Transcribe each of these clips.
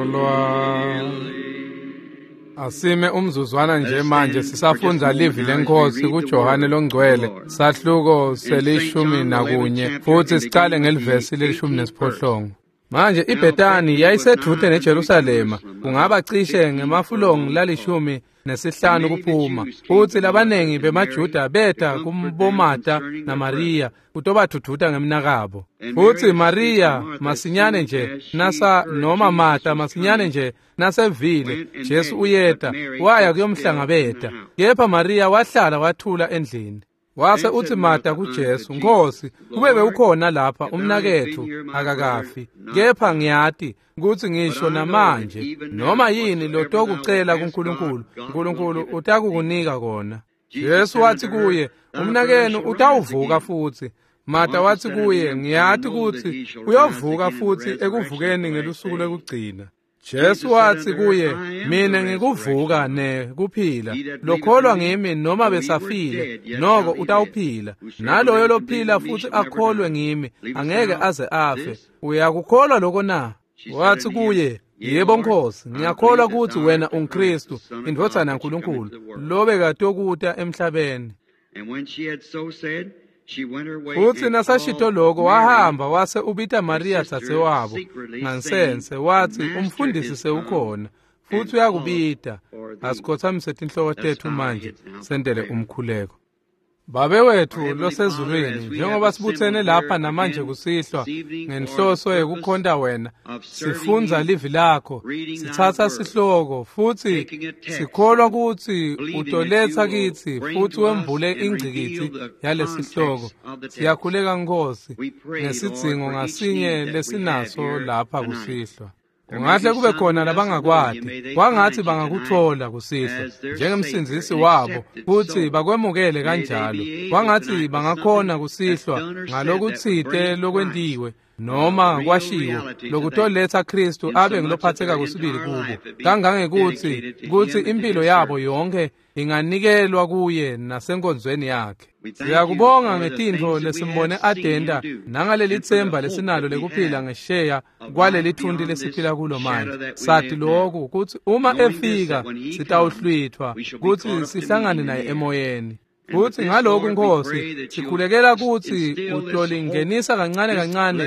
kukholwa. Asime umzuzwana nje manje sisafunda livi lenkosi kuJohane longcwele sahluko selishumi nakunye futhi siqale ngelivesi lelishumi nesiphohlongo. Manje iBhetani yayiseduze neJerusalema kungaba cishe ngemafulongo lalishumi nesihlanu kuphuma. Futhi labanengi bemaJuda beta kumbomata naMariya kutobathuthutha ngemnakabo. Futhi Mariya masinyane nje nasa noma Martha masinyane nje nasevile Jesu uyeta waya kuyomhlangabeta. Kepha Mariya wahlala wathula endlini. Wase uthi Martha kuJesu, Nkosi, kube ukhona lapha umnakethu akakafi. Kepha ngiyati ukuthi ngisho namanje noma yini lotokucela kuNkulunkulu, uNkulunkulu utakukunika kona. Jesu wathi kuye, umnakenu utawuvuka futhi. Martha wathi kuye, ngiyati ukuthi uyovuka futhi ekuvukeni ngelusuku lokugcina. Jesu wathi kuye, mina ngikuvuka kuphila. Lokholwa ngimi noma besafile, noko utawuphila. Naloyo lophila futhi akholwe ngimi, angeke aze afe. Uyakukholwa lokho na? Wathi kuye, yebo Nkosi, ngiyakholwa ukuthi wena uNkristu, indodana kaNkulunkulu, lobe katokuta emhlabeni. Futhi nasashito lokho wahamba wase ubita Mariya dzadzewabo ngansense wathi umfundisi sewukhona futhi uyakubita. Asikhothamise tinhloko tethu manje sendele umkhuleko. Babe wethu losezulwini, njengoba sibuthene lapha namanje kusihlwa ngenhloso yokukhonda wena, sifunza livi lakho, sithatha sihloko futhi sikholwa ukuthi utoletha kithi futhi wembule ingcikitsi yalesihloko. Siyakhuleka Nkosi ngesidzingo ngasinye lesinaso lapha kusihlwa. Kungahle kube khona labangakwadi, kwangathi bangakuthola kusihlwa njengemsindisi wabo futhi bakwemukele kanjalo. Kwangathi bangakhona kusihlwa ngalokutsite lokwentiwe noma kwashiwo lokutoletha Kristu abe ngilophatheka kusibili kubo, kangangekuthi impilo yabo yonke inganikelwa kuye nasenkonzweni yakhe. Siyakubonga ngetintho lesimbone adenda nangaleli themba lesinalo lekuphila ngesheya kwaleli thundi lesiphila kulo manje. Sathi lokho ukuthi uma efika sitawuhlwithwa ukuthi sihlangane naye emoyeni. Futhi ngalokho Nkosi sikhulekela ukuthi utolingenisa kancane kancane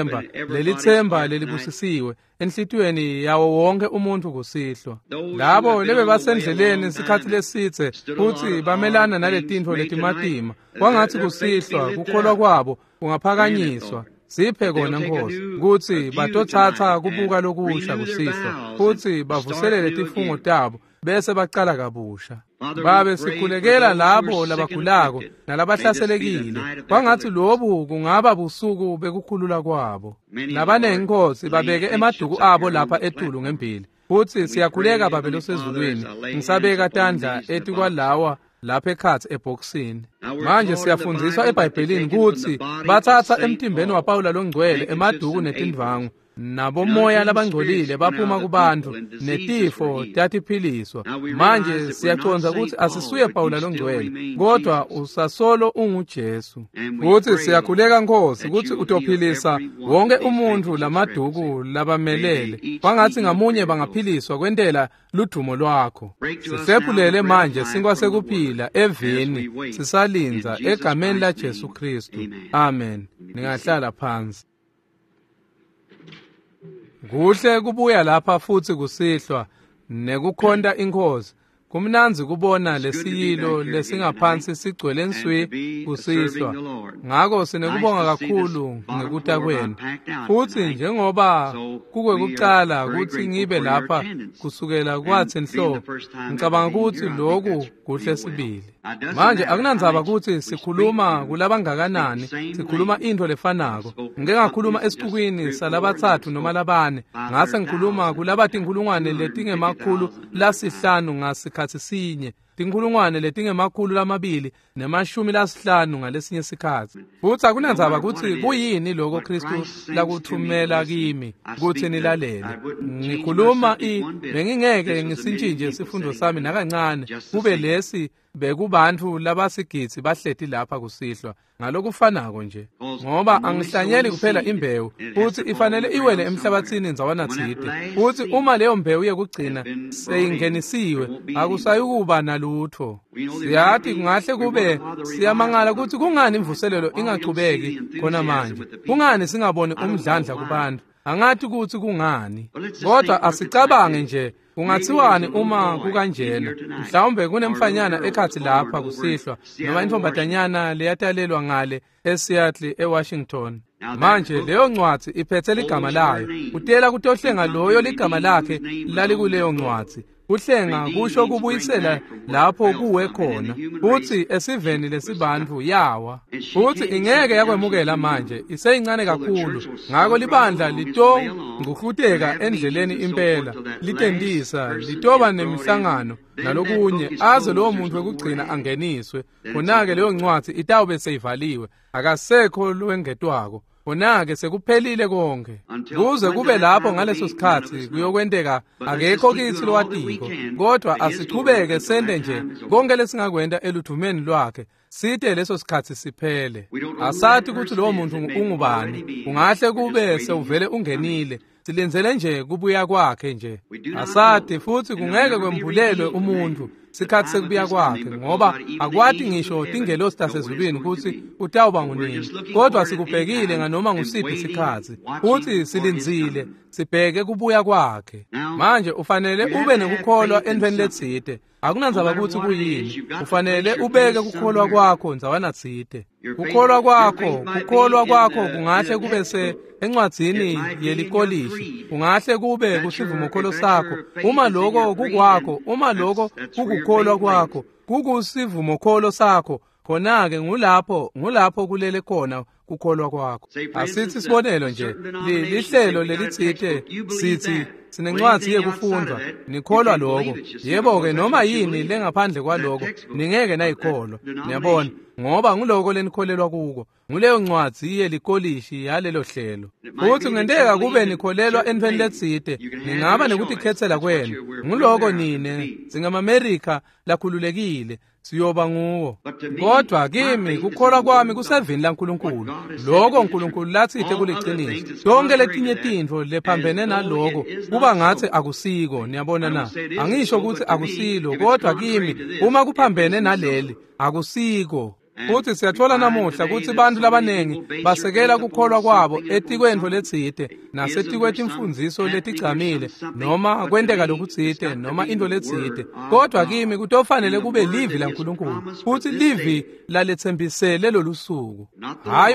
leli themba lelibusisiwe enhlitweni yawo wonke umuntu kusihlwa. Labo lebe basendleleni sikhathi lesithe futhi bamelana naletinto letimatima, kwangathi kusihlwa kukholwa kwabo kungaphakanyiswa. Siphe kona Nkosi ukuthi batothatha kubuka lokusha kusihlwa futhi bavuselele tifungo tabo bese baqala kabusha. Babe sikhulekela labo labagulako nalabahlaselekile, kwangathi lobu kungaba busuku bekukhulula kwabo. Nabanengi Nkosi babeke emaduku abo lapha etulu ngempili. Futhi siyakhuleka Babe losezulwini, ngisabeka tandla eti kwalawa lapha ekhathi ebhokisini. Manje siyafundziswa eBhayibhelini ukuthi bathatha emtimbeni waPawula longcwele emaduku netindvangu nabomoya labangcolile baphuma kubantu netifo tatiphiliswa. Manje siyaconza ukuthi asisuye Pawula longcwele kodwa usasolo unguJesu. Futhi siyakhuleka Nkosi ukuthi utophilisa wonke umuntu lamaduku labamelele, kwangathi ngamunye bangaphiliswa kwentela ludumo lwakho. Sihlephulele manje sinkwasekuphila evini sisalinza egameni laJesu Kristu. Amen. Ningahlala phansi. Kuhle kubuya lapha futhi kusihlwa nekukhonda inkosi. Kumnanzi kubona lesiyilo lesingaphansi sigcwele nswi kusihlwa. Ngakho sinekubonga kakhulu ngekuta kwenu. Futhi njengoba kukuqala ukuthi ngibe lapha kusukela kwathi nhlo, ngicabanga ukuthi lokhu kuhle sibili. Manje akunandzaba ukuthi sikhuluma kulabangakanani, sikhuluma into lefanako. Ngeke ngakhuluma esixukwini salabathathu noma labane, ngase ngikhuluma kulabathi inkulungwane letingemakhulu lasihlanu ngasikhathi sinye. 250 ngalesinye isikhathi. Futhi akunandzaba ukuthi kuyini lokho Kristu lakuthumela kimi ukuthi nilalele. Ngikhuluma bengingeke ngisintshintshwe isifundo sami nakancane kube lesi bekubantu labasigitsi bahleti lapha kusihlwa ngalokufanako nje, ngoba angihlanyeli kuphela imbewu futhi ifanele iwele emhlabathini nzawana thide, futhi uma leyo mbewu yekugcina seyingenisiwe akusayikuba nalutho. Siyathi kungahle kube siyamangala ukuthi kungani imvuselelo ingachubeki khona manje, kungani singaboni umdlandla kubantu. Angathi ukuthi kungani, kodwa asicabange nje kungathiwani uma kukanjena. Mhlawumbe kunemfanyana ekhathi lapha kusihlwa noma intombazanyana leyatalelwa ngale eSeattle eWashington. Manje leyo ncwadi iphethe ligama layo. Utela kutohlenga loyo ligama lakhe lali kuleyo ncwadi. Uhlenga kusho kubuyisela lapho kuwe khona, futhi esiveni lesibantu yawa, futhi ingeke yakwemukela manje, iseyincane kakhulu. Ngako libandla nguhluteka endleleni impela, litendisa, litoba nemihlangano nalokunye, aze lowo muntu wekugcina angeniswe. Khona-ke leyo ncwadi itawube seyivaliwe, akasekho lowengetwako. Khona-ke sekuphelile konke. Kuze kube lapho ngaleso sikhathi kuyokwenteka akekho kithi lowatiko, kodwa asichubeke sende nje konke lesingakwenda eludumeni lwakhe side leso sikhathi siphele. Asathi ukuthi lowo muntu ungubani, kungahle kube sewuvele ungenile, silenzele nje kubuya kwakhe nje. Asathi futhi kungeke kwembulelwe umuntu sikhathi sekubuya kwakhe, ngoba akwati ngisho tingelosi tasezulwini ukuthi utawuba ngunini, kodwa sikubhekile nganoma ngusiphi isikhathi, futhi silinzile sibheke kubuya kwakhe. Manje ufanele ube nekukholwa endweni letsite, akunandzaba ukuthi kuyini, ufanele ubeke kukholwa kwakho nzawana tsite. Kukholwa kwakho kungahle kube encwadzini yelikolishi, kungahle kube kusivumokholo sakho. Uma lokho kukwakho, uma lokho kukukholwa kwakho, kukusivumokholo sakho, khona-ke ngulapho kulele khona kukholwa kwakho. Asithi sibonelo nje, lihlelo lelitsite sithi sinencwadzi yekufundwa, nikholwa lokho. Yebo-ke noma yini lengaphandle kwalokho ningeke nayikholwa, niyabona, ngoba nguloko lenikholelwa kuko, nguleyo ncwadzi yelikolishi yalelo hlelo. Futhi ngendeka kube nikholelwa endweni letsite, ningaba nekutikhetsela kwenu, nguloko nine singama-Amerika lakhululekile siyoba nguwo. Kodwa kimi kukholwa kwami kusevini laNkulunkulu, loko uNkulunkulu latsite kuliciniso. Tonke letinye tintfo lephambene naloko kuba ngathi akusiko, niyabona na. Angisho ukuthi akusilo, kodwa kimi uma kuphambene naleli akusiko. Futhi siyathola namuhla ukuthi bantu labanengi basekela kukholwa kwabo etikwentfo letsite nasetikweti imfundziso letigcamile noma kwenteka lokutsite noma into letsite. Kodwa kimi kutofanele kube livi laNkulunkulu, futhi livi laletsembisele lolusuku. Hayi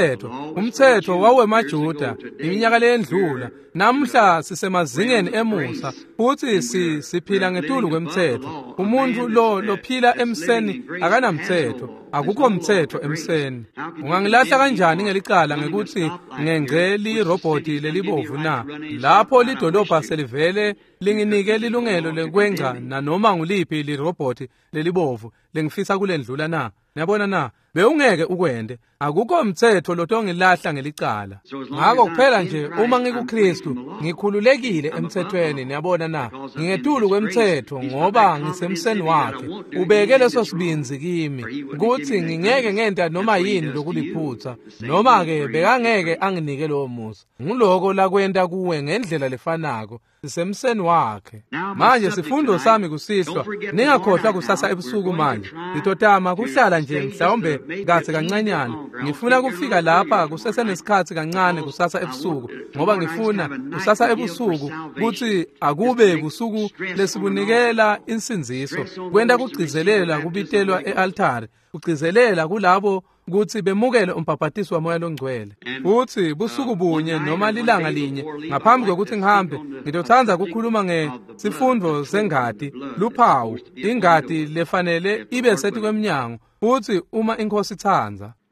umthetho wawemaJuda iminyaka leyendlula. Namhla sisemazingeni emusa, futhi siphila ngetulu kwemthetho. Umuntu lophila emseni akanamthetho, akukho mthetho emseni. Ungangilahla kanjani ngelicala ngekuthi ngengce lirobhoti lelibovu na? Lapho lidolobha selivele linginike lilungelo lekwenca nanoma nguliphi lirobhoti lelibovu lengifisa kulendlula na? Niyabona na? Bewungeke ukwende, akukho mthetho lotongilahla ngelicala. Ngako kuphela nje uma ngikuKristu ngikhululekile emthethweni, niyabona na? Ngingetulu kwemthetho ngoba ngisemseni wakhe. Ubeke leso sibinzi kimi ukuthi ngingeke ngenta noma yini lokuliphutha, noma-ke bekangeke anginike lowo musa. Nguloko lakwenta kuwe ngendlela lefanako, sisemseni wakhe. Manje sifundo sami kusihlwa, ningakhohlwa kusasa ebusuku manje. Ngitotama kuhlala nje mhlawumbe kathi kancanyana. Ngifuna kufika lapha kusesenesikhathi kancane kusasa ebusuku, ngoba ngifuna kusasa ebusuku kuthi akube kusuku lesibunikela insinziso, kwenda kugcizelela kubitelwa e-altare, kugcizelela kulabo kuthi bemukele umbhaphatisi wamoya longcwele. Futhi busuku bunye noma lilanga linye ngaphambi kokuthi ngihambe, ngitothanza kukhuluma ngesifundo sengadi, luphawu, ingadi lefanele ibe sethi kwemnyango, futhi uma inkosi ithanza.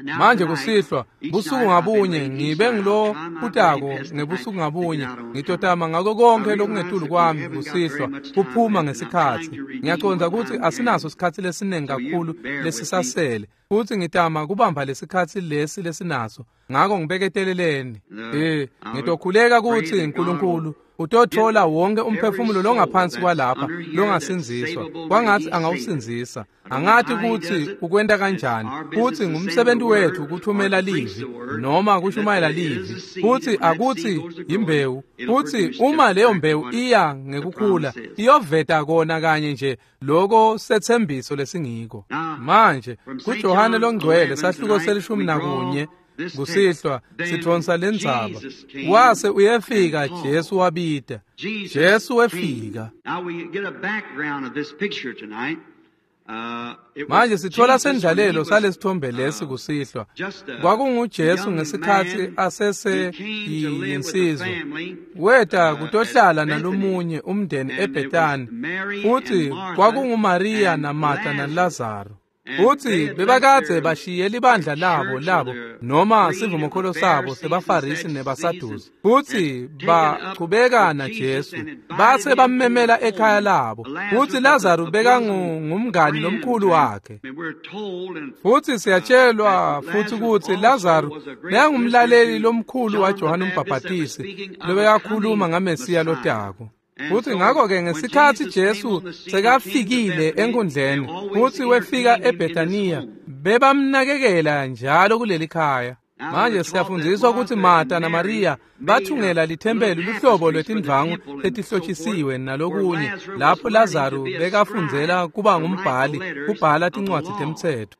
manje kusihlwa busuku ngabunye ngibe ngilo putako ngebusuku ngabunye ngitotama ngako konke lokungetulu kwami kusihlwa kuphuma ngesikhathi ngiyaconza ukuthi asinaso isikhathi lesiningi kakhulu lesisasele futhi ngitama kubamba lesikhathi lesinaso ngako ngibeketeleleni ngitokhuleka ukuthi uNkulunkulu utothola wonke umphefumulo longaphansi kwalapha longasinziswa kwangathi angawusinzisa angathi ukuthi ukwenta kanjani futhi ngumsebenzi wethu ukuthumela livi noma kushumayela livi futhi akuthi imbewu futhi uma leyo mbewu iya ngekukhula iyoveta kona kanye nje lokho sethembiso lesingiko manje kuJohane longcwele sahluko selishumi nakunye kusihlwa sithonsa lendzaba wase uyefika Jesu wabita Jesu wefika manje sithola sendlalelo salesithombe lesi kusihlwa kwakunguJesu ngesikhathi asese yinsizwa weta kutohlala nalomunye umndeni eBethani futhi kwakunguMaria naMartha naLazaro futhi bebakade bashiyela ibandla labo noma sivumokholo sabo sebafarisi nebasadusi futhi baqhubeka naJesu base bammemela ekhaya labo futhi Lazaro ngumngani nomkhulu wakhe futhi siyatshelwa futhi ukuthi Lazaro ngumlaleli lomkhulu waJohane uMbhaphatisi lobekakhuluma ngaMesiya lotako futhi ngakho-ke ngesikhathi Jesu sekafikile enkundleni futhi wefika eBethaniya bebamnakekela njalo kuleli khaya manje siyafundiswa ukuthi Martha naMaria bathungela lithempeli luhlobo lwetindvangu letihlochisiwe nalokunye lapho Lazaro bekafundzela kuba ngumbhali ubhala tincwadzi temthetho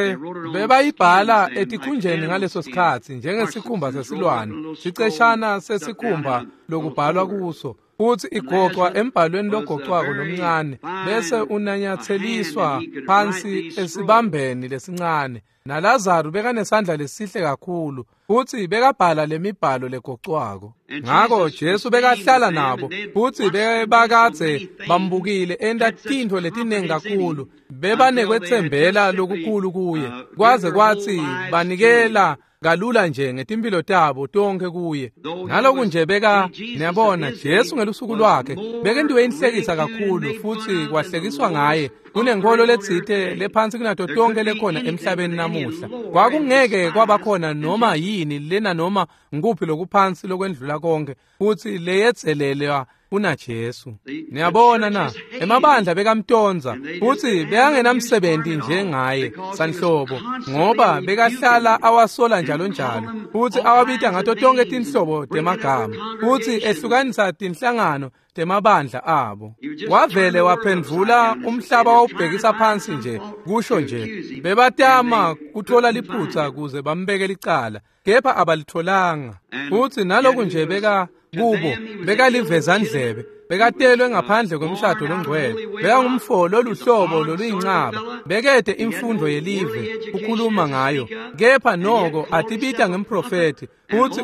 bebayibhala etikhunjeni ngaleso sikhathi njengesikhumba sesilwane siceshana sesikhumba lokubhalwa kuso futhi igoqwa embhalweni logocwako lomncane bese unanyatheliswa phansi esibambeni lesincane naLazaro bekanesandla lesihle kakhulu futhi bekabhala lemibhalo legocwako ngakho Jesu bekahlala nabo futhi bebakadze bambukile enda tintfo letinengi kakhulu bebanekwetsembela lokukhulu kuye kwaze kwathi banikela kalula nje ngetimpilo tabo tonke kuye ngaloku nje niyabona Jesu ngelusuku lwakhe bekentiwe inhlekisa kakhulu futhi kwahlekiswa ngaye kunenkolo letsithe lephansi kunato tonke lekhona emhlabeni namuhla kwakungeke kwabakhona noma yini lena noma nguphi lokuphansi lokwendlula konke futhi leyetselelwa kunaJesu niyabona na emabandla bekamtonza futhi beyangenamsebenzi njengaye sanhlobo ngoba bekahlala awasola njalo futhi awabita ngato tonke tinhlobo temagama futhi ehlukanisa tinhlangano temabandla abo wavele waphendvula umhlaba wawubhekisa phansi nje kusho nje bebatama kuthola liphutha kuze bambekele icala kepha abalitholanga futhi naloku nje kubo bekaliveza ndlebe bekatelwe ngaphandle kwemshado longcwele bekangumfolo oluhlobo loluyingcaba bekede imfundo yelive ukhuluma ngayo kepha noko atibita ngemprofeti futhi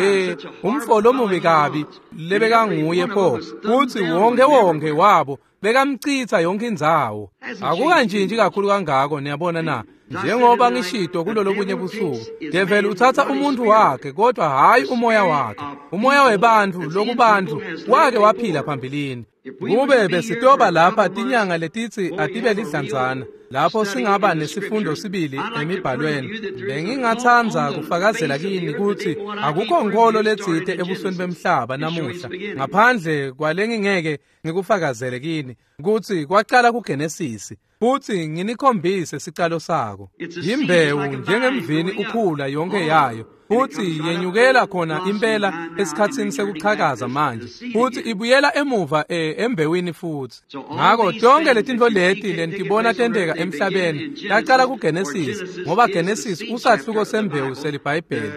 umfolo omubi kabi lebekanguye pho futhi wonke wabo bekamchitha yonke indzawo akukanjinji kakhulu kangako niyabona na njengoba ngishito kulolo bunye busuku devela uthatha umuntu wakhe kodwa hayi umoya wakhe umoya webantfu lokubantu wake waphila phambilini kube besitoba lapha tinyanga letithi atibe lidlanzana lapho singaba nesifundo sibili emibhalweni bengingathanza kufakazela kini ukuthi akukho nkolo letsithe ebusweni bemhlaba namuhla ngaphandle kwalengingeke ngikufakazele kini ukuthi kwaqala kuGenesis futhi nginikhombise sicalo sako imbewu njengemvini ukhula yonke yayo futhi yenyukela khona impela esikhatsini sekuqhakaza manje futhi ibuyela emuva embewini futhi ngakho tonke letintfo leti lentibona tenteka emhlabeni laqala kuGenesis ngoba Genesis usahluko sembewu selibhayibheli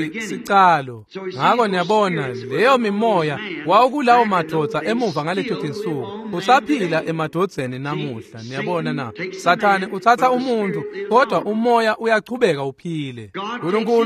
sicalo ngakho niyabona leyo mimoya wawukulawo madodza emuva ngaleto tinsuku usaphila emadodzeni namuhla niyabona na Sathane uthatha umuntu kodwa umoya uyachubeka uphile uNkulunkulu uthatha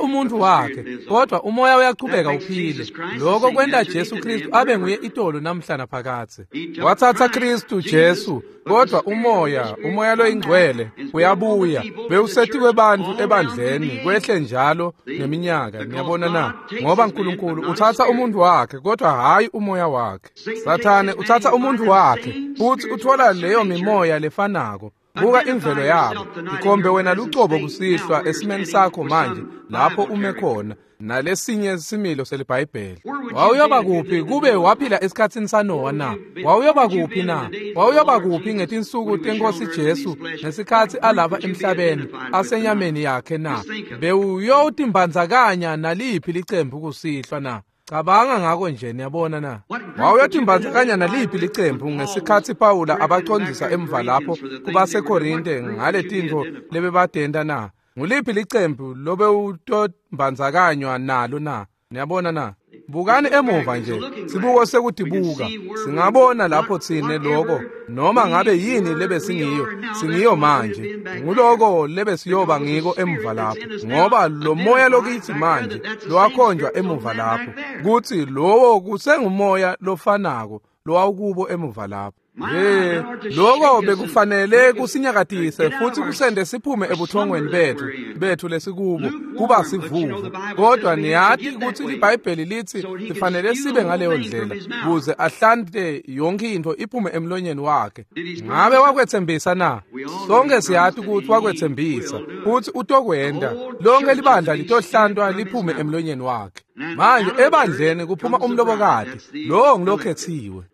umuntu wakhe, kodwa umoya uyaqhubeka uphile. Lokho kwenda Jesu Kristu abe nguye itolo namhla naphakade. Wathatha Kristu Jesu, kodwa umoya lo ingcwele uyabuya bewusethi kwebantu ebandleni kwehle njalo neminyaka. Niyabona na? Ngoba uNkulunkulu uthatha umuntu wakhe kodwa hayi umoya wakhe. Sathane uthatha umuntu wakhe futhi uthola leyo mimoya lefanako. Buka imvelo yabo, ikhombe wena lucobo kusihlwa esimeni sakho manje lapho ume khona nalesinye isimilo selibhayibheli. Wawuyoba kuphi kube waphila esikhathini saNowa na? Wawuyoba kuphi na? Wawuyoba kuphi ngetinsuku tenkosi Jesu nesikhathi alapha emhlabeni asenyameni yakhe na? Bewuyotimbandzakanya naliphi licembu kusihlwa na? Cabanga ngako nje, niyabona na? Wawuyotimbandzakanya naliphi licembu ngesikhathi Pawula abaqondisa emva lapho kubaseKorinte ngale tintfo lebebadenda na? Nguliphi licembu lobe utombandzakanywa nalo na? Niyabona na? Bukani emuva nje, sibuko sekudibuka, singabona lapho tsine loko, noma ngabe yini lebe singiyo manje, nguloko lebe siyoba ngiko emuva lapho, ngoba lo moya lokithi manje, lowakhonjwa emuva lapho, kuthi lowo kusengumoya lofanako, lowawukubo emuva lapho. Lokho bekufanele kusinyakatise futhi kusende siphume ebuthongweni bethu lesikubo kuba sivuvu. Kodwa niyathi ukuthi iBhayibheli lithi sifanele sibe ngaleyo ndlela kuze ahlante yonke into iphume emlonyeni wakhe. Ngabe wakwethembisa na? Sonke siyathi ukuthi wakwethembisa futhi utokwenda lonke libandla litohlantwa liphume emlonyeni wakhe. Manje ebandleni kuphuma umlobokade lo ngilokhethiwe.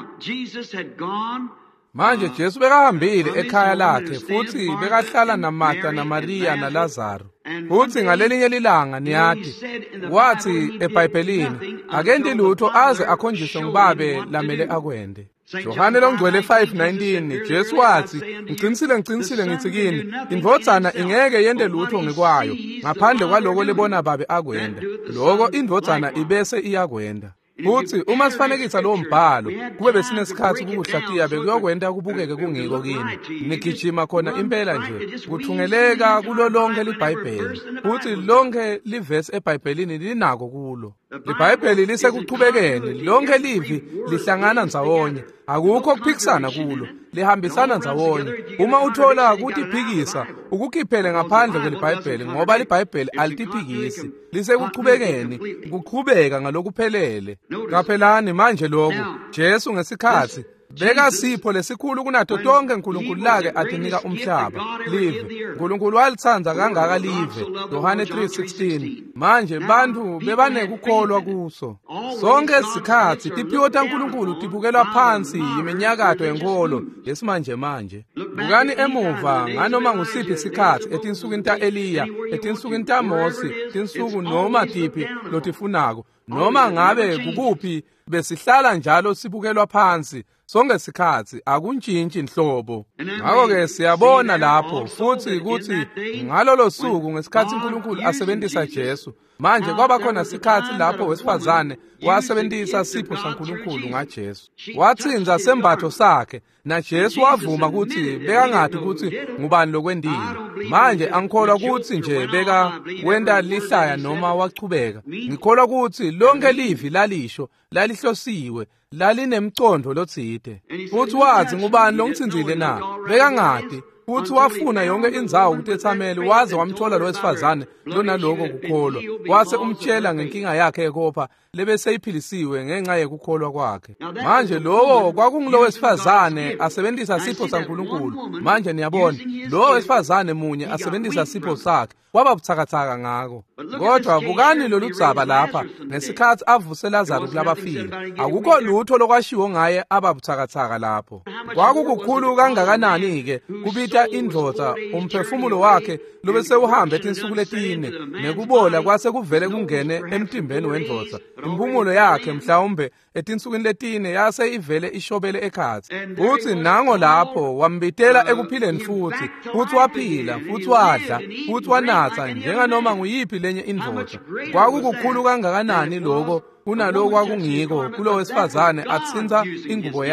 Manje Jesu bekahambile ekhaya lakhe futhi bekahlala naMartha naMaria naLazaro. Futhi ngalelinye ilanga niyathi wathi eBhayibhelini akendi lutho aze akhonjiswe nguBabe lamele akwende. Johane longcwele 5:19 Jesu wathi ngiqinisile ngithi kini indvodzana ingeke yende lutho ngikwayo ngaphandle kwaloko libona Babe akwenda. Lokho indvodzana ibese iyakwenda. Futhi uma sifanekisa lo mbhalo kube besinesikhathi ukuhlatiya bekuyokwenda kubukeke kungiko kini nigijima khona impela nje kuthungeleka kulo lonke liBhayibheli futhi lonke livesi eBhayibhelini linako kulo. IBhayibheli lisekuqhubekeni lonke livi lihlangana ndzawonye, akukho kuphikisana kulo, lihambisana ndzawonye. Uma uthola ukuthi iphikisa ukukhiphele ngaphandle kweliBhayibheli ngoba liBhayibheli alitiphikisi, lisekuqhubekeni kuqhubeka ngalokuphelele. Kaphelani manje lokho Jesu ngesikhathi beka sipho lesikhulu kunato tonke uNkulunkulu lake atinika umhlaba live. uNkulunkulu walitsandza kangaka live, Johane 3:16. Manje bantu bebane kukholwa kuso. Sonke isikhathi tiphiwo taNkulunkulu tibukelwa phansi yiminyakato yenkolo yesimanje. Bukani emuva nganoma ngusiphi isikhathi etinsukwini ta Eliya, etinsukwini ta Mose, tinsuku noma tiphi lotifunako, noma ngabe kukuphi besihlala njalo sibukelwa phansi. Sonke isikhathi akuntshintshi inhlobo. Ngakho-ke siyabona lapho futhi ukuthi ngalolo suku ngesikhathi uNkulunkulu asebenzisa Jesu, manje kwaba khona isikhathi lapho wesifazane wasebenzisa sipho saNkulunkulu ngaJesu. Watsinza sembatho sakhe na Jesu wavuma ukuthi bekangathi ukuthi ngubani lokwendile. Manje angikholwa ukuthi nje beka wenda lihlaya noma wachubeka. Ngikholwa ukuthi lonke livi lalisho lalihlosiwe lalinemcondo lotsite. Futhi wathi ngubani longitsinzile na? Bekangadi. Futhi wafuna yonke indzawo kutethamele waze wamthola lo wesifazane lonaloko kukholwa. Wase umtshela ngenkinga yakhe ekopha lebeseyiphilisiwe ngenxa yekukholwa kwakhe. Manje lowo kwakungulo wesifazane asebenzisa sipho saNkulunkulu. Manje niyabona lo wesifazane munye asebenzisa sipho sakhe waba buthakathaka ngako. Kodwa bukani lolu dzaba lapha ngesikhathi avuse Lazaro kulabafile. Akukho lutho lokwashiwo ngaye ababuthakathaka lapho. Kwakukukhulu kangakanani-ke kubita indvodza umphefumulo wakhe lobe sewuhambe etinsuku letine nekubola kwase kuvele kungene emtimbeni wendvodza. Impumulo yakhe mhlawumbe etinsukwini letine yase ivele ishobele ekhatsi. Uthi nango lapho wambitela ekuphileni futhi waphila futhi wadla futhi wanatha njenganoma nguyiphi lenye indvodza. Kwakukukhulu kangakanani lokho kunaloko kwakungiko kulo wesifazane atsinza ingubo yakhe.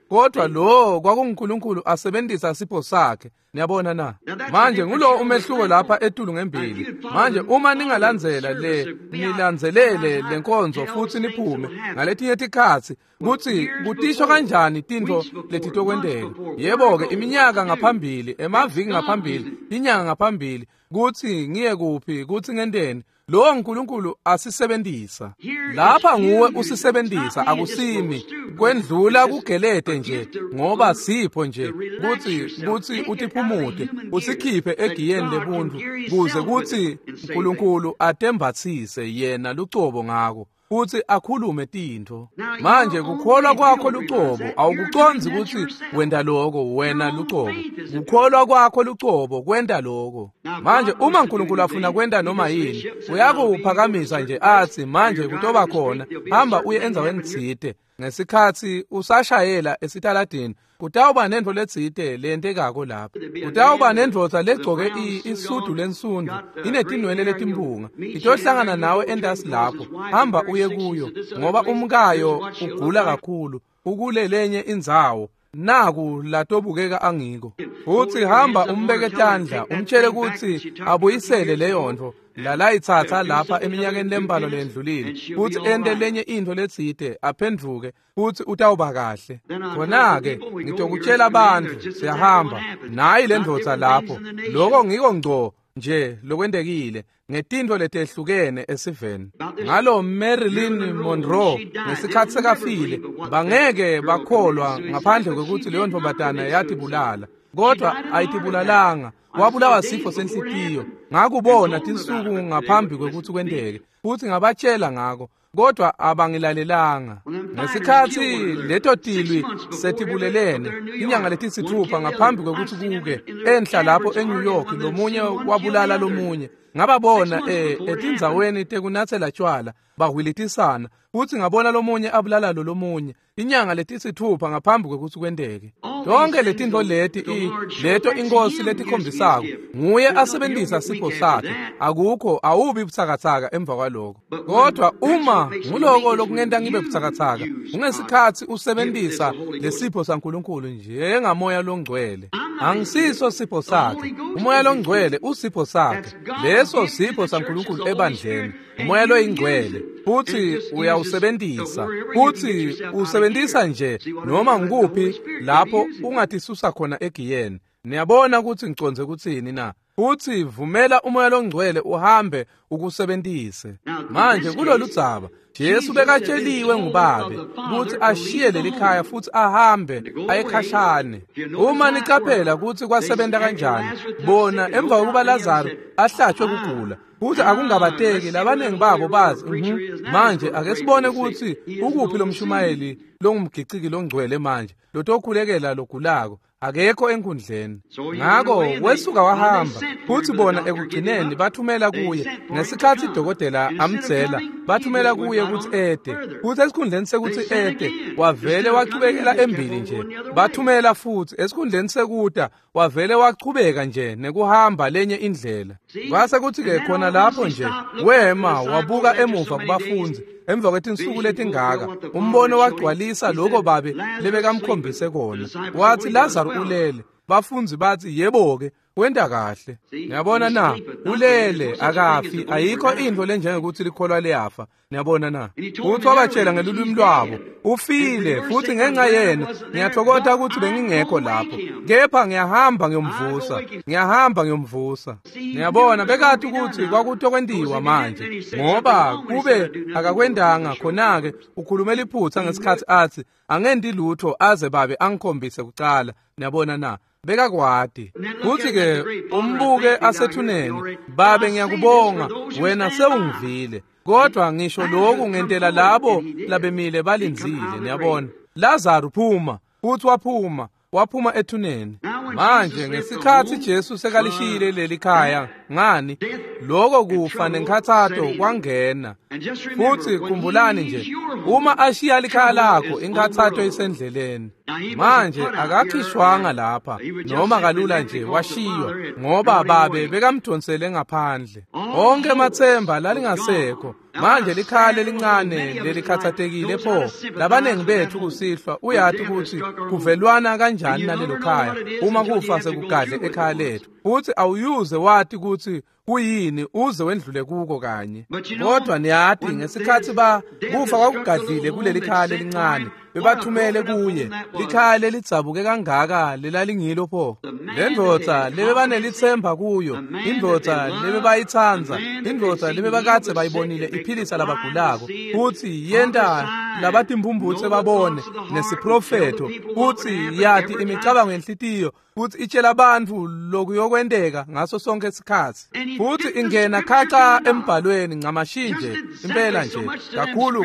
kodwa lo kwakunguNkulunkulu asebenzisa isipho sakhe. Niyabona na? Manje ngulo umehluko lapha etulu ngembili. Manje uma ningalandzela nilanzelele lenkonzo futhi niphume ngaletinye tikhatsi kuthi kutisho kanjani tintfo letitokwendeka. Yebo ke iminyaka ngaphambili, emaviki ngaphambili, inyanga ngaphambili, kuthi ngiye kuphi, kuthi ngendeni. Lo uNkulunkulu asisebenzisa. Lapha nguwe usisebenzisa, akusimi kwendlula kugelete nje ngoba sipho nje kuthi utiphumute usikhiphe egiyeni lebuntu kuze kuthi uNkulunkulu atembathise yena lucobo ngako futhi akhulume tintho. Manje kukholwa kwakho lucobo awukuconzi ukuthi wenda lokho wena lucobo, kukholwa kwakho lucobo kwenda lokho. Manje uma uNkulunkulu afuna kwenda noma yini uyakuphakamisa nje athi manje kutoba khona, hamba uye enzaweni tsite. Ngesikhathi usashayela esitaladini kutawuba nendvo letsite lentekako lapha. Kutawuba nendvodza legcoke isudu lensundu inetinwele letimpunga itohlangana nawe endasi lapho. Hamba uye kuyo ngoba umkayo ugula kakhulu ukule lenye indzawo naku latobukeka angiko. Uthi hamba umbeke tandla umtshele ukuthi abuyisele leyo ndvo lalayitsatsa lapha eminyakeni lembalo lendlulile futhi ende lenye into letsite aphendvuke futhi utawuba kahle. Khona-ke ngitokutshela abantu siyahamba nayi le ndvodza lapho. Lokho ngiko ngco nje lokwendekile ngetintfo letehlukene esiveni. Ngalo Marilyn Monroe ngesikhathi sekafile bangeke bakholwa ngaphandle kwekuthi leyo ntfombatana yatibulala. Kodwa ayitibulalanga, wabulawa sifo senhlitiyo. Ngakubona tinsuku ngaphambi kwekuthi kwendeke futhi ngabatshela ngako, kodwa abangilalelanga. Ngesikhathi leto tilwi setibulelene inyanga letisithupha ngaphambi kwekuthi kuke enhla lapho eNew York lomunye wabulala lomunye, ngababona etindzaweni tekunatsela tshwala bahwilitisana futhi ngabona lomunye abulala lomunye inyanga letisithupha ngaphambi kwekuthi kwendeke. Zonke letintfo leto inkosi letikhombisako nguye asebenzisa sipho sakhe, akukho awubi butsakatsaka emva kwaloko. Kodwa uma nguloko lokungenta ngibe butsakatsaka ungesikhathi usebenzisa lesipho saNkulunkulu nje ngamoya longcwele. Angisiso sipho sakhe, umoya longcwele usipho sakhe. Leso sipho saNkulunkulu ebandleni umoya loyingcwele futhi uyawusebenzisa futhi usebenzisa nje noma ngikuphi lapho ungatisusa khona egiyeni. Niyabona ukuthi ngiconze kuthini na? Futhi vumela umoya longcwele uhambe ukusebenzise. Manje kulolu dzaba Jesu bekatsheliwe nguBabe ukuthi ashiye leli khaya futhi ahambe ayekhashane. Uma nicaphela ukuthi kwasebenta kanjani, bona emva kokuba Lazaro ahlatshwe kugula futhi akungabateki labanengi babo bazi manje ake sibone ukuthi ukuphi lo mshumayeli longumgiciki longcwele manje lotokhulekela logulako akekho enkundleni. Ngako wesuka wahamba futhi bona ekugcineni bathumela kuye ngesikhathi idokotela amdzela bathumela kuye ukuthi ede futhi esikhundleni sekuthi ede wavele wachubekela embili nje. Bathumela futhi esikhundleni sekuda wavele wachubeka nje nekuhamba lenye indlela. Kwase kuthi ke khona lapho nje wema wabuka emuva kubafundi. Emva kwetinsuku letingaka umbono wagcwalisa lokho Babe lebekamkhombise kona. Wathi Lazaro ulele. Bafunzi bathi yebo-ke wenda kahle. Niyabona na? Ulele akafi, ayikho into lenjengokuthi likholwa leyafa. Niyabona na? Uthi wabatshela ngelulwimi lwabo. Ufile futhi ngenxa yena ngiyathokoza ukuthi bengingekho lapho. Kepha ngiyahamba ngiyomvusa. Niyabona bekade ukuthi kwakutokwendiwa manje ngoba kube akakwendanga khona-ke ukhulumela iphutha ngesikhathi athi angendi lutho aze Babe angikhombise kuqala. Niyabona na? Bekakwadi. Kuthi-ke umbuke asethuneni, Babe ngiyakubonga wena sewungivile. Kodwa ngisho lokhu ngentela labo labemile balinzile. Niyabona? Lazaro phuma, futhi waphuma ethuneni. manje ngesikhathi Jesu sekalishiyile leli khaya ngani lokho kufa nenkathato kwangena. Futhi khumbulani nje, uma ashiya likhaya lakho inkathato isendleleni. Manje akakhishwanga lapha noma kalula nje washiywa ngoba babe bekamdonsele ngaphandle. Onke amathemba lalingasekho. Manje likhaya lelincane lelikhathatekile pho labanengi bethu kusihlwa uyathi ukuthi kuvelwana kanjani nalelo khaya uma kufa sekugadle ekhaya lethu. Futhi awuyuze wathi ukuthi kuyini uze wendlule kuko kanye. Kodwa niyathi ngesikhathi kufa kwakugadlile kuleli khaya lelincane bebathumele kuye. Likhaya lelidzabuke kangaka lelalingilo pho. Lendoda lebebanelithemba kuyo, indoda lebebayithanza, indoda lebebakade bayibonile iphilisa labagulako, futhi yenta labathi imbumbuthe babone nesiprofeto, futhi yathi imicabango yenhlitiyo, futhi itshela abantu lokuyokwendeka ngaso sonke isikhathi. Futhi ingena khaca embhalweni ncamashinje impela nje kakhulu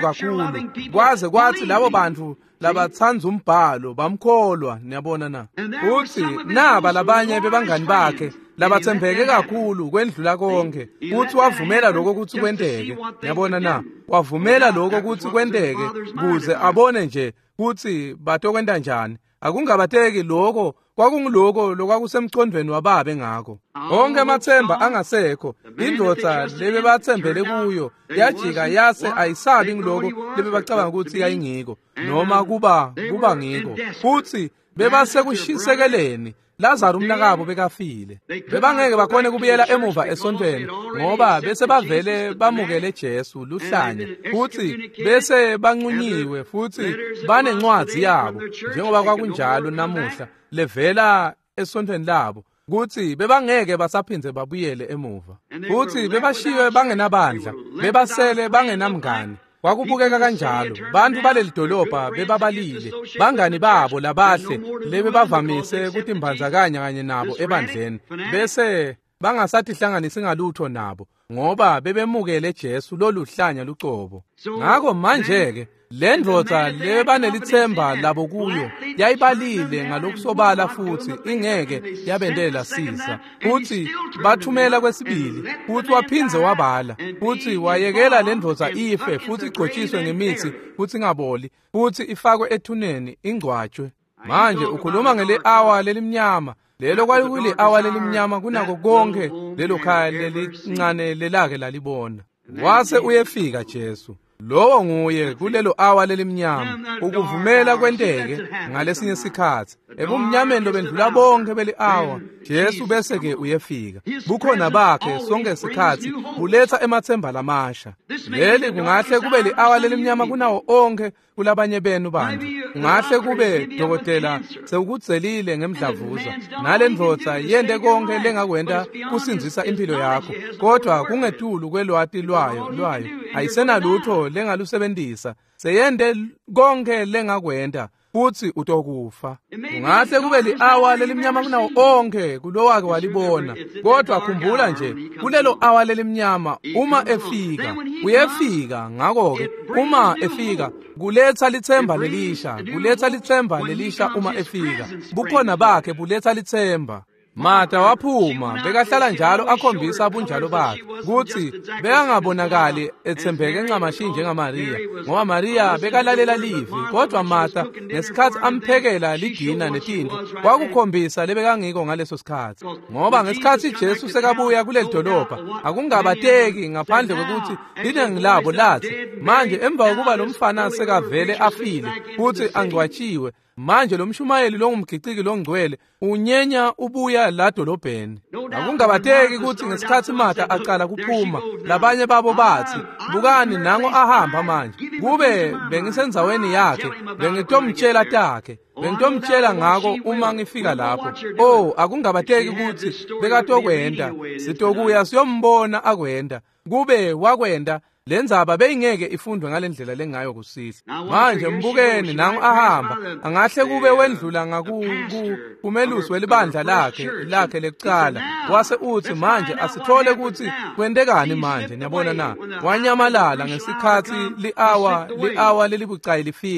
kwaze kwathi labo bantu labathanza umbhalo bamkholwa. Niyabona na? Futhi naba labanye bebangani bakhe labathembeke kakhulu kwendlula konke, futhi wavumela lokho ukuthi kwendeke. Niyabona na? Wavumela lokho ukuthi kwendeke kuze abone nje ukuthi batokwenda njani. Akungabateki lokho kwakungiloko lokwakusemcondweni wababe ngakho. Onke amathemba angasekho, indoda lebebathembele kuyo yajika yase ayisabi ngiloko lebebacabanga ukuthi yayingiko noma kuba ngiko. Futhi bebasekushisekeleni Lazaro umnakabo bekafile. Bebangeke bakhone kubuyela emuva esontweni ngoba bese bavele bamukele Jesu luhlanye, futhi bese banqunyiwe, futhi banencwadi yabo njengoba kwakunjalo namuhla levela esontweni labo, kuthi bebangeke basaphindze babuyele emuva. Futhi bebashiwe bangenabandla, bebasele bangenamngani. Kwakubukeka kanjalo. Bantu baleli dolobha bebabalile, bangani babo labahle lebebavamise ukuthi imbandzakanya kanye nabo ebandleni, bese bangasathi hlanganisi ngalutho nabo ngoba bebemukele Jesu loluhlanya lucobo. Ngakho manje-ke le ndoda lebanelithemba labo kuyo yayibalile ngalokusobala, futhi ingeke yabendelela siza. Futhi bathumela kwesibili, futhi waphinze wabala, futhi wayekela le ndoda ife, futhi igcotshiswe ngemithi, futhi ingaboli, futhi ifakwe ethuneni ingcwatshwe. Manje ukhuluma ngele hour lelimnyama. Lelo kwayikule hour lelimnyama kunako konke lelo khaya lelincane lelake lalibona. Wase uyefika Jesu. Lowo nguye kulelo hour lelimnyama ukuvumela kwendeke ngalesinye isikhathi. Ebumnyameni lobendlula bonke beli hour Jesu bese ke uyefika. Bukhona bakhe sonke isikhathi buletha emathemba lamasha. Leli kungahle kube li hour lelimnyama kunawo onke kulabanye benu bantu. Kungahle kube dokotela sekutselile ngemdlavuza, nale ndoda yende konke lengakwenda kusinzisa impilo yakho, kodwa kungetulu kwelwati lwayo ayisena lutho lengalusebenzisa, seyende konke lengakwenda futhi utokufa. Kungahle kube li hour lelimnyama kunawo onke kulowake walibona, kodwa khumbula nje kulelo hour lelimnyama uma efika uyefika. Ngakho-ke uma efika kuletha lithemba lelisha, uma efika bukhona bakhe buletha lithemba. Martha waphuma bekahlala njalo akhombisa ubunjalo bakhe, kuthi bekangabonakali ethembeke encamashi njengaMaria ngoba Maria bekalalela livi, kodwa Martha ngesikhathi amphekela lidina netinto kwakukhombisa lebekangiko ngaleso sikhathi, ngoba ngesikhathi Jesu sekabuya kuleli dolobha akungabateki ngaphandle kokuthi liningi labo lathi manje emva kokuba lo mfana sekavele afile futhi angcwatshiwe, manje lo mshumayeli longumgiciki longcwele unyenya ubuya la dolobheni. Akungabateki ukuthi ngesikhathi Martha aqala kuphuma labanye babo bathi bukani nango ahamba manje, kube bengisenzaweni yakhe bengitomtshela takhe, bengitomtshela ngako uma ngifika lapho. Akungabateki ukuthi bekatokwenda sitokuya siyombona akwenda, kube wakwenda lenzaba beyingeke ifundwe ngalendlela lengayo kusihla. Manje mbukeni nangu ahamba, angahle kube wendlula ngakumelusi welibandla lakhe lekucala, wase uthi manje asithole ukuthi kwendekani manje. Niyabona na, wanyamalala ngesikhathi li hour lelibucayi lifika,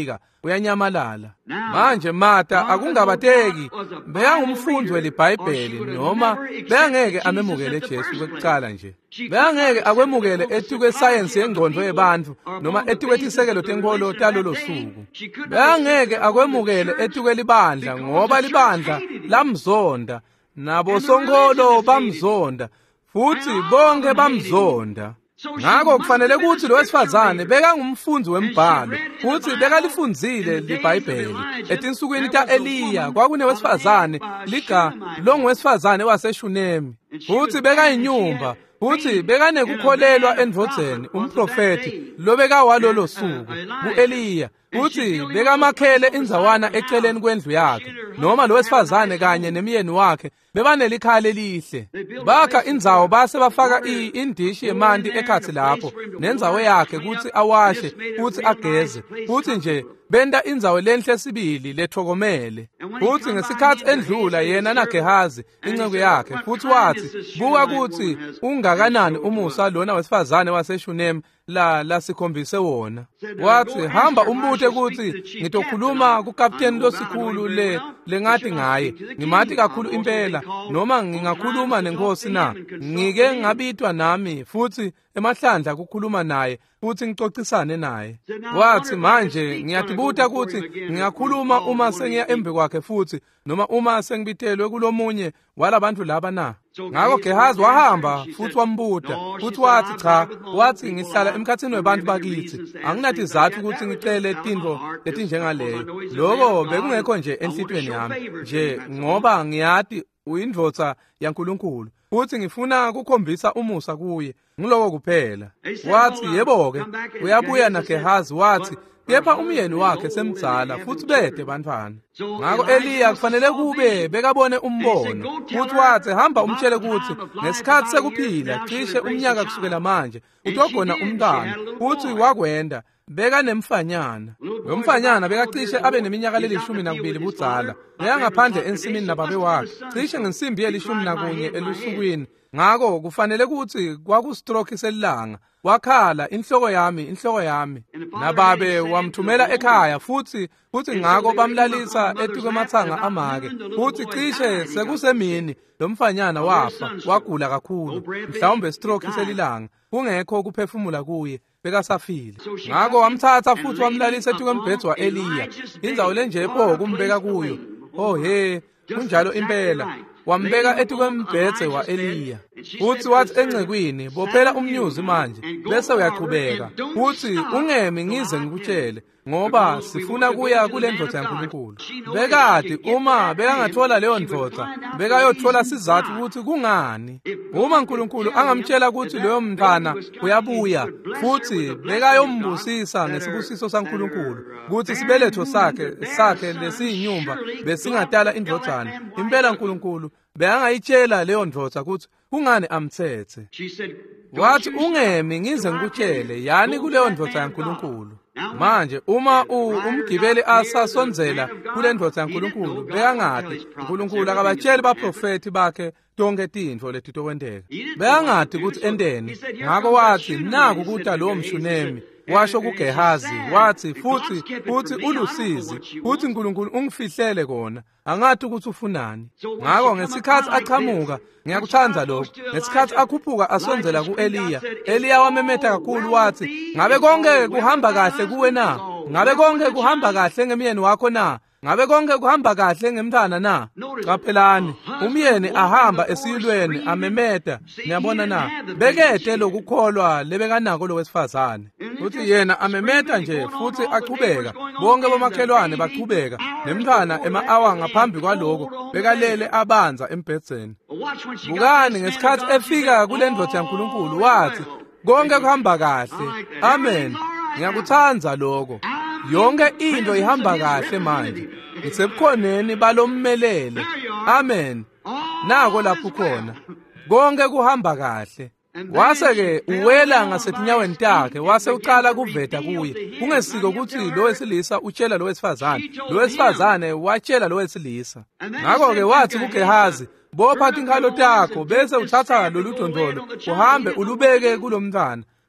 uyanyamalala. Manje Martha akungabateki bekangumfundi welibhayibheli noma bekangeke amemukele Jesu kwekucala nje. Bekangeke akwemukele etuke science yengqondo yebantu noma etuke tisekelo tenkolo talolo suku. Bekangeke akwemukele etuke libandla ngoba libandla lamzonda nabo sonkolo bamzonda futhi bonke bamzonda. Ngakho kufanele ukuthi lo wesifazane bekangumfundi wembhalo futhi bekalifundzile libhayibheli. Etinsukwini ta Eliya kwakunewesifazane liga longwesifazane waseshunemi futhi bekayinyumba futhi bekanekukholelwa endvodzeni umprofeti lobekawalolo suku ku-Eliya futhi bekamakhele indzawana eceleni kwendlu yakhe noma lo wesifazane kanye nemyeni wakhe bebanelikhaya elihle. Bakha indzawo base bafaka indishi yemanti ekhatsi lapho nendzawo yakhe kuthi awashe futhi ageze futhi nje benda indzawo lenhle sibili lethokomele. Futhi ngesikhathi endlula yena naGehazi inceku yakhe futhi wathi buka kuthi ungakanani umusa lona wesifazane waseshunemi lasikhombise wona. Wathi hamba umbuthe kuthi ngitokhuluma kukapteni losikhulu lengathi ngaye ngimathi kakhulu impela noma ngingakhuluma nenkosi na ngike ngabitwa nami futhi emahlandla kukhuluma naye futhi ngicocisane naye. Wathi manje ngiyatibuta ukuthi ngingakhuluma uma sengiya embi kwakhe futhi noma uma sengibitelwe kulomunye walabantu laba na. Ngakho Gehazi wahamba futhi wambuta futhi wathi cha, wathi ngihlala emkhathini webantu bakithi anginathi izathu ukuthi ngicele tintfo letinjengaleyo. Lokho bekungekho nje enhlitweni yami nje ngoba ngiyati uyindvodza yaNkulunkulu futhi ngifuna kukhombisa umusa kuye ngiloko kuphela. Wathi yebo-ke uyabuya naGehazi wathi kepha umyeni wakhe semdzala futhi bede bantwana. Ngakho Eliya kufanele kube bekabone umbono futhi wathi hamba umtshele ukuthi ngesikhathi sekuphila cishe umnyaka kusukela manje utogona umntwana futhi wakwenda bekanemfanyana. Lo mfanyana bekacishe abe neminyaka le12 budzala ngaphandle ensimini nababe wakhe cishe ngensimbi ye11 elusukwini. Ngakho kufanele ukuthi kwakustroke selilanga wakhala inhloko yami nababe wamthumela ekhaya futhi ngako bamlalisa etukwemathanga amake futhi cishe sekusemini lo mfanyana wafa wagula kakhulu mhlawumbe stroke selilanga kungekho kuphefumula kuye bekasafile. Ngako wamthatha futhi wamlalisa etukwembhedzo wa Eliya indzawo lenje pho kumbeka kuyo. Oh he kunjalo impela wambeka etukwembhedze wa Eliya futhi wathi encekwini bophela umnyuzi manje bese uyaqhubeka futhi ungemi ngize ngikutshele ngoba sifuna kuya kule ndvodza yaNkulunkulu. Bekade uma bekangathola leyo ndvodza bekayothola sizathu ukuthi kungani. Uma uNkulunkulu angamtshela ukuthi leyo mntana uyabuya futhi bekayombusisa ngesibusiso saNkulunkulu ukuthi sibeletho sakhe lesiyinyumba besingatala indvodzana impela uNkulunkulu bengayitshela leyo ndvodza ukuthi kungani amthethe. Wathi ungemi ngize ngikutshele yani kuleyo ndvodza yaNkulunkulu. Manje uma umgibeli asasonzela kule ndvodza yaNkulunkulu bekangati uNkulunkulu akabatsheli baprofeti bakhe tonke tintfo letitokwenteka bekangati ukuthi endeni. Ngako wathi naku ukuthi lowo mshunemi washo kuGehazi wathi futhi ulusizi futhi uNkulunkulu ungifihlele kona angathi ukuthi ufunani. Ngako ngesikhathi aqhamuka ngiyakuthanza lokho ngesikhathi akhuphuka asonzela ku-Eliya wamemeta kakhulu wathi ngabe konke kuhamba kahle kuwe na? Ngabe konke kuhamba kahle ngemyeni wakho na? Ngabe konke kuhamba kahle ngemntana na? Qaphelani umyeni ahamba esiyilweni amemeta niyabona na bekede lokukholwa lebekanako lo wesifazane uthi yena amemeta nje futhi aqhubeka bonke bomakhelwane baqhubeka nemntana ema-awa ngaphambi kwaloko bekalele abanza embhedzeni. Bukani ngesikhathi efika kule ndvodza yaNkulunkulu wathi konke kuhamba kahle. Amen. Ngiyakuthanza lokho. Yonke into ihamba kahle manje ngisebukhoneni balommelele. Amen. Nako lapho khona konke kuhamba kahle. Wase-ke uwela ngasetinyaweni takhe wase uqala kuveta kuye kungesiko ukuthi lo wesilisa utshela lo wesifazane watshela lo wesilisa. Ngakho-ke wathi kuGehazi bopha tinkhalo takho bese uthatha lolu dondolo uhambe ulubeke kulo mntwana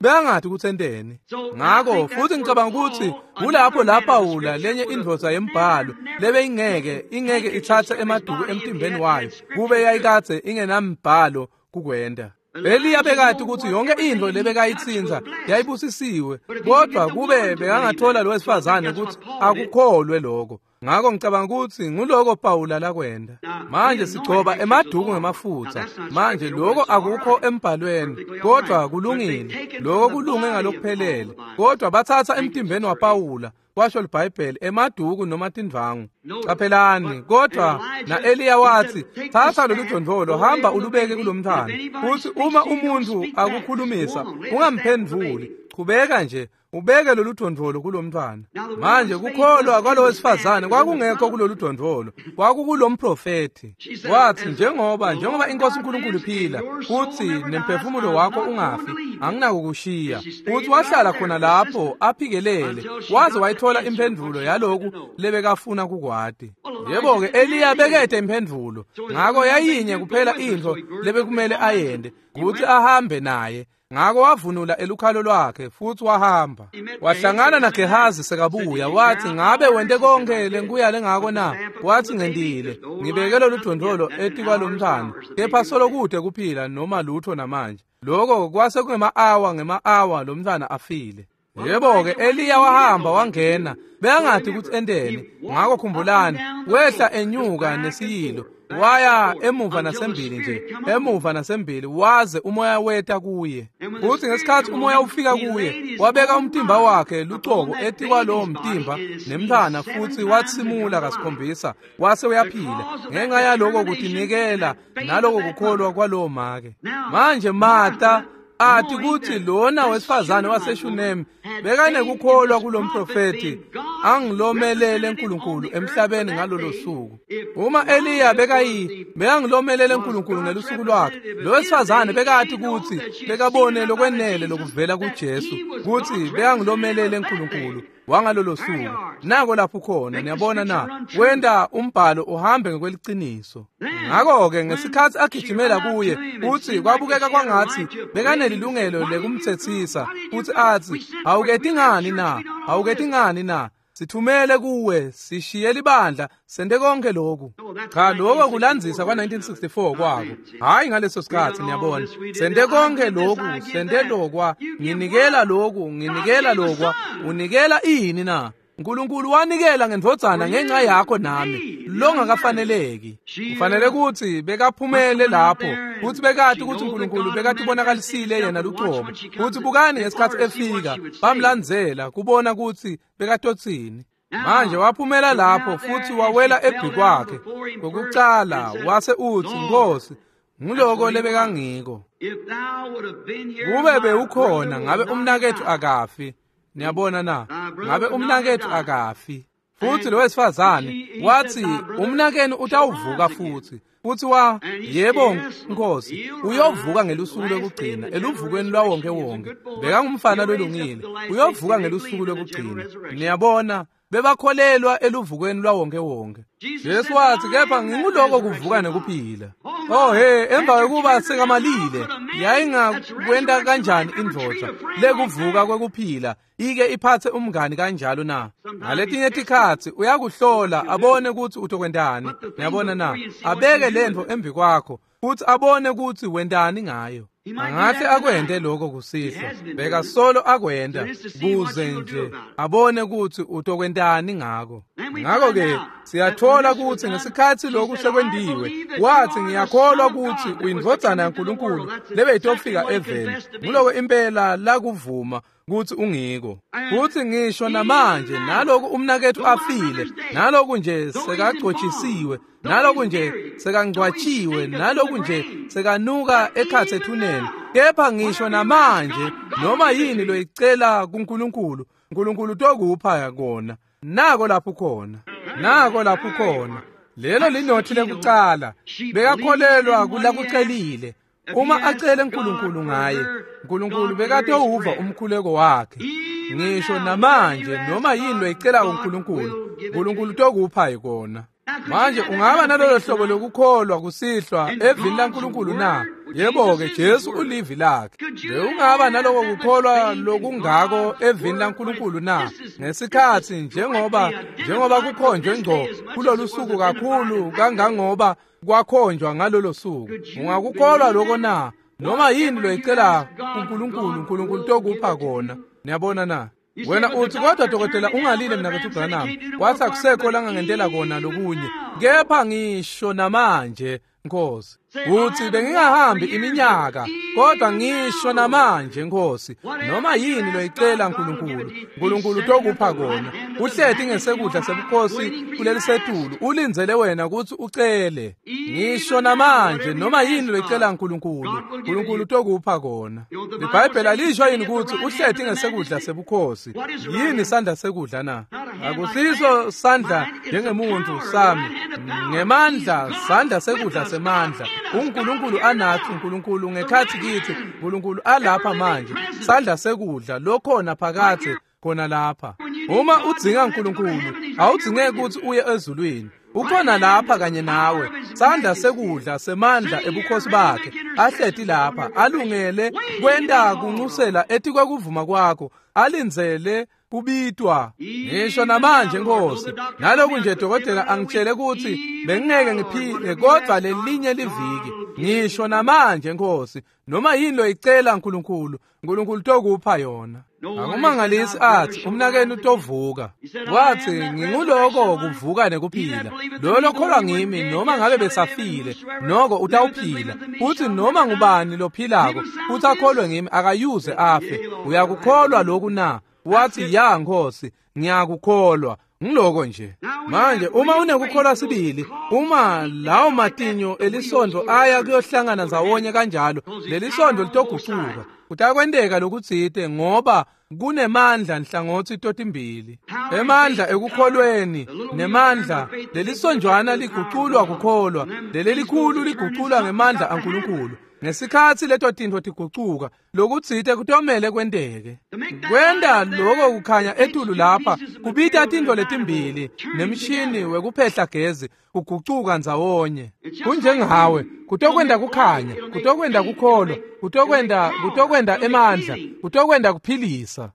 beyangathi ukuthi enteni. Ngakho futhi ngicabanga ukuthi kulapho laphawula lenye indvodza yembhalo lebe ingeke ithathe emaduku emtimbeni wayo kube yayikade ingenambhalo kukwenda. Eliya bekathi ukuthi yonke into lebekayitsinza yayibusisiwe, kodwa kube bekangathola lo wesifazane ukuthi akukholwe lokho. Ngakho ngicabanga ukuthi nguloko Pawula lakwenda. Manje sigcoba emaduku ngemafutha. Manje lokho akukho embhalweni, kodwa kulungile. Lokho kulunge ngalokuphelele. Kodwa bathatha emtimbeni waPawula, kwasho iBhayibheli, emaduku noma tindvangu. Caphelani, kodwa na Eliya wathi, thatha lolu dondolo, hamba ulubeke kulomntwana. Uthi uma umuntu akukhulumisa, ungamphendvuli. Qhubeka nje, ubeke lolu dondolo kulomntwana. Manje kukholwa kwalo wesifazane kwakungekho kulolu dondolo, kwakukulomprofeti. Wathi njengoba iNkosi uNkulunkulu iphila, uthi nemphefumulo wakho ungafi, anginakukushiya. Uthi wahlala khona lapho aphikelele, waze wayithola imphendvulo yaloku lebekafuna kukwati. Yebo-ke Eliya bekethe imphendvulo, ngakho yayinye kuphela into lebekumele ayende, ukuthi ahambe naye. Ngakho wavunula elukhalo lwakhe futhi wahamba. Wahlangana naGehazi sekabuya, wathi ngabe wente konke lenkuyale ngako na? Wathi ngendile, ngibeke lolu dondolo etikwa lomntwana, kepha solo kude kuphila noma lutho namanje. Lokho kwase ngema-awa lo mntwana afile. Yebo-ke Eliya wahamba wangena, beyangathi ukuthi enteni. Ngakho khumbulani, wehla enyuka nesiyilo, waya emuva nasembili waze umoya weta kuye. Uthi ngesikhathi umoya ufika kuye, wabeka umtimba wakhe lucobo etikwa lowo mtimba nemntwana futhi watsimula kasikhombisa, wase uyaphila ngenxa yaloko kutinikela naloko kukholwa kwalowo make. Manje Martha athi kuthi lona wesifazane waseShunemi bekanekukholwa kulomprofeti angilomelele uNkulunkulu emhlabeni ngalolo suku. Uma Eliya bekangilomelele uNkulunkulu ngelusuku lwakhe, lo wesifazane bekathi kuthi bekabone lokwenele lokuvela kuJesu kuthi bekangilomelele uNkulunkulu wangalolo suku. Nako lapho khona niyabona na, wenda umbhalo uhambe ngokweliciniso. Ngakho-ke ngesikhathi agijimela kuye, uthi kwabukeka kwangathi bekanelilungelo lekumthethisa, uthi athi, awukethi ngani na, sithumele kuwe, sishiyele ibandla, sende konke lokhu. Cha, lokho kulandzisa kwa-1964 kwabo, hayi ngaleso sikhathi niyabona. Sende konke lokhu, sende lokwa, nginikela lokwa, unikela ini na? uNkulunkulu wanikela ngendvodzana ngenxa yakho nami, longakafaneleki. Kufanele ukuthi bekaphumele lapho, ukuthi bekathi ukuthi uNkulunkulu bekathi bonakalisile yena lucobo, ukuthi bukani ngesikhathi efika, bamlandzela kubona ukuthi bekatotsini. Manje waphumela lapho futhi wawela ebhikwakhe. Kokucala wase uthi, Nkosi, nguloko lebekangiko. Kube bewukhona ngabe umnakethu akafi. Niyabona na, ngabe umnakethu akafi. Futhi lo wesifazane wathi umnakeni utawuvuka futhi. Futhi yebo Nkosi, uyovuka ngelusuku lokugcina, eluvukweni lwawonke. Bekangumfana lolungile, uyovuka ngelusuku lokugcina. Niyabona, bebakholelwa eluvukweni lwawonke. Yesu wathi kepha nginguloko kuvuka nekuphila. Emva kwekuba sekamalile, yayingakwenda kanjani indvodza lekuvuka kwekuphila ike iphathe umngani kanjalo na? Ngaletinye tikhathi uyakuhlola abone ukuthi utokwendani. Niyabona na, abeke lento embi kwakho futhi abone ukuthi wendani ngayo. Angahle akwende lokho kusihlwa, beka solo akwenda kuze nje abone ukuthi utokwendani ngako. Ngakho-ke siyathola ukuthi ngesikhathi lokhu sekwendiwe, wathi ngiyakholwa ukuthi uyindvodzana yaNkulunkulu lebeyitofika eveni. Nguloko impela lakuvuma ukuthi ungiko. Futhi ngisho namanje naloku umnakethu afile, naloku nje sekagcotshisiwe, naloku nje sekangcwatshiwe, naloku nje sekanuka ekhathe ethuneni. Kepha ngisho namanje noma yini loyicela kuNkulunkulu, uNkulunkulu tokupha kona. Nako lapho khona. Lelo linothi lekucala, bekakholelwa kulakucelile. Uma acele uNkulunkulu ngaye, uNkulunkulu bekatowuva umkhuleko wakhe. Ngisho namanje noma yini loyicela uNkulunkulu, uNkulunkulu tokupha kona. Manje ungaba nalolo hlobo lokukholwa kusihlwa evini laNkulunkulu na? Yebo-ke Jesu ulivi lakhe. Ungaba naloko kukholwa lokungako evini laNkulunkulu na ngesikhathi njengoba kukhonjwe ngqo kulolu suku kakhulu kangangoba kwakhonjwa ngalolo suku. Ungakukholwa lokho na noma yini loyicela uNkulunkulu tokupha kona. Niyabona na? Wena uthi kodwa dokotela ungalile mina bethu Branham wathi akusekho la ngangentela kona lokunye kepha ngisho namanje Nkosi uthi bengingahambi iminyaka kodwa ngisho namanje Nkosi noma yini loyicela uNkulunkulu tokupha kona uhlethi ngesekudla sebukhosi kuleli setulu ulinzele wena ukuthi ucele ngisho namanje noma yini loyicela uNkulunkulu tokupha kona. iBhayibheli alisho yini ukuthi uhlethi ngesekudla sebukhosi yini sandla sekudla na? Akusiso sandla njengemuntu sami ngemandla sandla sekudla semandla uNkulunkulu anathi uNkulunkulu ngekhathi kithi uNkulunkulu alapha manje sandla sekudla lokhona phakathi khona lapha. Uma udzinga uNkulunkulu awudzingeki ukuthi uye ezulwini ukhona lapha kanye nawe sandla sekudla semandla ebukhosi bakhe ahlethi lapha alungele kwenda kunxusela ethi kwakuvuma kwakho alinzele kubitwa ngisho namanje Nkosi. Naloku nje dokotela angitshele ukuthi bengingeke ngiphile kodwa lelinye liviki ngisho namanje Nkosi noma yini loyicela uNkulunkulu tokupha yona. Akumangalisi athi umnakeni utovuka wathi nginguloko kuvuka nekuphila lo kholwa ngimi noma ngabe besafile noko utawuphila uthi noma ngubani lophilako uthi akholwe ngimi akayuze afe. Uyakukholwa lokhu na? Wathi ya Nkosi ngiyakukholwa ngiloko nje. Manje uma unekukholwa sibili uma lawo matinyo elisondo aya kuyohlangana zawonye kanjalo lelisondo litoguquka utakwendeka lokutsite ngoba kunemandla nhlangothi totimbili emandla ekukholweni nemandla lelisonjwana liguqulwa kukholwa lelikhulu liguqulwa ngemandla aNkulunkulu. Ngesikhathi leto tinto tiguquka lokutsite kutomele kwendeke kwenda loko kukhanya etulu lapha kubita tinto letimbili nemshini wekuphehla gezi kuguquka nzawonye kunjengawe kutokwenda kukhanya kutokwenda kukholwa kutokwenda emandla kutokwenda kuphilisa.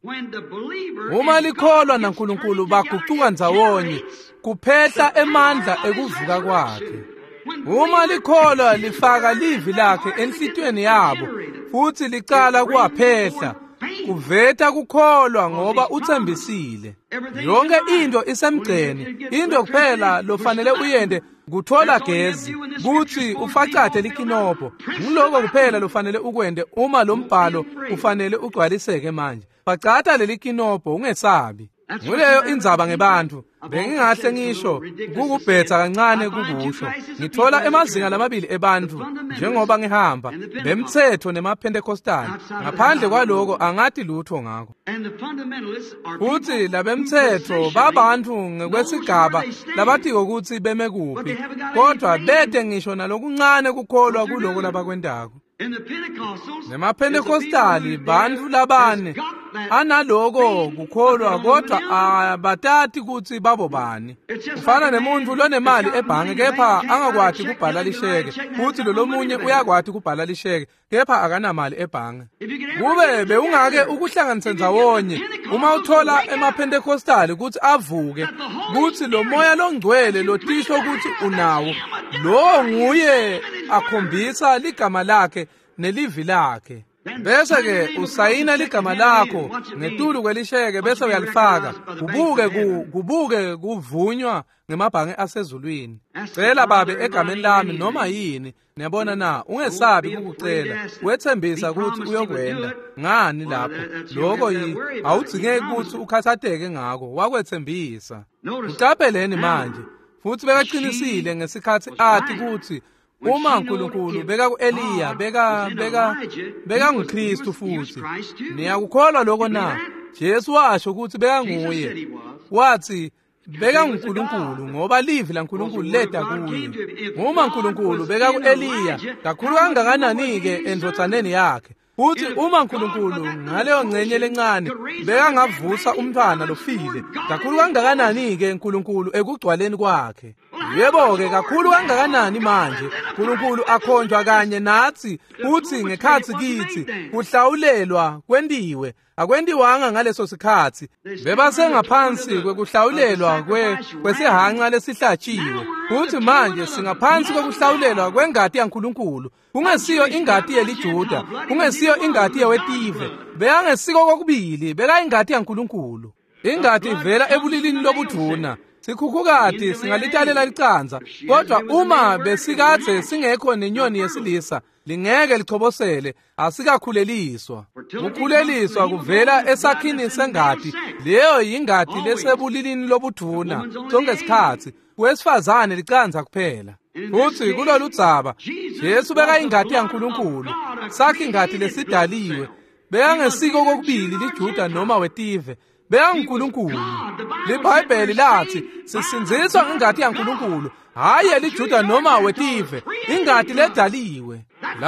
Uma likholwa naNkulunkulu baguquka nzawonye kuphehla emandla ekuvuka kwakhe. Uma likholwa lifaka livi lakhe enhlitweni yabo futhi licala kuwaphehla kuveta kukholwa ngoba uthembisile. Yonke into isemgceni into kuphela lofanele uyende kuthola gezi kuthi ufacathe likinopho ngiloko kuphela lofanele ukwende uma lo mbhalo ufanele ugcwaliseke manje. Facatha lelikinopho ungesabi. Nguleyo indzaba ngebantu bengingahle ngisho kukubhetha kancane kukusho ngithola emazinga lamabili ebantu njengoba ngihamba bemthetho nemaPentekostali ngaphandle kwaloko angathi lutho ngako. Futhi labemthetho babantu ngekwesigaba labathi ukuthi beme kuphi kodwa bede ngisho nalokuncane kukholwa kuloko labakwendako. NemaPentekostali bantu labane analoko kukholwa kodwa abatati ukuthi babo bani. Ufana nemuntu lonemali ebhange kepha angakwathi kubhala lisheke futhi lomunye uyakwathi kubhala lisheke kepha akanamali ebhange. Kube beungake ukuhlanganisa ndzawonye uma uthola emaPentekostali ukuthi avuke kuthi lo moya longcwele lotisho ukuthi unawo lo nguye akhombisa ligama lakhe nelivi lakhe. Bese ke usayina ligama lakho ngetulu kwelisheke bese uyalifaka kubuke kuvunywa ngemabhange asezulwini. Cela babe egameni lami noma yini niyabona na ungesabi ukucela wethembisa ukuthi uyokwenda ngani lapho lokho awudzingeki ukuthi ukhathateke ngako wakwethembisa. Ucapheleni manje futhi bekaqinisile ngesikhathi athi ukuthi uma uNkulunkulu beka kuEliya beka nguKristu futhi niyakukholwa lokho na? Jesu washo ukuthi beka nguye wathi beka nguNkulunkulu ngoba livi laNkulunkulu leda kuye. Uma uNkulunkulu beka kuEliya kakhulu kangakanani ke endodsaneni yakhe uthi uma uNkulunkulu ngaleyo ngcenye lencane bekangavusa umntwana lofile, kakhulu kangakanani-ke uNkulunkulu ekugcwaleni kwakhe. Yebo-ke kakhulu kangakanani manje uNkulunkulu akhonjwa kanye nathi, uthi ngekhathi kithi kuhlawulelwa kwendiwe, akwendiwanga ngaleso sikhathi. Bebasengaphansi kwekuhlawulelwa kwesihanqa lesihlatshiwe, uthi manje singaphansi kwekuhlawulelwa kwengadi yaNkulunkulu, kungesiyo ingadi yeliJuda, kungesiyo ingadi yewetive, beyangesiko kokubili, bekayingadi yaNkulunkulu. Ingadi ivela ebulilini lobuduna, sikhukhukade singalitalela licanza, kodwa uma besikade singekho nenyoni yesilisa, lingeke lichobosele, asikakhuleliswa. Ukukhuleliswa kuvela esakhini sengadi, leyo yingadi lesebulilini lobuduna sonke isikhathi, kuwesifazane licanza kuphela. Futhi kulolu dzaba, Jesu bekayingadi yaNkulunkulu, sakhe ingadi lesidaliwe, beyangesiko kokubili liJuda noma wetive, beyanguNkulunkulu. LiBhayibheli lathi sisinziswa ngengadi yaNkulunkulu, hayi eliJuda noma wetive, ingadi ledaliwe.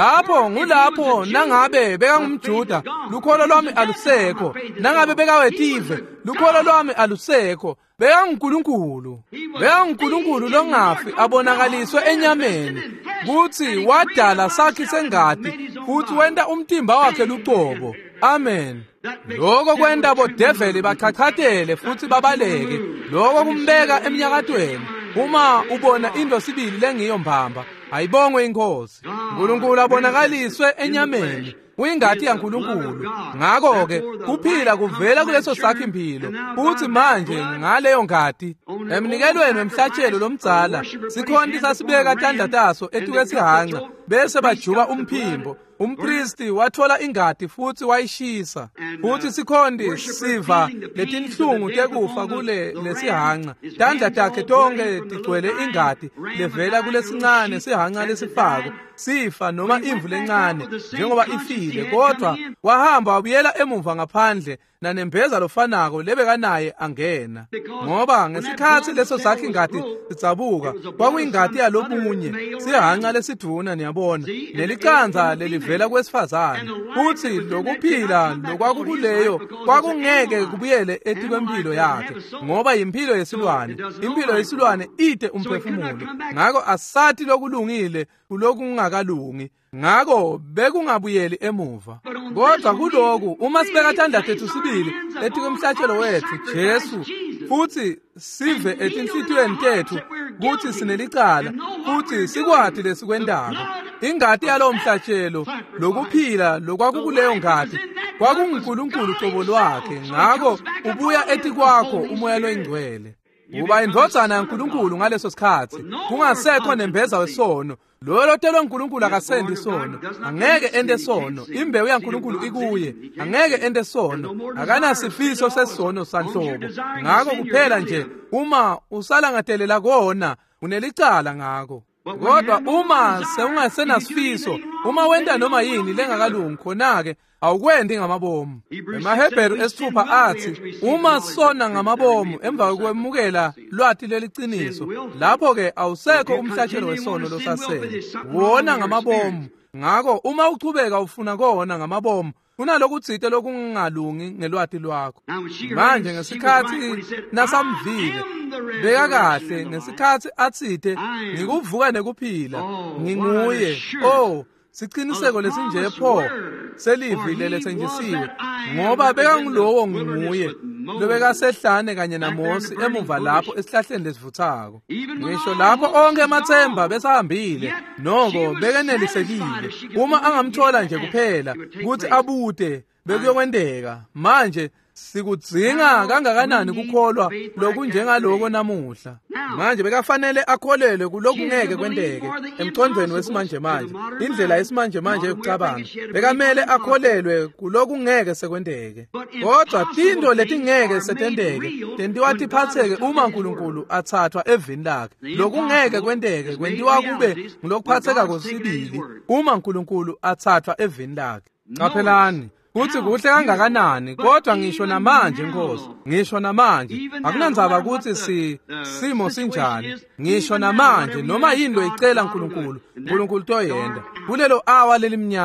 Lapho nangabe bekangumJuda, lukholo lwami alusekho, nangabe bekawetive, lukholo lwami alusekho, beyanguNkulunkulu. BeyanguNkulunkulu longafi abonakaliswe enyameni, kuthi wadala sakhi sengadi, futhi wenda umtimba wakhe lucobo. Amen. Lokho kwenda bodeveli bachachatele futhi babaleke, lokho kumbeka eminyakatweni. Uma ubona into sibili lengiyombamba, ayibongwe inkosi. uNkulunkulu abonakaliswe enyameni, uyingadi yaNkulunkulu. Ngakho-ke kuphila kuvela kuleso sakhi impilo, uthi manje ngaleyo ngadi emnikelweni wemhlatshelo lomdzala, sikhonti sasibeka tandlataso etukwesihanqa, bese bajuba umphimbo. Umpristi wathola ingadi futhi wayishisa, futhi sikhonti siva letinhlungu tekufa lesihanqa. Tandla takhe tonke tigcwele ingadi levela kulesincane sihanqa lesifako, sifa noma imvu lencane njengoba ifile, kodwa wahamba wabuyela emuva ngaphandle nanembeza lofanako lebekanaye angena. Ngoba ngesikhathi leso sakhi ingadi sidzabuka, kwakuyingadi yalobunye sihanqa lesiduna, niyabona, nelicanza lelivela kwesifazane, futhi lokuphila lokwakukuleyo kwakungeke kubuyele etikwempilo yakhe, ngoba yimpilo yesilwane. Impilo yesilwane ide umphefumulo, ngakho asathi lokulungile kulokungakalungi, ngakho bekungabuyeli emuva. Kodwa kuloku uma sibeka tandla tethu sibili etikwemhlatshelo wethu Jesu, futhi sive etinhlitiyweni tethu kuthi sinelicala, futhi sikwati lesikwendaba, ingadi yalowo mhlatshelo lokuphila lokwakukuleyo ngadi kwakunguNkulunkulu qobo lwakhe. Ngakho ubuya eti kwakho umoya loyingcwele, uba indvodzana yaNkulunkulu ngaleso sikhathi, kungasekho nembeza wesono. Lo telo uNkulunkulu akasendi sono, angeke ende sono. Imbewu yaNkulunkulu ikuye, angeke ende sono, akanasifiso sesono sanhlobo. Ngakho kuphela nje uma usalangadelela kona unelicala ngakho. Kodwa uma seungasenasifiso, uma wenda noma yini lengakalungi, khona-ke awukwendi ngamabomu. EmaHebheru 6 athi, uma sona ngamabomu emva kwemukela lwathi leliciniso, lapho-ke awusekho umhlatshelo wesono losasele, wona ngamabomu. Ngakho uma uchubeka ufuna kona ngamabomu, unalokutsite lokungalungi ngelwati lwakho. Manje ngesikhathi nasamvile, beka kahle ngesikhathi atsite, ngikuvuka nekuphila, nginguye. Siqiniseko lesinje pho selivile lesenjisiwe, ngoba bekangulowo nginguye lobekasehlane kanye naMosi emuva lapho esihlahleni lesivuthako. Ngisho lapho onke amathemba besahambile, noko bekenelisekile, uma angamthola nje kuphela kuthi abude bekuyokwendeka. Manje sikudzinga kangakanani kukholwa lokunjengaloko namuhla. Manje bekafanele akholelwe kulokungeke kwendeke emcondweni wesimanje manje, indlela yesimanje manje yokucabanga. Bekamele akholelwe kulokungeke sekwendeke. Kodwa tinto letingeke setendeke tentiwa tiphatheke uma uNkulunkulu athathwa evini lakhe. Lokungeke kwendeke kwentiwa kube ngilokuphatheka kwesibili uma uNkulunkulu athathwa evini lakhe. Qaphelani kuthi kuhle kangakanani, kodwa ngisho namanje Nkosi, ngisho namanje akunandzaba ukuthi simo sinjani. Ngisho namanje noma yini lo icela uNkulunkulu toyenda kulelo awa lelimnyama,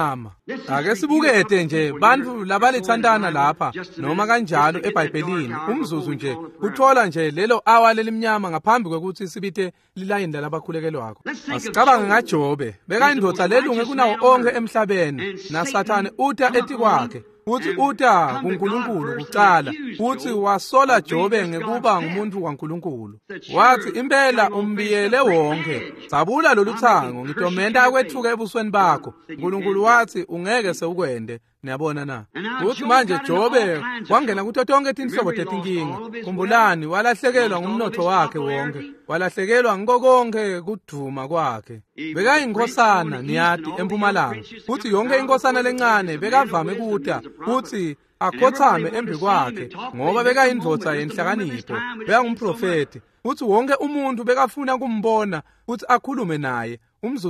Ake sibukete nje bantu labalithandana lapha noma kanjalo eBhayibhelini umzuzu nje uthola nje lelo awa lelimnyama ngaphambi kwekuthi sibithe lilayini labakhulekelwako. Asicabange ngaJobe, bekayindoda lelunge kunawo onke emhlabeni, naSathane utha ethi kwakhe uthi uta kuNkulunkulu kuqala uthi wasola Jobe ngekuba ngumuntu kaNkulunkulu. Wathi impela umbiyele wonke, zabula lolu thango ngidomenda akwethuka ebusweni bakho. uNkulunkulu wathi ungeke sewukwende. Niyabona na? Uthi manje Jobe wangena kuto tonke tinhlobo tetinkinga. Kumbulani walahlekelwa ngumnotho wakhe wonke, walahlekelwa ngokonke kuduma kwakhe. Bekayinkosana niyati eMpumalanga. Uthi yonke inkosana lencane bekavame kuta uthi akhothame embi kwakhe ngoba bekayindvodza yenhlakanipho, bekangumprofeti. Uthi wonke umuntu bekafuna kumbona uthi akhulume naye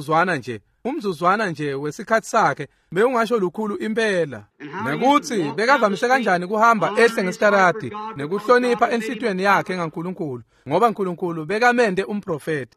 umzuzwana nje wesikhathi sakhe, beungasho lukhulu impela. Nekuthi bekavamise kanjani kuhamba ehle ngesitarati nekuhlonipha enhlitweni yakhe ngaNkulunkulu, ngoba uNkulunkulu bekamende umprofeti.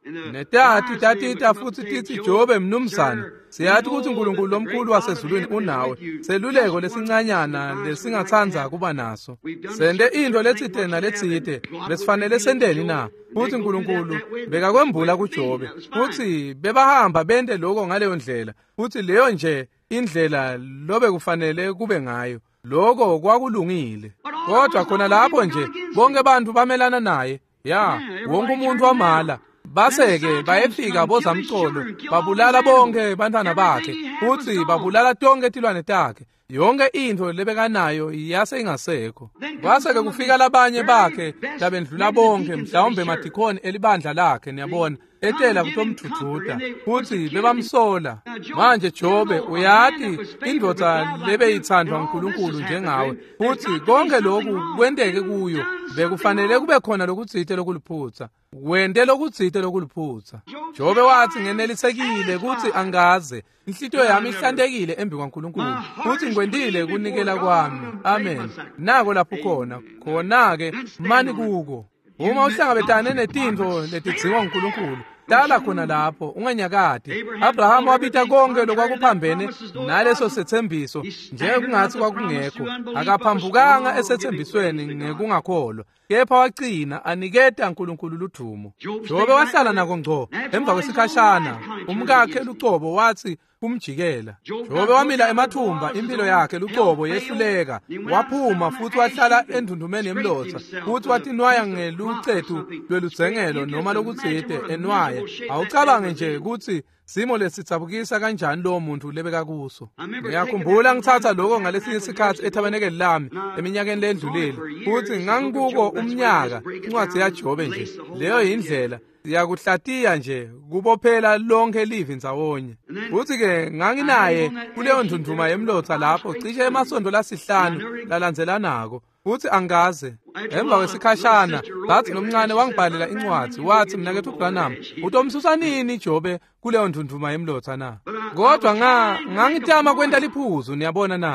Tatita futhi tithi Jobe mnumzane, siyathi ukuthi uNkulunkulu omkhulu wasezulwini unawe, seluleko lesincanyana lesingathanza kuba naso. Sende into letsite naletsite besifanele sendeni na. Uthi uNkulunkulu bekakwembula kuJobe, uthi bebahamba bende lokho ngaleyo ndlela, uthi leyo nje indlela lobe kufanele kube ngayo, lokho kwakulungile. Kodwa khona lapho nje bonke bantu bamelana naye, wonke umuntu wamala. Base-ke bayefika bozamcolo babulala bonke bantwana bakhe, uthi babulala tonke tilwane takhe, yonke into lebekanayo yase ingasekho. Kwase-ke kufika labanye bakhe labendlula bonke, mhlawumbe madikhoni elibandla lakhe, niyabona, etela kutomthuthuta, uthi bebamsola. Manje Jobe uyathi indvodza lebeyithandwa uNkulunkulu njengawe, uthi konke lokhu kwenteke kuyo bekufanele kube khona lokutsite lokuliphutsa. Wende lokutsite lokuliphutsa. Jobe wathi ngenelisekile kuthi angaze, inhlitiyo yami ihlantekile embi kwaNkulunkulu, uthi ngikwendile kunikela kwami. Amen. Nako lapho khona-ke mani kuko. Uma uhlangabetane netintfo letidzinga uNkulunkulu, dala khona lapho ungenyakati. Abraham wabita konke lokwakuphambene naleso sethembiso njengokungathi kwakungekho, akaphambukanga esethembisweni ngekungakholwa, kepha wagcina aniketa uNkulunkulu ludumo. Jobe wahlala nako ngco. Emva kwesikhashana umkakhe Lucobo wathi kumjikela. Jobe wamila emathumba, impilo yakhe Lucobo yehluleka, waphuma futhi wahlala endundumeni yemlotha, futhi wathi nwaya ngelucethu lweludzengelo noma lokutsite enwaya. Awucabange nje ukuthi simo lesitsabukisa kanjani lo muntu lebekakuso. Ngiyakhumbula ngithatha lokho ngalesinye isikhathi ethabenekeli lami eminyakeni ledlulile, futhi ngangikuko umnyaka incwadi yaJobe nje. Leyo yindlela siyakuhlatiya nje kubophela lonke livi ndzawonye. Futhi-ke nganginaye kuleyo ndunduma yemlotha lapho cishe emasondo lasihlanu lalandzelanako. Uthi angaze emva kwesikhashana ngathi nomncane wangibhalela incwadi, wathi mnakethu uBranham, utomsusa nini Jobe kuleyo ndunduma yemlotha na? Kodwa ngangitama kwenta liphuzu, niyabona na?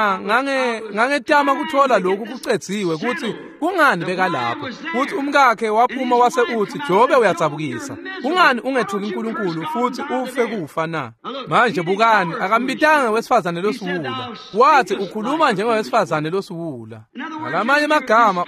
Ngangetama kuthola lokhu kucedziwe kuthi kungani bekalapho. Uthi umkakhe waphuma wase uthi Jobe uyatsabukisa, kungani ungethuki uNkulunkulu futhi ufe kufa na? Manje bukani akambitanga wesifazane losuwula, wathi ukhuluma njengowesifazane losuwula. Ngalamanye amagama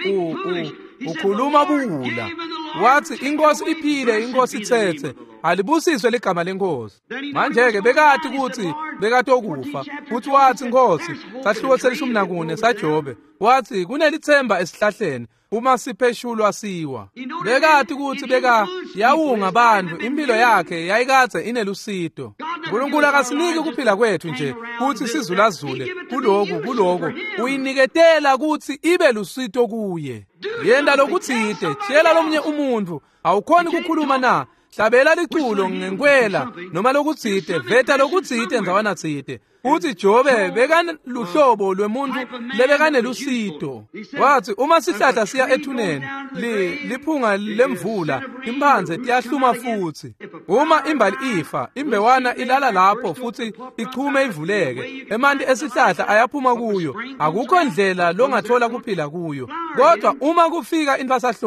ukhuluma buwula. Wathi inkosi iphile, inkosi ithethe, alibusiswe ligama lenkosi. Manje-ke bekathi kuthi bekatokufa, uthi wathi Nkosi sahluko selishumi nakune saJobe, wathi kunelithemba esihlahleni uma sipheshulwa siwa. Bekathi kuthi yawunga abantu, impilo yakhe yayikadze inelusido. uNkulunkulu akasiniki kuphila kwethu nje kuthi sizulazule kuloko uyiniketela kuthi ibe lusido kuye. Yenda lokutsite, tshela lomunye umuntu awukhoni kukhuluma na, hlabela liculo ngenkwela noma lokutsite, veta lokutsite nzawana tsite. Uthi Jobe bekaluhlobo lwemuntu lebekanelusido. Wathi uma sihlahla siya ethuneni liphunga lemvula, imphanze tiyahluma futhi. Uma imbali ifa, imbewana ilala lapho futhi ichume ivuleke, emanti esihlahla ayaphuma kuyo, akukho ndlela longathola kuphila kuyo. Kodwa uma kufika intwasahlobo,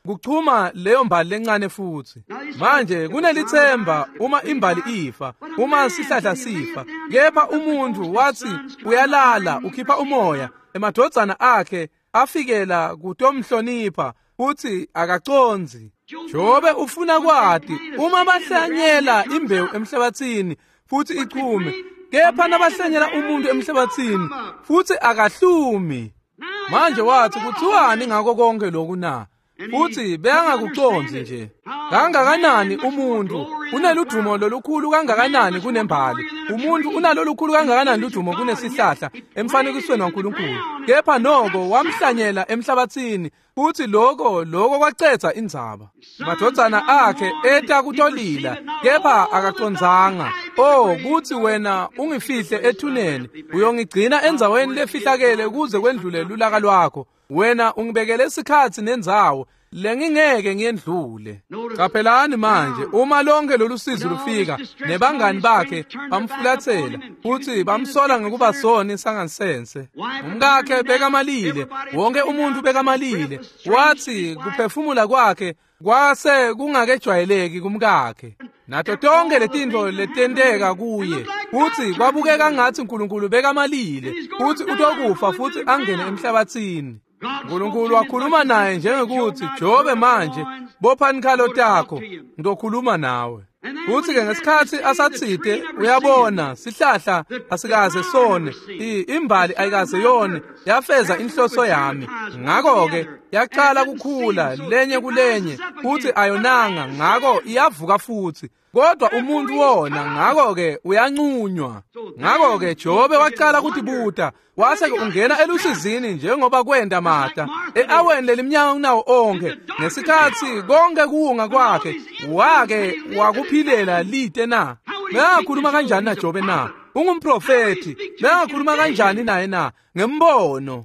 kuchuma leyo mbali lencane futhi. Manje kunelithemba uma imbali ifa, uma isihlahla sifa, kepha umuntu wathi uyalala ukhipha umoya emadodana akhe afikela kutomhlonipha futhi akaconzi. Jobe ufuna kwati uma bahlanyela imbewu emhlabathini futhi ichume, kepha nabahlanyela umuntu emhlabathini futhi akahlumi. Manje wathi kuthiwani ngako konke lokhu na? Futhi bengakuconzi nje. Kangakanani umuntu uneludumo lolukhulu kangakanani kunembali. Umuntu unalolukhulu kangakanani ludumo kunesihlahla emfanekisweni waNkulunkulu. Kepha noko wamhlanyela emhlabathini futhi lokho kwacetha indzaba. Madodana akhe eta kutolila kepha akaconzanga. Oh, kuthi wena ungifihle ethuneni, uyongigcina enzaweni lefihlakele kuze kwendlule lulaka lwakho. Wena ungibekele isikhathi nendzawo lengingeke ngiyendlule. Qaphelani manje, uma lonke lolu sizo lufika nebangani bakhe bamfulathela futhi bamsola ngokuba sona isanganisense. Umkakhe bekamalile, wonke umuntu bekamalile. Wathi kuphefumula kwakhe kwase kungakejwayeleki kumkakhe. Nato tonke letinto letenteka kuye futhi kwabukeka ngathi uNkulunkulu bekamalile futhi utokufa futhi angene emhlabathini. uNkulunkulu wakhuluma naye njengekuthi, Jobe manje bopha inkhalo takho ngizokhuluma nawe. Futhi ke ngesikhathi asathide uyabona sihlahla asikaze sone, imbali ayikaze yone yafeza inhloso yami. Ngakho ke yaqala kukhula lenye kulenye futhi ayonanga, ngakho iyavuka futhi. Kodwa umuntu wona ngakho ke uyancunywa. Ngakho ke Jobe waqala kuthi buta, wase ungena elusizini njengoba kwenda Martha eaweni lelimnyama kunawo onke. Ngesikhathi konke kuunga kwakhe wake wakuphilela lite na. Bengakhuluma kanjani na Jobe na? Ungumprofeti. Bengakhuluma kanjani naye na? Ngembono.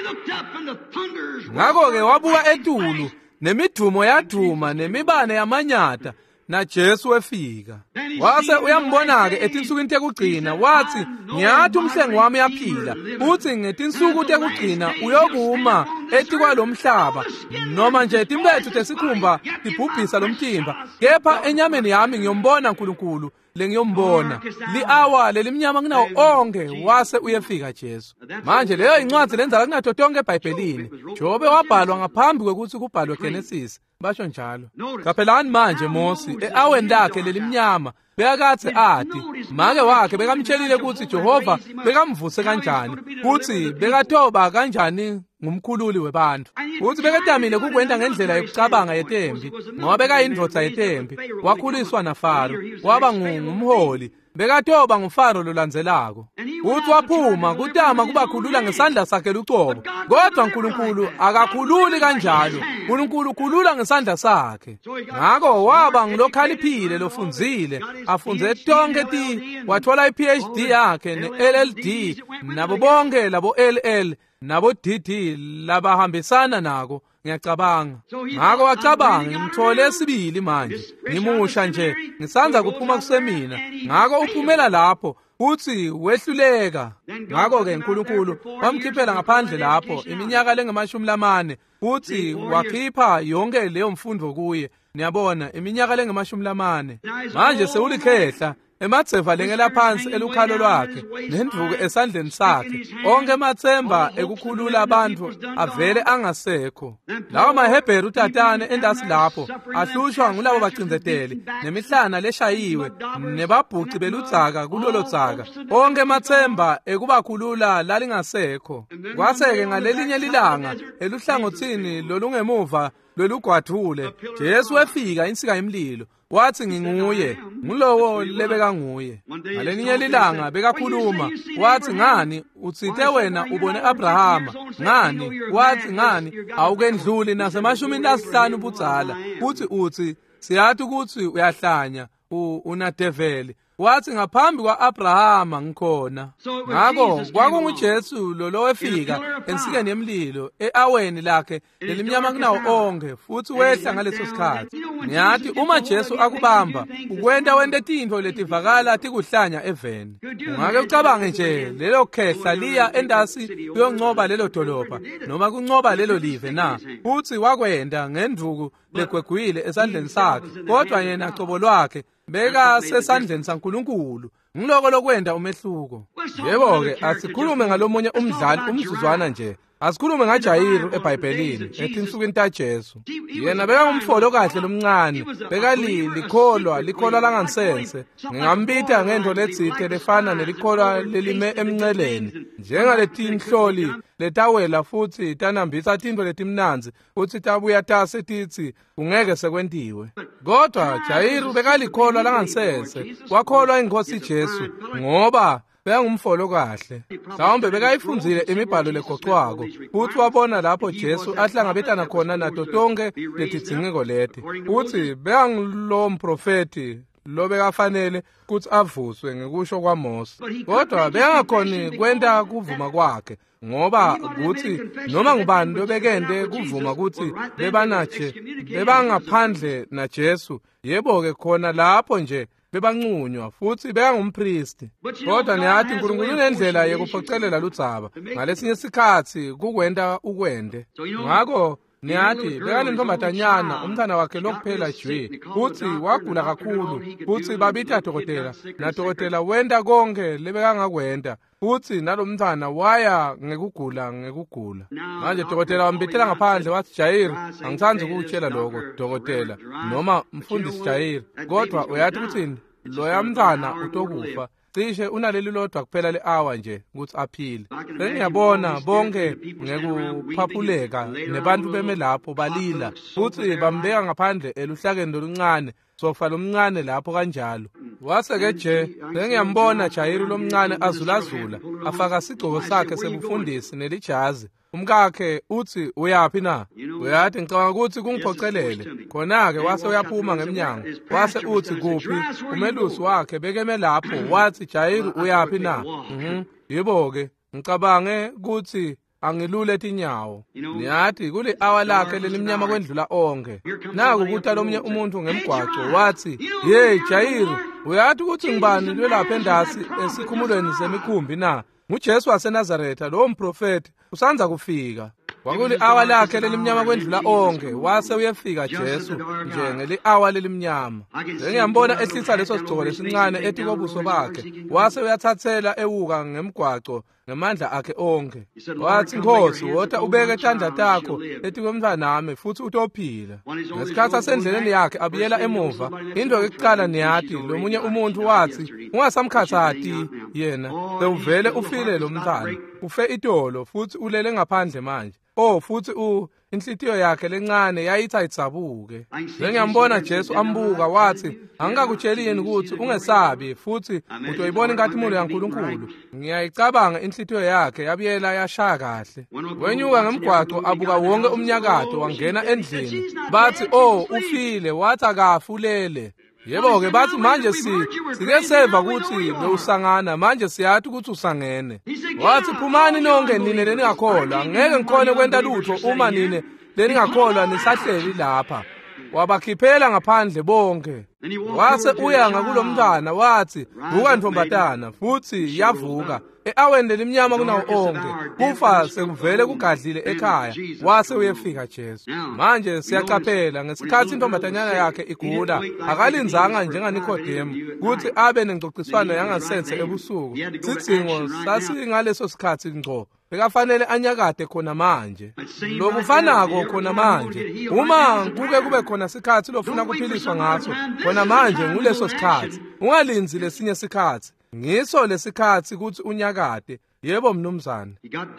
Ngakho ke wabuka etulu, nemidumo yaduma nemibane yamanyata. Na Jesu wefika. Wase uyambona ke etinsukwini tekugcina wathi ngiyathi umhlengi wami yaphila futhi ngetinsuku tekugcina uyokuma etikwa lomhlaba noma nje timbethu tesikhumba tibhubhisa lomtimba, kepha enyameni yami ngiyombona uNkulunkulu lengiyombona li-hour lelimnyama kunawo onke. Wase uyefika Jesu. Manje leyo incwadi lenzala kunato tonke eBhayibhelini. Jobe wabhalwa ngaphambi kwekuthi kubhalwe Genesis. Basho njalo. Qaphelani manje Mose eaweni lakhe lelimnyama bekakathi ati make wakhe bekamtshelile ukuthi Jehova bekamvuse kanjani futhi bekathoba kanjani ngumkhululi webantu. Futhi bekadamile kukwenda ngendlela yokucabanga yetembi ngoba bekayindvodza yetembi. Wakhuliswa naFaro waba ngumholi. Bekathoba nguFaro lolandzelako. Futhi waphuma kutama kubakhulula ngesandla sakhe lucobo. Kodwa uNkulunkulu akakhululi kanjalo. uNkulunkulu ukhulula ngesandla sakhe. Ngakho waba ngulokhaliphile lofunzile, afunze tonke wathola iPhD yakhe neLLD nabo bonke labo LL nabo DD labahambisana nako. Ngiyacabanga. Ngakho wacabanga ngimthole esibili manje. Ngimusha nje, ngisanza kuphuma kusemina. Ngakho uphumela lapho uthi wehluleka. Ngakho ke uNkulunkulu wamkhiphela ngaphandle lapho iminyaka lenge-40 uthi wakhipha yonke leyo mfundo kuye. Niyabona iminyaka lenge-40 manje sewulikhehla ematheva lengela phansi elukhalo lwakhe nenduku esandleni sakhe. Onke emathemba ekukhulula abantu avele angasekho. Lawo maHebheru utatane endasi lapho ahlushwa ngulabo bacindzeteli nemihlana leshayiwe nebabhuci beludzaka kulolo dzaka. Onke emathemba ekubakhulula lalingasekho. Kwaseke ngalelinye lilanga eluhlangothini lolungemuva lolugwadule Jesu wefika insika yemlilo. Wathi nginguye, ngulowo lebeka nguye. Ngalelinye lilanga bekakhuluma, wathi ngani utsithe wena ubone Abrahama? Ngani? Wathi ngani awukendluli nasemashumi-5 ubudzala? Futhi uthi siyathi ukuthi uyahlanya unadeveli. wathi ngaphambi kwa-Abrahama ngikhona. Ngakho kwakunguJesu lo wefika ensikeni yemlilo e-aweni lakhe lelimnyama kunawo onke futhi wehla ngaleso sikhathi. Ngiyathi uma Jesu akubamba wente tintfo letivakala tikuhlanya eveni. Ungake ucabange nje lelo khehla liya endasi uyoncoba lelo dolobha noma kuncoba lelo live na, futhi wakwenda ngenduku legwegwile esandleni sakhe, kodwa yena cobo lwakhe beka sesandleni saNkulunkulu. Ngiloko lokwenda umehluko. Yebo-ke asikhulume ngalomunye umdlali umzuzwana nje. Asikhulume ngaJayiru eBhayibhelini ethi insukwini taJesu. Yena bekangumfolo kahle lomncane, likholwa langansense. Ngingambitha ngento ledzithe lefana nelikholwa lelime emnceleni, njengaletinhloli letawela futhi tanambisa tintfo letimnanzi futhi tabuya tase tithi kungeke sekwentiwe. Kodwa Jayiru bekalikholwa langansense, wakholwa iNkosi Jesu ngoba bekangumfolo kahle. Mhlawumbe bekayifundzile imibhalo legoqwako futhi wabona lapho Jesu ahlangabetana khona nato tonke letidzingeko leti, futhi bekangulo mprofeti lo bekafanele kuthi avuswe ngekusho kwaMose. Kodwa bekangakhoni kwenta kuvuma kwakhe ngoba kuthi noma ngubani lobekende kuvuma kuthi bebangaphandle naJesu, yebo-ke khona lapho nje bebancunywa futhi bekangumpristi. Kodwa niyathi uNkulunkulu unendlela yekuphocelela ludzaba ngalesinye isikhathi kukwenta ukwende. Ngakho niyathi bekanentombatanyana umntana wakhe lokuphela jwi, futhi wagula kakhulu, futhi babitha dokotela, nadokotela wenta konke lebekangakwenta, futhi nalomntana waya ngekugula. Manje dokotela wambithela ngaphandle wathi, Jayiru, angithandi ukutshela lokho dokotela noma mfundisi Jayiru, kodwa uyathi kuthini, loya mntana utokufa, cishe unaleli lodwa kuphela le-hour nje ukuthi aphile. Ngiyabona bonke ngekuphaphuleka nebantu beme lapho balila, futhi bambeka ngaphandle eluhlakeni loluncane, sofa lomncane lapho kanjalo. Wase-ke nje ngiyambona Jayiru lomncane azulazula, afaka isigqoko sakhe sebufundisi nelijazi. Umkakhe uthi uyaphi na? Uyathi ngicabanga ukuthi kungiphocelele. Khona-ke wase uyaphuma ngemnyango, wase uthi kuphi? Umelusi wakhe bekeme lapho wathi, Jayiru uyaphi na? Yebo-ke ngicabange ukuthi angilule tinyawo. Niyathi kule hour lakhe lelimnyama kwendlula onke, naku kuthi lomunye umuntu ngemgwaco wathi, ye Jayiru, uyathi ukuthi ngibani lwelapha endasi esikhumulweni semikhumbi na? NguJesu waseNazaretha, lowo mprofeti usanza kufika. Kwakuli hour lakhe lelimnyama kwendlula onke, wase uyefika Jesu nje ngeli hour lelimnyama. Ngiyambona ehlisa leso sigqoko lesincane ethi kobuso bakhe, wase uyathathela ewuka ngemgwaco ngamandla akhe onke. Wathi, Nkosi, wota ubeke isandla takho ethi komntanami futhi utophila. Ngesikhathi asendleleni yakhe abuyela emuva, into yokuqala niyathi lomunye umuntu wathi, ungasamkhathati yena, sewuvele ufile lo mntana, ufe idolo futhi ulele ngaphandle manje. Futhi inhlitiyo yakhe lencane yayithi ayitsabuke. Ngiyambona Jesu ambuka wathi, angikakutsheli yini ukuthi ungesabi futhi utoyibona ingathi imuli yaNkulunkulu. Ngiyayicabanga inhlitiyo yakhe yabuyela yashaya kahle. Wenyuka ngemgwaco abuka wonke umnyakato, wangena endlini. Bathi, ufile, wathi akafi ulele. Yebo-ke bathi manje sike seva ukuthi bewusangana, manje siyathi ukuthi usangene. Wathi, phumani nonke nine leningakholwa, ngeke ngikhone kwenta lutho uma nine leningakholwa nisahleli lapha. Wabakhiphela ngaphandle bonke. Wase uya ngakulo mntwana wathi, vuka ntombatana, futhi yavuka. E-aweni lelimnyama kunawo onke, kufa sekuvele kugadlile ekhaya, wase uyefika Jesu. Manje siyaqaphela ngesikhathi intombatanyana yakhe igula, akalinzanga njengaNikodemu kuthi abe nengcociswano yangasense ebusuku. Sidzingo sasingaleso sikhathi ngco, bekafanele anyakade khona manje. Lokufanako khona manje, uma kuke kube khona sikhathi lofuna kuphiliswa ngaso, khona manje nguleso sikhathi. Ungalinzi lesinye sikhathi, ngiso lesikhathi ukuthi unyakade. Yebo mnumzane.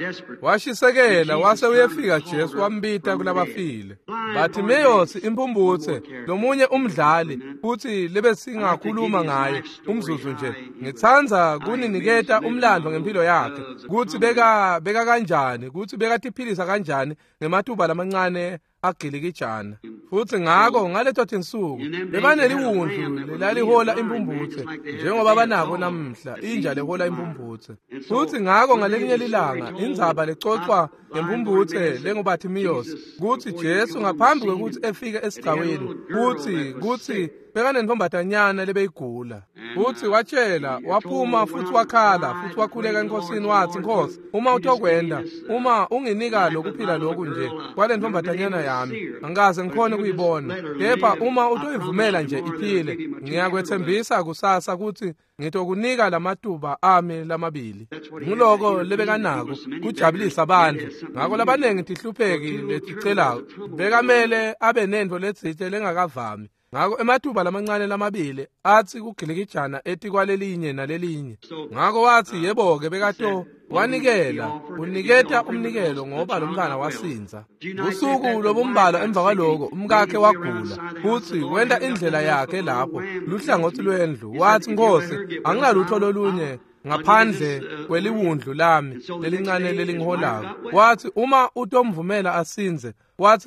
Washisekela wase uyefika Jesu wambita kulabafile. Bathi Meyosi imphumbuthe, lomunye umdlali, futhi lebe singakhuluma ngaye umzuzu nje. Ngithanza kuniniketa umlando ngempilo yakhe, kuthi beka kanjani, kuthi bekatiphilisa kanjani ngemathuba lamancane agilikijana. Futhi ngako ngaleto tinsuku bebaneliwundlu lelihola impumputhe njengoba banako namhla inja lehola impumputhe. Futhi ngako ngalelinye ilanga indzaba lecocwa ngempumputhe lenguBartimaeus kuthi Jesu ngaphambi kwekuthi efike esigcawini kuthi bekanentombatanyana lebeyigula. Futhi watshela waphuma futhi wakhala futhi wakhuleka enkosini wathi, Nkosi, uma utokwenda, uma unginika lokuphila lokhu nje kwale ntombatanyana yami, angikaze ngikhone kuyibona. Kepha uma utoyivumela nje iphile, ngiyakwethembisa kusasa ukuthi ngitokunika lamatuba ami lamabili. Ngiloko lebekanako kujabulisa abantu. Ngako labanengi tihlupheki leticelayo bekamele abe nento letsite lengakavami. Ngako ematuba lamancane lamabili athi kugilikijana ethi kwalelinye nalelinye. Ngako wathi yebo-ke bekato uniketa umnikelo ngoba lo mntwana wasinza. Usuku lobumbala emva kwaloko umkakhe wagula futhi wenda indlela yakhe lapho luhlangothi lwendlu. Wathi, Nkosi, angingalutho lolunye ngaphandle kweliwundlu lami lelincane lelingiholayo. Wathi uma utomvumela asinze, wathi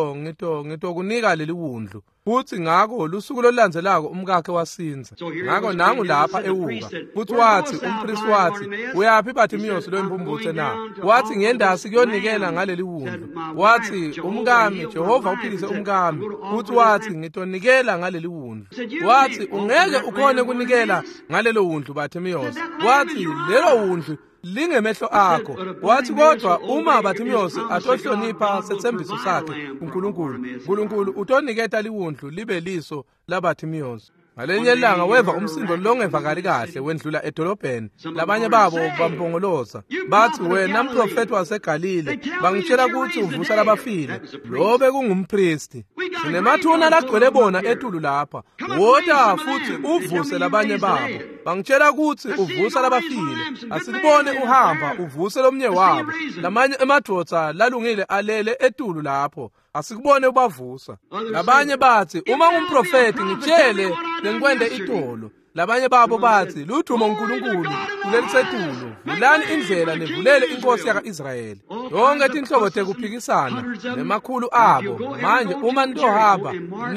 ngitokunika leliwundlu. Futhi ngako lusuku lolandzelako umkakhe wasinza. Ngako nangu lapha ewuka. Futhi wathi umpristi wathi, uyaphi Bartimaeus lwempumputhe na? Wathi ngendasi kuyonikela ngaleli wundlu. Wathi umkami, Jehova uphilise umkami. Futhi wathi ngitonikela ngaleli wundlu. Wathi ungeke ukhone kunikela ngalelo wundlu Bartimaeus. Wathi lelo wundlu lingemehlo akho. Wathi kodwa uma Bartimaeus atohlonipha sethembiso sakhe uNkulunkulu utoniketa liwundlu libe liso la Bartimaeus. Ngalenye ilanga weva umsindo longevakali kahle wendlula edolobheni. Labanye babo bambongoloza bathi, wena mprofeti waseGalile, bangitshela ukuthi uvusa labafile. Lo bekungumpristi. Sinemathuna lagcwele bona etulu lapha. Woda futhi uvuse labanye babo. Bangitshela ukuthi uvusa labafile. Asikubone uhamba uvuse lomnye wabo. Lamanye emadvodza lalungile alele etulu lapho. Asikubone ubavusa. Labanye bathi, uma ngumprofeti ngitshele lengikwende itolo. Labanye babo bathi, ludumo uNkulunkulu kulelisetulu. Vulani indlela nevulele inkosi yaka-Israyeli. Yonke tinhlobo tekuphikisana nemakhulu abo. Manje uma nitohamba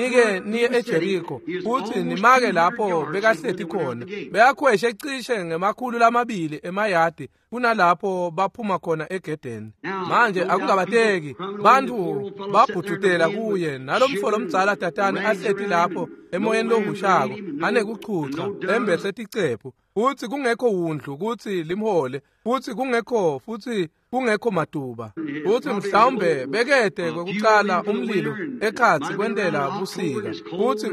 niye eJerikho futhi nimake lapho bekahlethi khona. Beyakhweshe cishe ngemakhulu lamabili emayadi kunalapho baphuma khona eGedeni. Manje akungabateki bantu babhujutela kuye nalomfolo mdzala tatane ahlethi lapho emoyeni lohushako anekuchucha embese ticephu. Futhi kungekho wundlu ukuthi limhole futhi kungekho matuba. Futhi mhlawumbe bekede kwekucala umlilo ekhathi kwentela busika. Futhi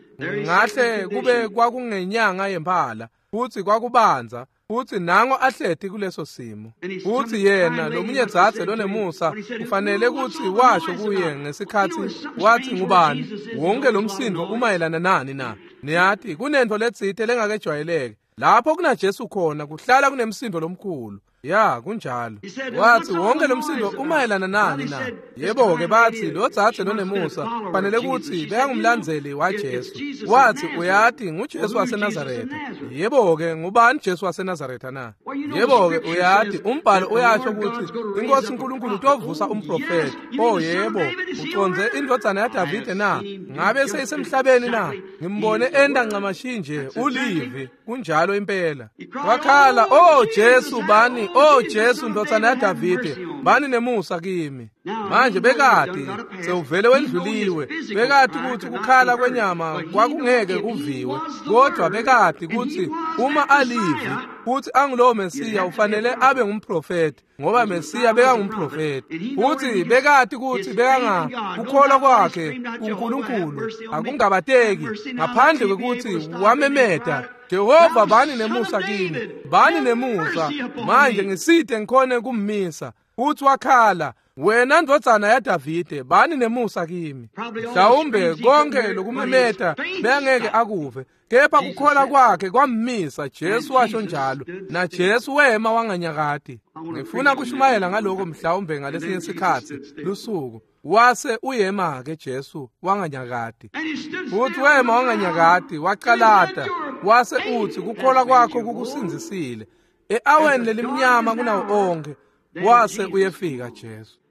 ngahle kube kwakungenyanga yemphala futhi kwakubanza. Futhi nango ahlethi kuleso simo. Futhi yena lomunye dzadze lonemusa kufanele ukuthi washo kuye ngesikhathi wathi, ngubani wonke lomsindo umayelana nani na? Niyathi kunento letsite lengakejwayeleke. Lapho kuna Jesu khona kuhlala kunemsindo lomkhulu. Ya, kunjalo. Wathi wonke lomsindo umayelana nani na? Yebo-ke bathi lo dzadze lonemusa fanele ukuthi bekangumlandzeli waJesu. Wathi uyathi nguJesu waseNazaretha. Yebo-ke ngubani Jesu waseNazaretha na? Yebo-ke uyathi umbhalo uyasho ukuthi inkosi uNkulunkulu utovusa umprofeti. Oh yebo, uconze indvodzana yaDavide na? Ngabe seyisemhlabeni na? Ngimbone enda ncamashinje uLivi. Kunjalo impela. Wakhala, oh Jesu bani, oh Jesu ndodzana yaDavide, bani nemusa kimi. Manje bekade sewuvele wendluliwe. Bekade ukuthi kukhala kwenyama kwakungeke kuviwe. Kodwa bekade ukuthi uma alivi futhi angulowo Mesiya ufanele abe ngumprofeti ngoba Mesiya bekangumprofeti. Futhi bekade ukuthi kukholwa kwakhe uNkulunkulu akungabateki ngaphandle kwekuthi wamemeda, Jehova bani nemusa kimi, bani nemusa. Manje ngiside ngikhone kummisa. Futhi wakhala, wena ndodzana yaDavide, bani nemusa kimi. Mhlawumbe konke lokumemeda bengeke akuve, kepha kukhola kwakhe kwammisa. Jesu washo njalo, na Jesu wema wanganyakati. Ngifuna kushumayela ngaloko mhlawumbe ngalesinye isikhathi lusuku wase uyema-ke Jesu wanganyakati. Futhi wema wanganyakati waqalata wase uthi kukhola kwakho kukusinzisile. E-aweni lelimnyama kunawo onke wase uyefika Jesu.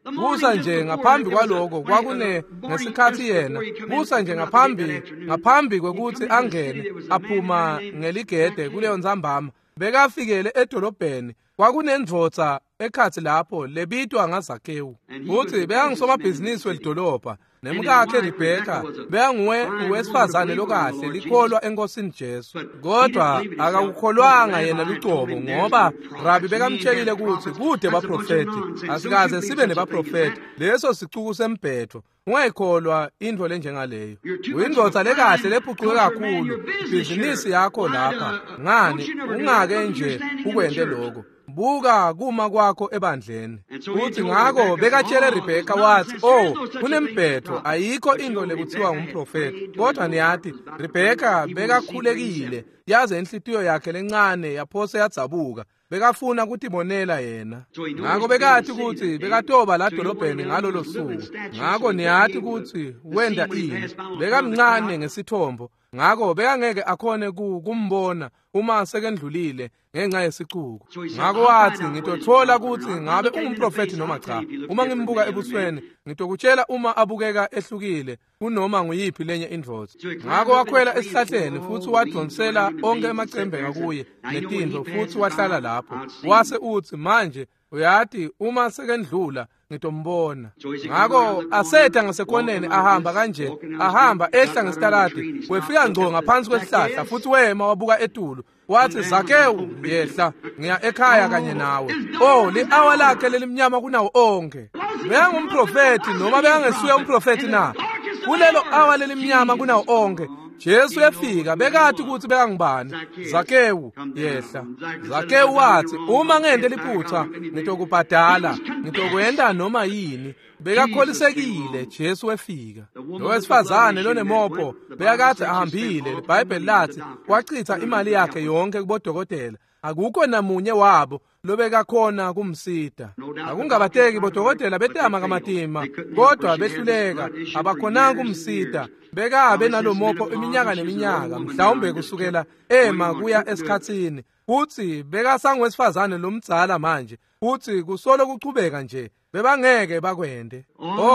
busa nje ngaphambi kwaloko kwakune ngesikhathi yena busa nje ngaphambi kwekuthi angene aphuma ngeligede kuleyo nzambama bekafikele edolobheni kwakunendvodza ekhathi lapho lebitwa ngaZakhewu futhi beyangisomabhizinisi welidolobha nemkakhe Rebeka beyanguwe uwesifazane lokahle likholwa enkosini Jesu kodwa akakukholwanga yena lucobo ngoba Rabi bekamtshelile ukuthi kude baprofeti asikaze sibe nebaprofeti leso sicuku sembhetho ungayikholwa into lenjengaleyo uyindvodza lekahle lephucuke kakhulu ibhizinisi yakho lapha ngani ungake nje ukwente lokho buka kuma kwakho ebandleni uthi ngako bekatshele Rebeka wathi kunembhetho ayikho into lekuthiwa ngumprofeti kodwa niyathi Rebeka bekakhulekile yaze inhlitiyo yakhe lencane yaphose yadzabuka bekafuna ukutibonela yena ngako bekathi ukuthi bekatoba la dolobheni ngalolo suku ngako niyathi ukuthi wenda ini bekamncane ngesithombo ngako bekangeke akhone kumbona uma sekendlulile ngenxa yesicuku ngako wathi ngitothola ukuthi ngabe ungumprofeti noma cha uma ngimbuka ebusweni ngitokutshela uma abukeka ehlukile kunoma nguyiphi lenye indvodza ngako wakhwela esihlahleni futhi wadonsela onke emacembe kuye netindlo futhi wahlala lapho wase uthi manje uyathi uma sekendlula ngitombona ngako asetha ngasekoneni ahamba kanje ahamba ehla ngesitaladi wefika ngco ngaphansi kwesihlahla futhi wema wabuka etulu wathi Zakhewu yehla ngiya ekhaya kanye nawe li-hour lakhe lelimnyama kunawo onke bengumprofeti noma bengesuye umprofeti na kulelo hour lelimnyama kunawo onke Jesu efika bekathi ukuthi bekangibani Zakhewu yehla Zakhewu wathi uma ngente liphutha ngitokubhadala ngitokwenda noma yini bekakholisekile Jesu efika lowesifazane lonemopo bekade ahambile iBhayibheli lathi wachitha imali yakhe yonke kubodokotela akukho namunye wabo lobekakhona kumsida akungabateki bodokotela betama kamatima kodwa behluleka abakhonanga kumsida bekabe nalomopo iminyaka neminyaka mhlawumbe kusukela kuya esikhatsini futhi bekasangwesifazane lomdzala manje futhi kusolo kuchubeka nje bebangeke bakwende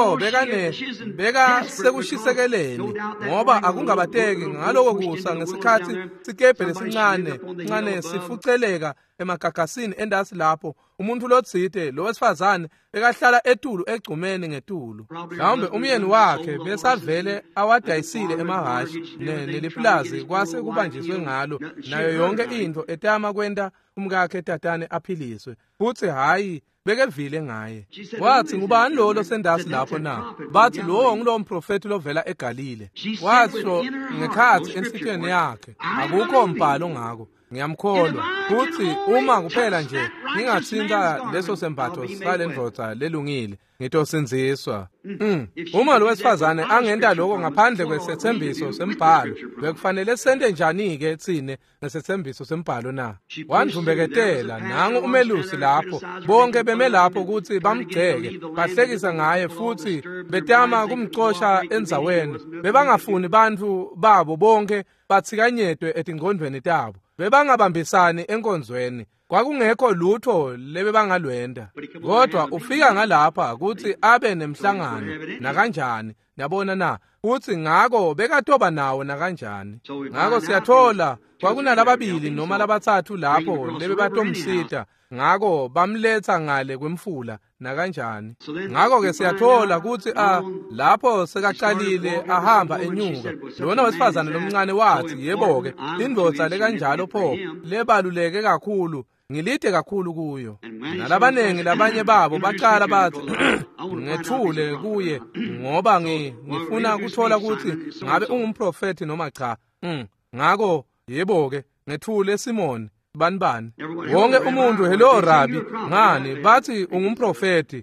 beka sekushisekeleni ngoba akungabateki ngaloko kusa ngesikhathi sikebhe lesincane sifuceleka emagagasini endasi lapho umuntu lotsite lowesifazane bekahlala etulu egcumeni ngetulu mhlawumbe umyeni wakhe besavele awadayisile emahashi neliplazi kwase kubanjiswe ngalo nayo yonke into etama kwenta umkakhe tatane aphiliswe futhi hayi bekevile ngaye wathi ngubani lo sendasi lapho na bathi lo ngulo mprofeti lovela eGalile watsho ngekhathi enhlitiyweni yakhe akukho mbhalo ngako ngiyamkholwa futhi uma kuphela nje ngingathinta leso sembatho salendvodza lelungile ngitosinziswa uma lo wesifazane angenta lokho ngaphandle kwesethembiso sembhalo bekufanele sente njani ke tsine nesethembiso sembhalo na wandvumbeketela nangu umelusi lapho bonke beme lapho ukuthi bamgceke bahlekisa ngaye futhi betama kumxosha endzaweni bebangafuni bantfu babo bonke bathikanyetwe etingqondweni tabo bebangabambisani enkonzweni kwakungekho lutho lebebangalwenda kodwa ufika ngalapha ukuthi abe nemhlangano nakanjani yabona na uthi ngako bekatoba nawo nakanjani ngako siyathola kwakunalababili noma labathathu lapho lebebatomsita ngako bamletha ngale kwemfula nakanjani ngako ke siyathola ukuthi lapho sekaqalile ahamba enyuka lona wesifazane lomncane wathi yebo ke indvodza lekanjalo pho lebaluleke kakhulu ngilide kakhulu kuyo nalabanengi labanye babo baqala bathi ngethule kuye ngoba ngifuna ukuthola ukuthi ngabe ungumprofeti noma cha ngako yebo ke ngethule Simoni bani wonke umuntu hello Rabi ngani bathi ungumprofeti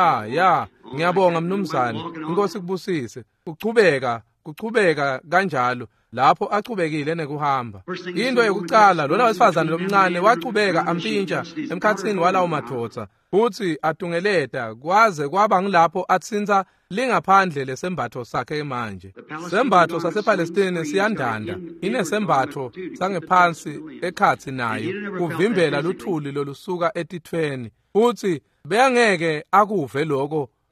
ya ngiyabonga mnumzane inkosi kubusise kuchubeka kanjalo lapho achubekile nekuhamba into yokucala lona wesifazane lomncane wachubeka ampintsha emkhatsini walawo madvodza futhi atungeleta kwaze kwaba ngilapho atsinza lingaphandle lesembatho sakhe manje sembatho sasePalestine siyandanda inesembatho sangephansi ekhathi nayo kuvimbela luthuli lolusuka etithweni futhi beyangeke akuve lokho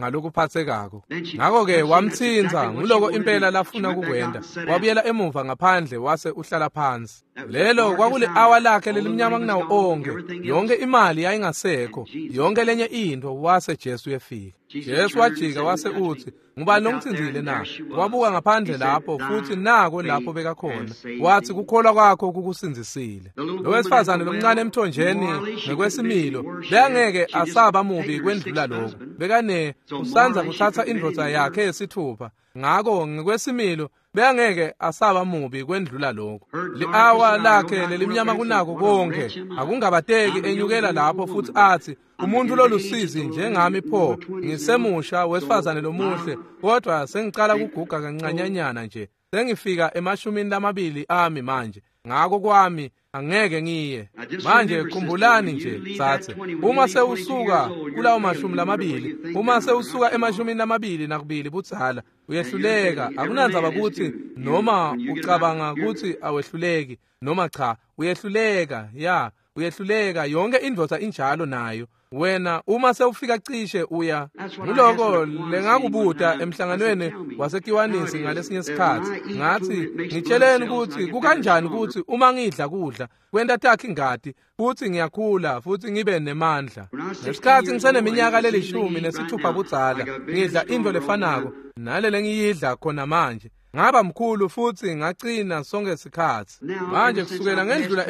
ngalokuphathekako. Ngakho-ke wamthinza nguloko impela lafuna ukukwenda, wabuyela emuva ngaphandle wase uhlala phansi. Lelo kwakule hour lakhe lelimnyama kunawo onke, yonke imali yayingasekho, yonke lenye into wase Jesu yefika. Jesu wajika wase uthi, ngubani longithinzile na? Wabuka ngaphandle lapho futhi nako lapho bekakhona. Wathi kukholwa kwakho kukusinzisile. Lo wesifazane lomncane emthonjeni ngekwesimilo bengeke asaba mubi kwendlula lokho. Bekane usanza kuthatha indvodza yakhe yesithupha. Ngakho ngekwesimilo bengeke asaba mubi kwendlula lokho. Li-hour lakhe lelimnyama kunako konke, akungabateki enyukela lapho futhi athi, umuntu lolusizi njengami pho, ngisemusha wesifazane lomuhle, kodwa sengicala kuguga kancanyanyana nje. Sengifika ema-20 ami manje. Ngakho kwami angeke ngiye. Manje khumbulani nje sathe, uma sewusuka kulawo 20, uma sewusuka ema-22 budzala, uyehluleka. Akunandzaba ukuthi noma ucabanga ukuthi awehluleki noma cha, uyehluleka. Ya, uyehluleka. Yonke indvodza injalo nayo. Wena uma sewufika cishe uya. Nguloko lengakubuta emhlanganweni wasekiwanisi ngalesinye isikhathi. Ngathi ngitsheleni ukuthi kukanjani ukuthi uma ngidla kudla kwenta takhe ingadi futhi ngiyakhula futhi ngibe nemandla. Ngesikhathi ngiseneminyaka leli-16 budzala ngidla into lefanako nalele ngiyidla khona manje. Ngaba mkhulu futhi ngagcina sonke isikhathi. Manje kusukela ngendlula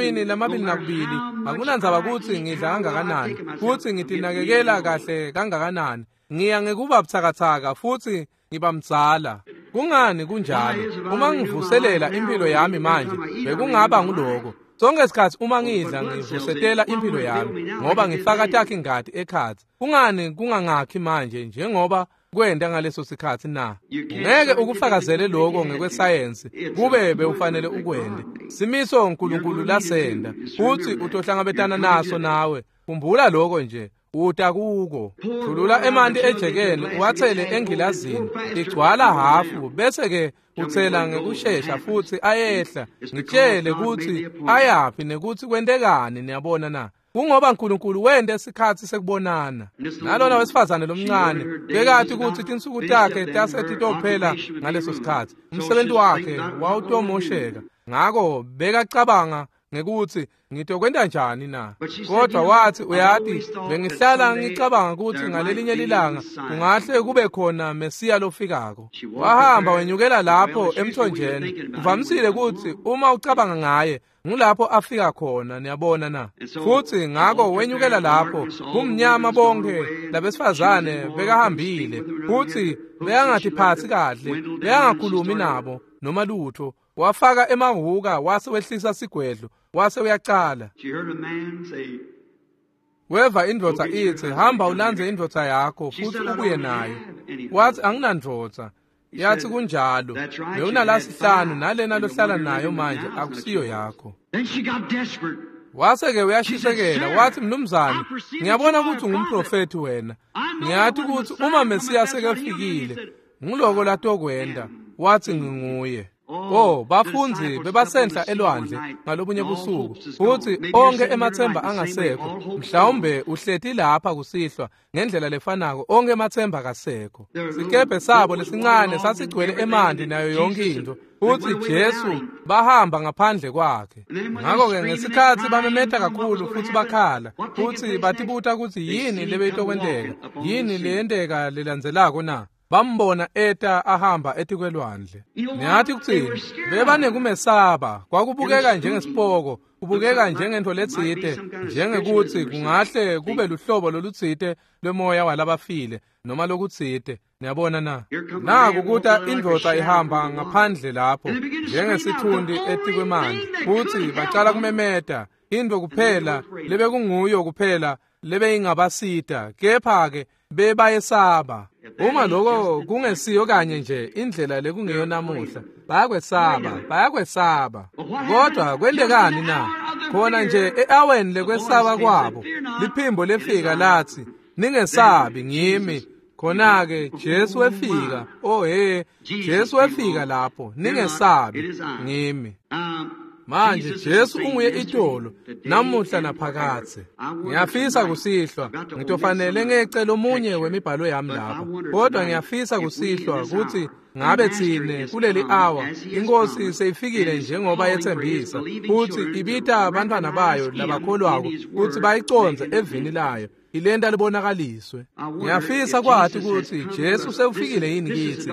ema-22 akunandzaba ukuthi ngidla kangakanani futhi ngitinakekela kahle kangakanani. Ngiya ngekuba buthakathaka futhi ngiba mdzala. Kungani kunjalo? Uma ngivuselela impilo yami manje bekungaba nguloko. Sonke isikhathi uma ngidla ngivusetela impilo yami ngoba ngifaka takhe ingadi ekhathi. Kungani kungangakhi manje njengoba kwenda ngaleso sikhathi na? Ngeke ukufakazele lokho ngekwesayensi kube bewufanele ukwende. Simiso uNkulunkulu lasenda futhi utohlangabetana naso nawe. Khumbula lokho nje. Uta kuko. Thulula emanti ejekeni uwathele engilazini. Igcwala hafu bese ke uthela ngekusheshsha futhi ayehla. Ngitshele ukuthi ayapi nekuthi kwentekani niyabona na. Kungoba uNkulunkulu wende isikhathi sekubonana. Nalona wesifazane lomncane bekathi ukuthi insuku takhe tasethi tophela ngaleso sikhathi. Umsebenzi wakhe wawutomosheka. Ngakho bekacabanga ngekuthi ngitokwenda njani na. Kodwa wathi uyathi bengihlala ngicabanga ukuthi ngalelinye lilanga kungahle kube khona Mesiya lofikako. Wahamba wenyukela lapho emthonjeni. Kuvamisile ukuthi uma ucabanga ngaye ngulapho afika khona niyabona na. Futhi ngakho wenyukela lapho kumnyama bonke labesifazane bekahambile futhi beyangathi phansi kahle, beyangakhulumi nabo noma lutho. Wafaka emahuka wase wehlisa sigwedlo wase uyacala. Weva indvodza ithi, hamba ulandze indvodza yakho futhi ubuye nayo. Wathi anginandvodza. Yathi kunjalo. Bewunalasihlanu nalena lohlala nayo manje akusiyo yakho. Wase ke uyashisekela wathi mnumzane, ngiyabona ukuthi ungumprofeti wena. Ngiyathi ukuthi uma Mesiya sekefikile nguloko latokwenda. Wathi nginguye. Bafunzi bebasendla elwandle ngalobunye busuku futhi onke emathemba angasekho. Mhlawumbe uhlethi lapha kusihlwa ngendlela lefanako onke emathemba kasekho. Sikebhe sabo lesincane sasigcwele emanti nayo yonke into futhi Jesu bahamba ngaphandle kwakhe. Ngakho-ke ngesikhathi bamemeta kakhulu futhi bakhala futhi batibuta ukuthi yini lebeyitokwenteka, yini leyenteka lelandzelako na. Bambona eta ahamba etikwelwandle. Niyathi kuthini? Bebanekumesaba. Kwakubukeka njengesipoko, kubukeka njengento letsite, njengekuthi kungahle kube luhlobo lolutsite lwemoya walabafile noma lokutsite. Niyabona na? Naku kuta indvodza ihamba ngaphandle lapho njengesithundi etikwemanti. Futhi bacala kumemeta. Into kuphela lebe kunguyo kuphela lebe ingabasita. Kepha-ke bebayesaba. Uma lokho kungesiyo kanye nje indlela lekungeyo namuhla, bayakwesaba. Kodwa kwendekani na? Khona nje eaweni lekwesaba kwabo, liphimbo lefika lathi, ningesabi ngimi. Khona-ke Jesu wefika. Jesu wefika lapho, ningesabi ngimi. manje Jesu unguye itolo namuhla naphakade. Ngiyafisa kusihlwa ngitofanele ngecela omunye wemibhalo yami lapha, kodwa ngiyafisa kusihlwa ukuthi ngabe thine kuleli hour inkosi seyifikile njengoba yethembisa futhi ibita abantwana bayo labakholwako ukuthi bayiconze evini layo ilenda libonakaliswe. Ngiyafisa kwathi ukuthi Jesu sewufikile yini kithi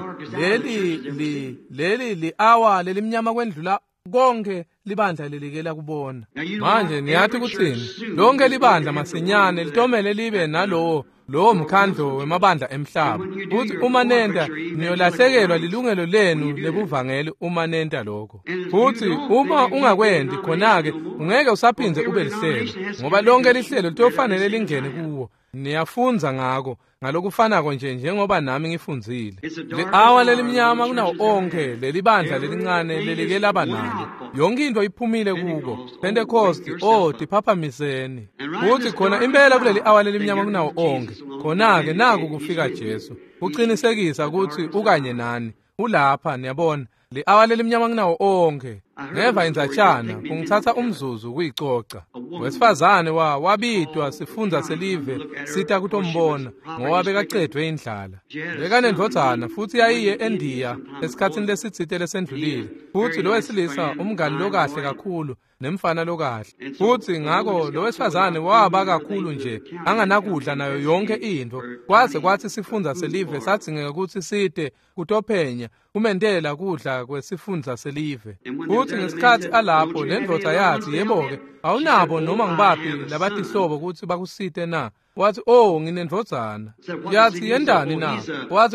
leli hour lelimnyama kwendlula konke libandla lelikela kubona. Manje niyathi kuthini? Lonke libandla masinyane litomele libe nalowo mkhandlo wemabandla emhlaba. Futhi uma nenda niyolahlekelwa lilungelo lenu lebuvangeli uma nenda lokho. Futhi uma ungakwendi khona-ke ungeke usaphindze ube lihlelo, ngoba lonke lihlelo litofanele lingene kuwo. Niyafunza ngako ngalokufanako njengoba nami ngifunzile. Le hour lelimnyama kunawo onke lelibandla lelincane lelike laba nalo. Yonke into iphumile kuko. Pentecost tiphapamiseni. Futhi khona impela kuleli hour lelimnyama kunawo onke. Khona-ke naku kufika Jesu. Uqinisekisa ukuthi ukanye nani. Ulapha niyabona. Le hour lelimnyama kunawo onke. Ngeva inzatshana kungithatha umzuzu kuyicoca. Wesifazane wabitwa sifundza selive sita kutombona ngoba bekaqedwe indlala. Bekanendvodzana futhi yayiye eNdiya esikhatsini lesitsite lesendlulile. Futhi lo wesilisa umngani lokahle kakhulu nemfana lokahle. Futhi ngako lo wesifazane waba kakhulu nje anganakudla nayo yonke into. Kwathi sifundza selive satsingeka ukuthi site kutophenya kumendela kudla kwesifundza selive. Futhi ngesikhathi alapho lendvodza yathi yebo-ke awunabo noma ngibaphi labatihlobo ukuthi bakusite na. Wathi nginendvodzana. Yathi yendani na? Wathi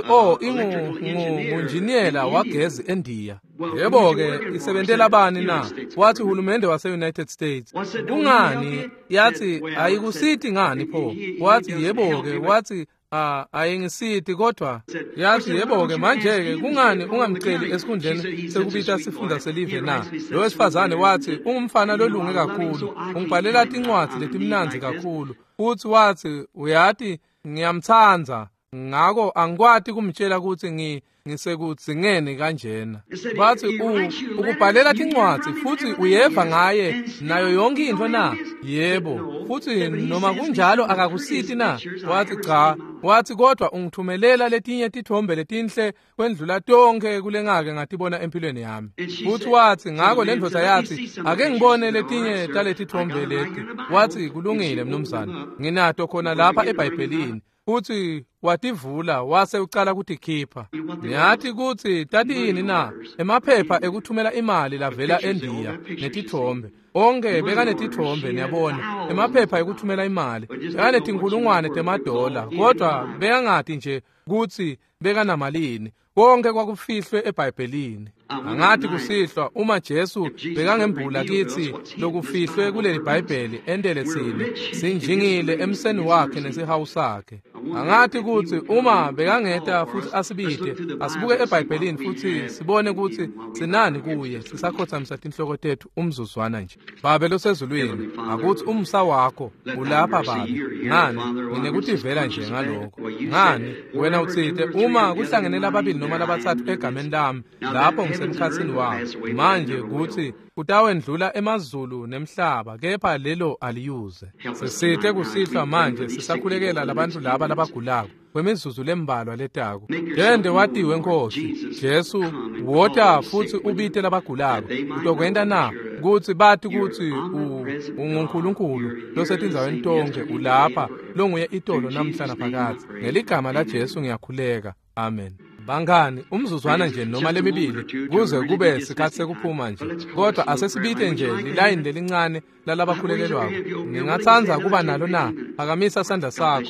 ngunjiniyela wagezi eNdiya. Yebo-ke isebentela bani na? Wathi uhulumende wase-United States. Kungani? Yathi ayikusiti ngani pho? Wathi yebo-ke. Wathi ayingisiti kodwa. Yathi yebo-ke manje-ke kungani ungamceli esikhundleni sekubita sifunda selive na? Lo wesifazane wathi ungumfana lolunge kakhulu, ungibhalela tincwadzi letimnanzi kakhulu. Futhi wathi uyathi ngiyamthandza ngako angikwati kumtshela ukuthi ngisekudzingeni kanjena. Bathi ukubhalela tincwadzi futhi uyeva ngaye nayo yonke into na? Yebo. Futhi noma kunjalo akakusiti na? Wathi cha. Wathi kodwa ungithumelela letinye tithombe letinhle kwendlula tonke kulengake ngatibona empilweni yami. Futhi wathi ngako lendvodza yathi ake ngibone letinye taletithombe leti. Wathi kulungile mnumzane, nginato khona lapha eBhayibhelini. Futhi wativula wase ucala ukuthi khipha. Ngiyathi ukuthi tatini na emaphepha ekuthumela imali lavela eNdiya netithombe. Onke bekanetithombe niyabona. Emaphepha ekuthumela imali bekanetinkulungwane temadola, kodwa bekangati nje ukuthi bekanamalini. Konke kwakufihlwe eBhayibhelini. Angathi kusihlwa uma Jesu bekangembula kithi lokufihlwe kuleli Bhayibheli endele thina sinjingile emseni wakhe nesihawu sakhe. Angathi ukuthi uma bekangeta futhi asibite asibuke eBhayibhelini futhi sibone ukuthi sinani kuye sisakhothamisa tinhloko tethu umzuzwana nje. Babe losezulwini, akuthi umsa wakho ulapha babe. Ngani nginekutivela nje ngalokho? Ngani wena uthite uma kuhlanganela ababili noma labathathu egameni lami lapho ngisemkhatsini wabo? Manje kuthi kutawendlula emazulu nemhlaba, kepha lelo aliyuze. Sisithe kusihlwa manje sisakhulekela labantu laba labagulako kwemizuzu lembalwa letako. Ngende watiwe Nkosi Jesu wota futhi ubite labagulako. Utokwenda na ukuthi bathi ukuthi unguNkulunkulu losetindzaweni tonke ulapha longuye itolo namhla naphakade. Ngeligama la Jesu ngiyakhuleka. Amen. Bangani umzuzwana nje noma lemibili kuze kube sikhathi sekuphuma nje, kodwa asesibite nje lilayini lelincane lalabakhulekelwako. Ngingathanza kuba nalo na phakamisa isandla sakho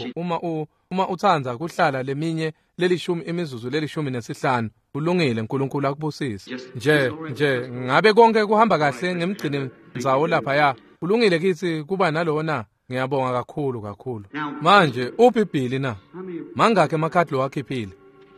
uma uthanza kuhlala leminye lelishumi imizuzu lelishumi nesihlanu. Kulungile, uNkulunkulu akubusise. Nje ngabe konke kuhamba kahle ngemgcine ndzawo lapha ya. Kulungile kithi kuba nalo na. Ngiyabonga kakhulu. Manje uBhibhili na mangakhe emakhadlo wakhiphile?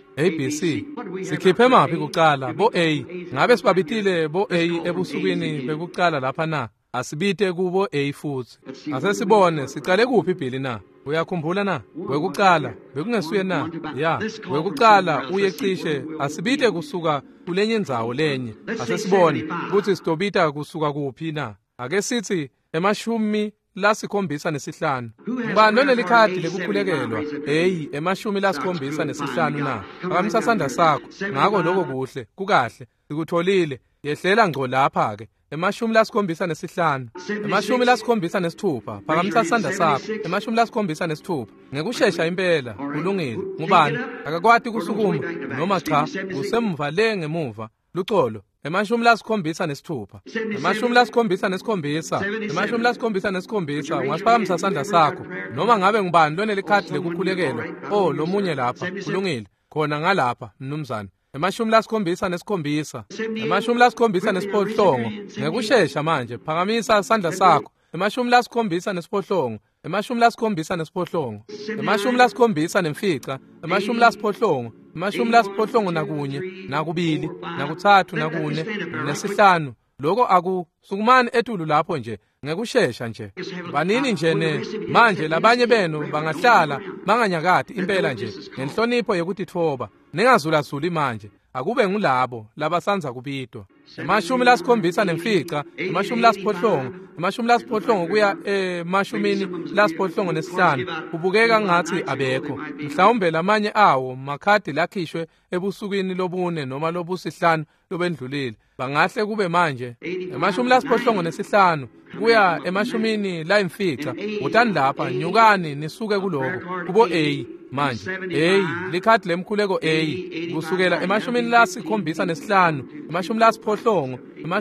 ABC sikhiphe maphi kuqala? Bo A ngabe sibabitile bo A ebusukwini bekuqala lapha na? Asibite kubo A futhi. Asesibone siqale kuphi iBhili na? Uyakhumbula na? Wekuqala bekungesuye na? Ya, wekuqala uye cishe asibite kusuka kulenye indzawo lenye. Asesibone ukuthi sitobita kusuka kuphi na. Ake sithi 75. Ngubani onelikhadi lekukhulekelwa? Hey, 75 na. Phakamisa isandla sakho. Ngako lokho kuhle, kukahle. Sikutholile. Yehlela ngco lapha ke. 75. 76. Phakamisa isandla sakho. 76. Ngekusheshsha impela, kulungile. Ngubani? Akakwati kusukuma noma cha, usemva le ngemuva. Luxolo. 76. 76. Ungaphakamisa isandla sakho. Noma ngabe ngubani lonelikhadi lekukhulekelwa. Oh, lomunye lapha, kulungile. Khona ngalapha, mnumzane. 77. 78. Ngekusheshsha manje, phakamisa isandla sakho. 78. 78. 80. 80 nakunye, nakubili, nakuthathu, nakune, nesihlanu. Lokho akusukumani etulu lapho nje, ngekusheshsha nje. Banini nje manje labanye benu bangahlala banganyakati impela nje, ngenhlonipho yokuthi thoba. Ningazulazuli manje, akube ngulabo labasanza kubitwa. 70. 80 kuya 85 ubukeka ngathi abekho. Mhlawumbe lamanye awo makhadi lakhishwe ebusukwini lobune noma lobusihlanu lobendlulile. Bangahle kube manje 85 kuya 90. Utani lapha, nyukani nisuke kuloko kubo A manje. A likhadi lemkhuleko A kusukela 75. 80.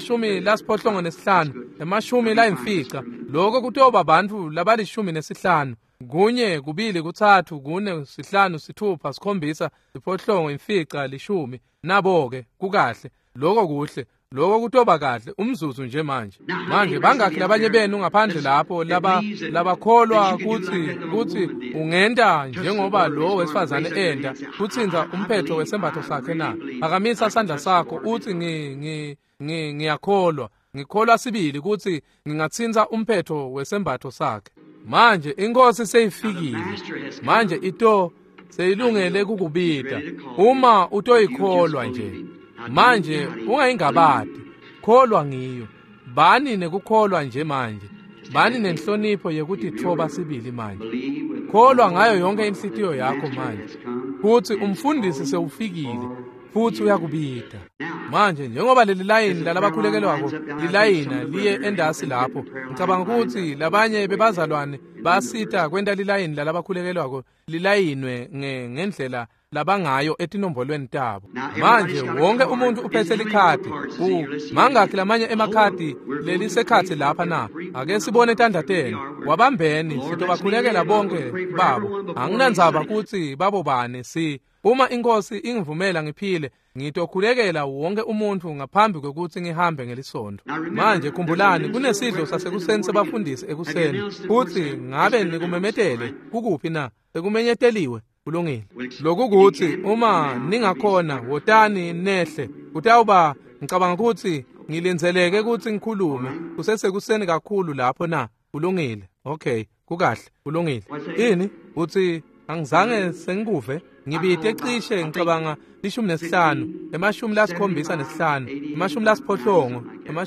85. Lokho kutoba abantu laba15. Kunye, kubili, kuthathu, kune, sihlanu, sithupha, sikhombisa, siphohlongo, imfica, 10. Nabo-ke kukahle. Lokho kuhle. Lokho kutoba kahle umzuzu nje manje. Manje bangakhi labanye benu ngaphandle lapho labakholwa kuthi ungenda njengoba lo wesifazane enda kuthinza umphetho wesembatho sakhe na. Phakamisa isandla sakho uthi ngiyakholwa. Ngikholwa sibili ukuthi ngingathinza umphetho wesembatho sakhe. Manje inkosi seyifikile. Manje ito seyilungele kukubita. Uma utoyikholwa nje. Manje ungayingabadi, kholwa ngiyo. Bani nekukholwa nje manje. Bani nenhlonipho yokuthi thoba sibili manje. Kholwa ngayo yonke inhlitiyo yakho manje. Kuthi umfundisi sewufikile, futhi uyakubita. Manje njengoba leli layini lalabakhulekelwako lilayina liye endasi lapho. Ngicabanga ukuthi labanye bebazalwane basita kwenda lilayini lalabakhulekelwako lilayinwe ngendlela labangayo etinombolweni tabo. Manje wonke umuntu uphethe likhadi. Mangakhi lamanye emakhadi lelisekhathi lapha na. Ake sibone etandateni. Wabambeni sitobakhulekela bonke babo. Anginandzaba ukuthi babo bane uma inkosi ingivumela ngiphile ngitokhulekela wonke umuntu ngaphambi kokuthi ngihambe ngelisondo. Manje khumbulani kunesidlo sasekuseni sebafundisi ekuseni. Futhi ngabe nikumemetele kukuphi na? Sekumenyeteliwe. Kulungile. Lokhu kuthi uma ningakhona wotani nehle. Kutawuba ngicabanga ukuthi ngilinzeleke ukuthi ngikhulume kusesekuseni kakhulu lapho na. Kulungile. Okay, kukahle. Kulungile. Yini? Uthi angizange sengikuve. Ngibite cishe ngicabanga 15, 75, 80,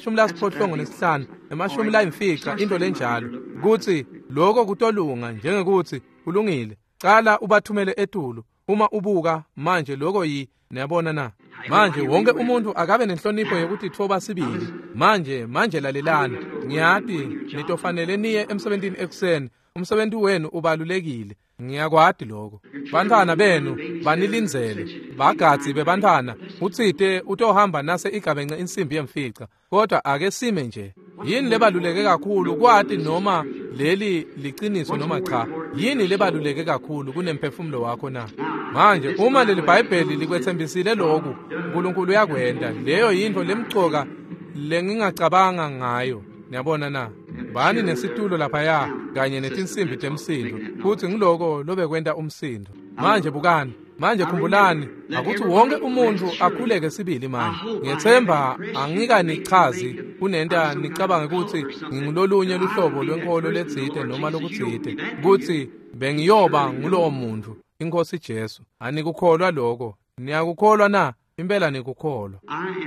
85, 90 into lenjalo. Kuthi lokho kutolunga njengekuthi kulungile. Cala ubathumele etulu. Uma ubuka manje lokho niyabona na. Manje wonke umuntu akabe nenhlonipho yokuthi thoba sibili. Manje lalelana. Ngiyati nitofanele niye emsebentini ekuseni. Umsebenzi wenu ubalulekile. Ngiyakwadi lokho. Bantwana benu banilinzele. Bagadzi bebantwana utsite utohamba nase igabence insimbi yemfica. Kodwa ake sime nje. Yini lebaluleke kakhulu kwati noma leli liqiniso noma cha? Yini lebaluleke kakhulu kunemphefumulo wakho na? Manje uma leli Bhayibheli likwethembisile lokhu, uNkulunkulu uyakwenda. Leyo yinto lemcoka lengingacabanga ngayo. Niyabona na? Bani nesitulo lapha ya kanye netinsimbi temsindo. Futhi ngiloko lobe kwenta umsindo. Manje bukani, Manje khumbulani, akuthi wonke umuntu akhuleke sibili manje. Ngiyethemba angikanichazi kunento nicabanga ukuthi ngingololunye luhlobo lwenkolo ledzide noma lokudzide, ukuthi bengiyoba ngulowo muntu inkosi Jesu. Anikukholwa lokho? Niyakukholwa na? Impela nikukholwa.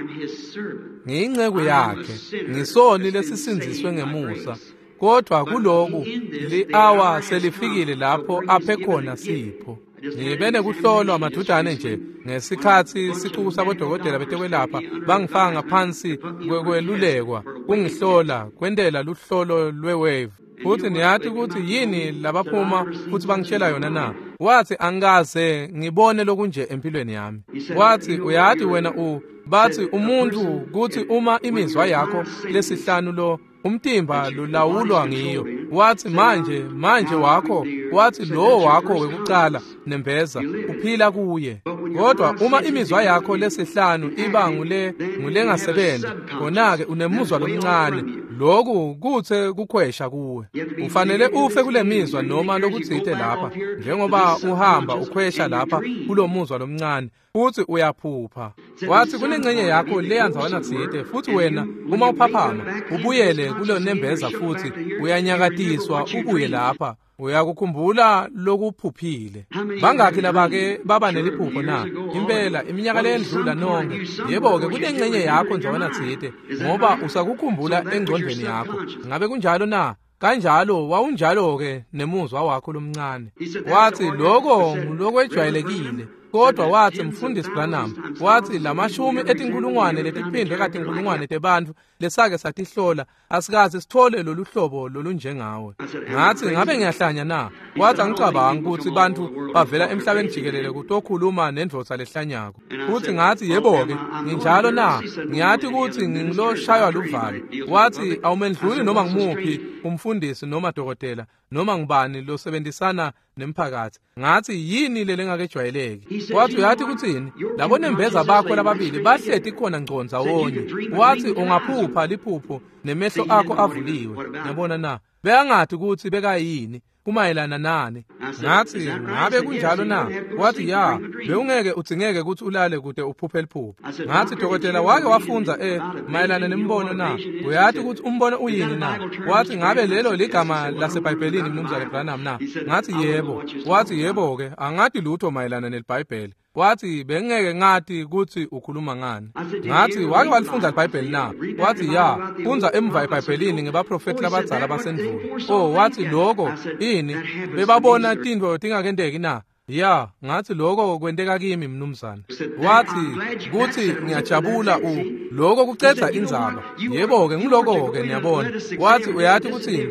Ngiyinceku yakhe, ngisoni lesisinziswe ngemusa. Kodwa kuloku li-hour selifikile lapho aphe khona Sipho. Ngibene kuhlolwa madudane nje ngesikhathi sicuku sabodokotela betekwelapha bangifaka ngaphansi kwelulekwa kungihlola kwendela luhlolo lwe-wave. Futhi niyathi ukuthi yini labaphuma futhi bangitshela yona na? Wathi angikaze ngibone lokunje empilweni yami. Wathi uyathi wena bathi umuntu kuthi uma imizwa yakho lesihlanu lo umtimba lulawulwa ngiyo. Wathi manje wakho, wathi lo wakho wekucala nembeza uphila kuye. Kodwa uma imizwa yakho lesihlanu iba ngulengasebenzi, khona-ke unemuzwa lomncane, lokhu kuthe kukhwesha kuwe. Ufanele ufe kule mizwa noma lokudzide lapha, njengoba uhamba ukhwesha lapha kulo muzwa lomncane, futhi uyaphupha. Wathi kunengcenye yakho leyanzawana dzide, futhi wena uma uphaphama ubuyele kulo nembeza futhi uyanyakatiswa ubuye lapha. Uyakukhumbula lokuphuphile. Bangakhi laba-ke baba neliphupho na? Impela iminyaka lendlula nonke. Yebo-ke kunengcenye yakho nzawana dzide, ngoba usakukhumbula engqondweni yakho. Ngabe kunjalo na? Kanjalo wawunjalo-ke nemuzwa wakho lomncane. Wathi lokho ngulokwejwayelekile. Kodwa wathi mfundisi Branham, wathi lamashumi etinkulungwane letiphindwe katinkulungwane tebantfu lesake satihlola asikaze sithole lolu hlobo lolunjengawe. Ngathi ngabe ngiyahlanya na? Wathi angicabanga ukuthi bantu bavela emhlabeni jikelele kutokhuluma nendvodza lehlanyako. Futhi ngathi yebo-ke nginjalo na? Ngiyathi ukuthi ngingiloshaywa luvalo. Wathi awumendluli noma ngimuphi umfundisi noma dokotela noma ngibani losebenzisana nemphakathi. Ngathi yini le lengakejwayeleki? Wathi uyathi kuthini? Labo nembeza bakho lababili bahleti khona ngconza wonye. Wathi ungaphupha liphupho nemehlo akho avuliwe. Yabona na? Beyangathi ukuthi bekayini kumayelana nani. Ngathi ngabe kunjalo na? Wathi ya, bewungeke udzingeke ukuthi ulale kude uphuphe liphupho. Ngathi dokotela wake wafunza mayelana nembono na? Uyathi ukuthi umbono uyini na? Wathi ngabe lelo ligama laseBhayibhelini mnumzane Branham na? Ngathi yebo. Wathi yebo-ke angati lutho mayelana nelibhayibheli. Wathi bengeke ngathi ukuthi ukhuluma ngani. Ngathi wake walifunda iBhayibheli na? Wathi ya, funza emva eBhayibhelini ngebaprofeti labadzala basendulo. Wathi lokho ini bebabona tintfo tingakendeki na? Ya, ngathi lokho kwenteka kimi mnumzane. Wathi kuthi ngiyajabula lokho kucedza indzaba. Yebo-ke ngiloko-ke niyabona. Wathi uyathi kuthini?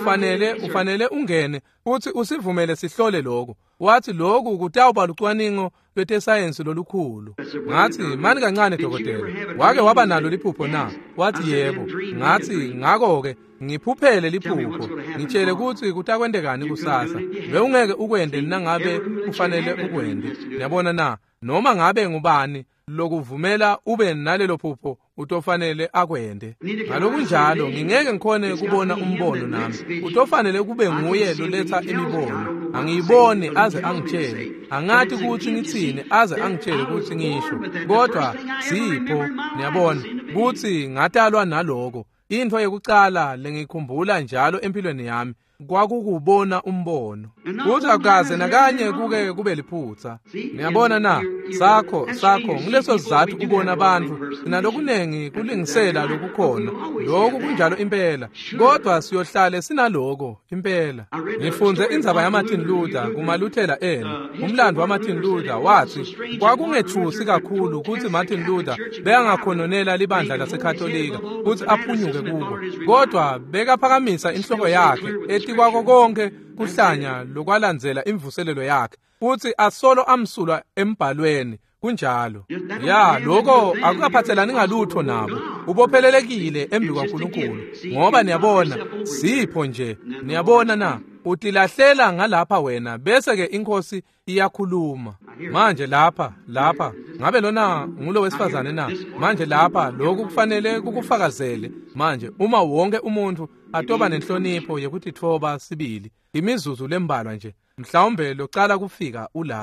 Ufanele ungene uthi usivumele sihlole lokho. Wathi lokhu kutawuba lucwaningo lwetesayensi lolukhulu. Ngathi mani kancane dokotela, wake waba nalo liphupho na? Wathi yebo. Ngathi ngako-ke ngiphuphele liphupho, ngitshele ukuthi kutakwendekani kusasa. Bewungeke ukwende nangabe kufanele ukwende. Yabona na? Noma ngabe ngubani lokuvumela ube nalelo phupho utofanele akwende. Ngalokunjalo ngingeke ngikhone kubona umbono nami. Utofanele kube nguye loletha imibono. Angiyibone aze angitshele. Angathi ukuthi ngitsini aze angitshele ukuthi ngisho. Kodwa Sipho niyabona ukuthi ngatalwa naloko. Into yokucala lengikhumbula njalo empilweni yami kwakukubona umbono. Kuthi akukaze nakanye kuke kube liphutsa. Niyabona na? Sakho nguleso sizathu kubona abantu nalokunengi kulingisela lokukhona. Lokhu kunjalo impela. Kodwa siyohlale sinaloko impela. Ngifunze indzaba yaMartin Luther kumaluthela umlando waMartin Luther wathi kwakungethusi kakhulu ukuthi Martin Luther beyangakhononela libandla laseKatolika ukuthi aphunyuke kubo. Kodwa bekaphakamisa inhloko yakhe ethi kwako konke kuhlanya lokwalandzela imvuselelo yakhe. Uthi asolo amsulwa embhalweni kunjalo. Ya, lokho akukaphathelani ngalutho nabo. Ubophelelekile embi kaNkulunkulu. Ngoba niyabona Sipho nje. Niyabona na? Utilahlela ngalapha wena bese ke inkosi iyakhuluma. Manje lapha ngabe lona ngulo wesifazane na? Manje lapha lokhu kufanele kukufakazele. Manje uma wonke umuntu atoba nenhlonipho yokuthi thoba sibili imizuzu lembalwa nje, mhlawumbe locala kufika ulapha.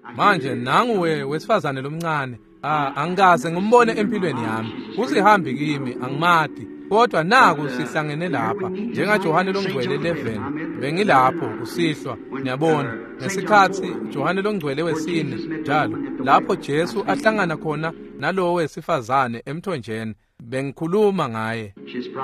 Manje nanguwe wesifazane lomncane, angikaze ngimbone empilweni yami. Usihambi kimi, angimadi. Kodwa naku sihlangene lapha, njengaJohane loNgcwele 11, bengilapho kusihlwa, niyabona, ngesikhathi Johane loNgcwele wesine, njalo, lapho Jesu ahlangana khona nalowo wesifazane emthonjeni, bengikhuluma ngaye.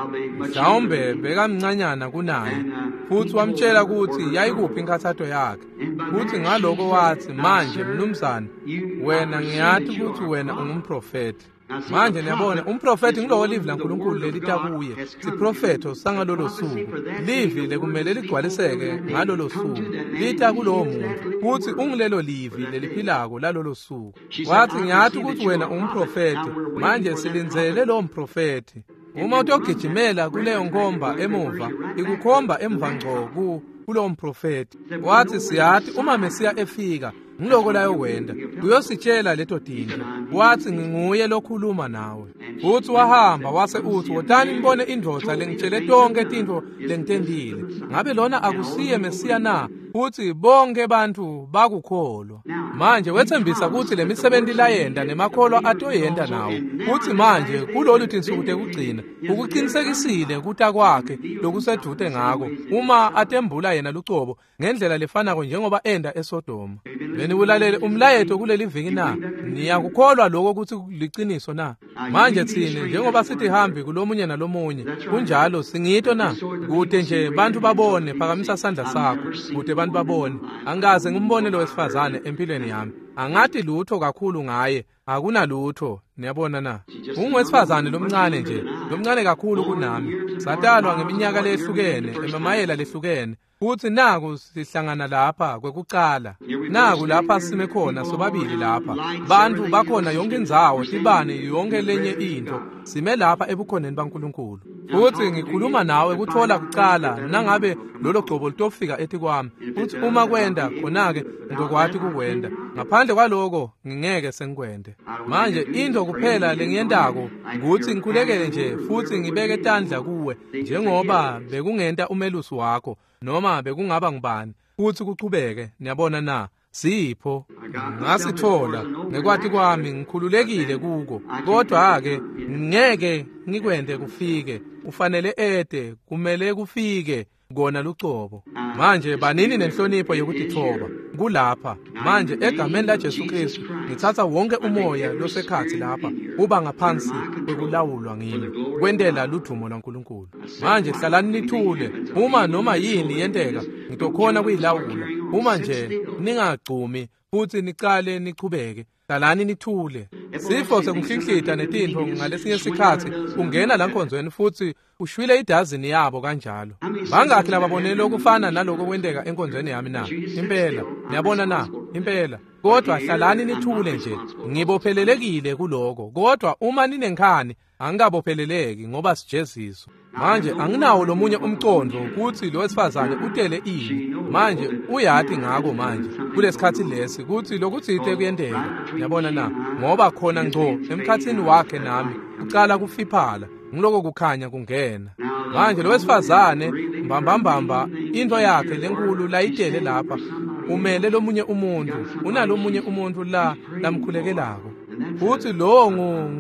Mhlawumbe bekamncanyana kunaye, futhi wamtshela ukuthi yayikuphi inkathatho yakhe. Futhi ngaloko wathi, manje mnumzane, wena ngiyathi ukuthi wena ungumprofeti. Manje niyabona, umprofeti ngulowo livi laNkulunkulu lelita kuye. Siprofetho sangalolo suku. Livi lekumele ligcwaliseke ngalolo suku. Lita kulowo muntu. Futhi ungilelo livi leliphilako lalolo suku. Wathi ngiyathi ukuthi wena ungumprofeti. Manje silinzele lo mprofeti. Uma utogijimela kuleyo nkomba emuva, ikukhomba emva ngco kulo mprofeti. Wathi siyathi uma Mesiya efika, ngiloko layo wenda, uyositshela leto dinto. Wathi nginguye lokhuluma nawe. Uthi wahamba wase uthi, wotani nibone indvodza lengitshele tonke tinto lengitendile. Ngabe lona akusiye Mesiya na? Uthi bonke bantu bakukholwa. Manje wethembisa ukuthi lemisebenzi layenda nemakholwa atoyenda nawo. Uthi manje kulolu tinsuku tekugcina ukuqinisekisile kuta kwakhe lokusedude ngako uma atembula yena lucobo ngendlela lefanako njengoba enda eSodoma. Benibulalele umlayeto kuleli viki na? Niyakukholwa lokho ukuthi liqiniso na? Manje thina njengoba sithi hambi kulomunye nalomunye kunjalo singito na? Kude nje bantu babone, phakamisa sandla sakho kude bantu babone. Angikaze ngimbone lo wesifazane empilweni yami. Angathi lutho kakhulu ngaye, akunalutho. Niyabona na? Ungwesifazane lomncane nje, lomncane kakhulu kunami. Satalwa ngeminyaka lehlukene, emamayela lehlukene. Futhi naku sihlangana lapha kwekucala. Naku lapha sime khona sobabili lapha. Bantu bakhona yonke indzawo, tibane yonke lenye into. Sime lapha ebukhoneni baNkulunkulu. Futhi ngikhuluma nawe kuthola kucala nangabe lolo gcobo litofika ethi kwami. Futhi uma kwenda khona-ke ngokwathi kukwenda. Ngaphandle kwaloko ngingeke sengikwende. Manje into kuphela lengiyendako ukuthi ngikhulekele nje futhi ngibeke tandla kuwe njengoba bekungenta umelusi wakho noma bekungaba ngubani futhi kuchubeke. Niyabona na? Sipho ngasithola ngekwathi kwami ngikhululekile kuko. Kodwa-ke ngeke ngikwende kufike. Ufanele ede kumele kufike kona lucobo. Manje banini nenhlonipho yokuthi thoba kulapha. Manje egameni laJesu Kristu ngithatha wonke umoya losekhathi lapha uba ngaphansi kwekulawulwa ngimi kwendela ludumo lwaNkulunkulu. Manje hlalani nithule uma noma yini yenteka ngitokhona kuyilawula. Uma nje ningagcumi futhi nicale nichubeke, hlalani nithule. Sifo sekunhlihlita netinto ngalesinye isikhathi ungena la nkonzweni futhi ushwile idazini yabo kanjalo. Bangakhi lababonela okufana naloko kwendeka enkonzweni yami na? Impela, niyabona na? Impela. Kodwa hlalani nithule nje. Ngibophelelekile kuloko. Kodwa uma ninenkani angikabopheleleki ngoba sijeziso. Manje anginawo lomunye umcondo ukuthi lo wesifazane utele ini. Manje uyathi ngako manje kulesikhathi lesi ukuthi lokuthi ite kuyendeka. Niyabona na? Ngoba khona ngco emkhathini wakhe nami ucala kufiphala ngiloko kukhanya kungena. Manje lo wesifazane mbambambamba into yakhe lenkulu layitele lapha. Umele lomunye umuntu, unalomunye umuntu la lamkhulekelako. Futhi lo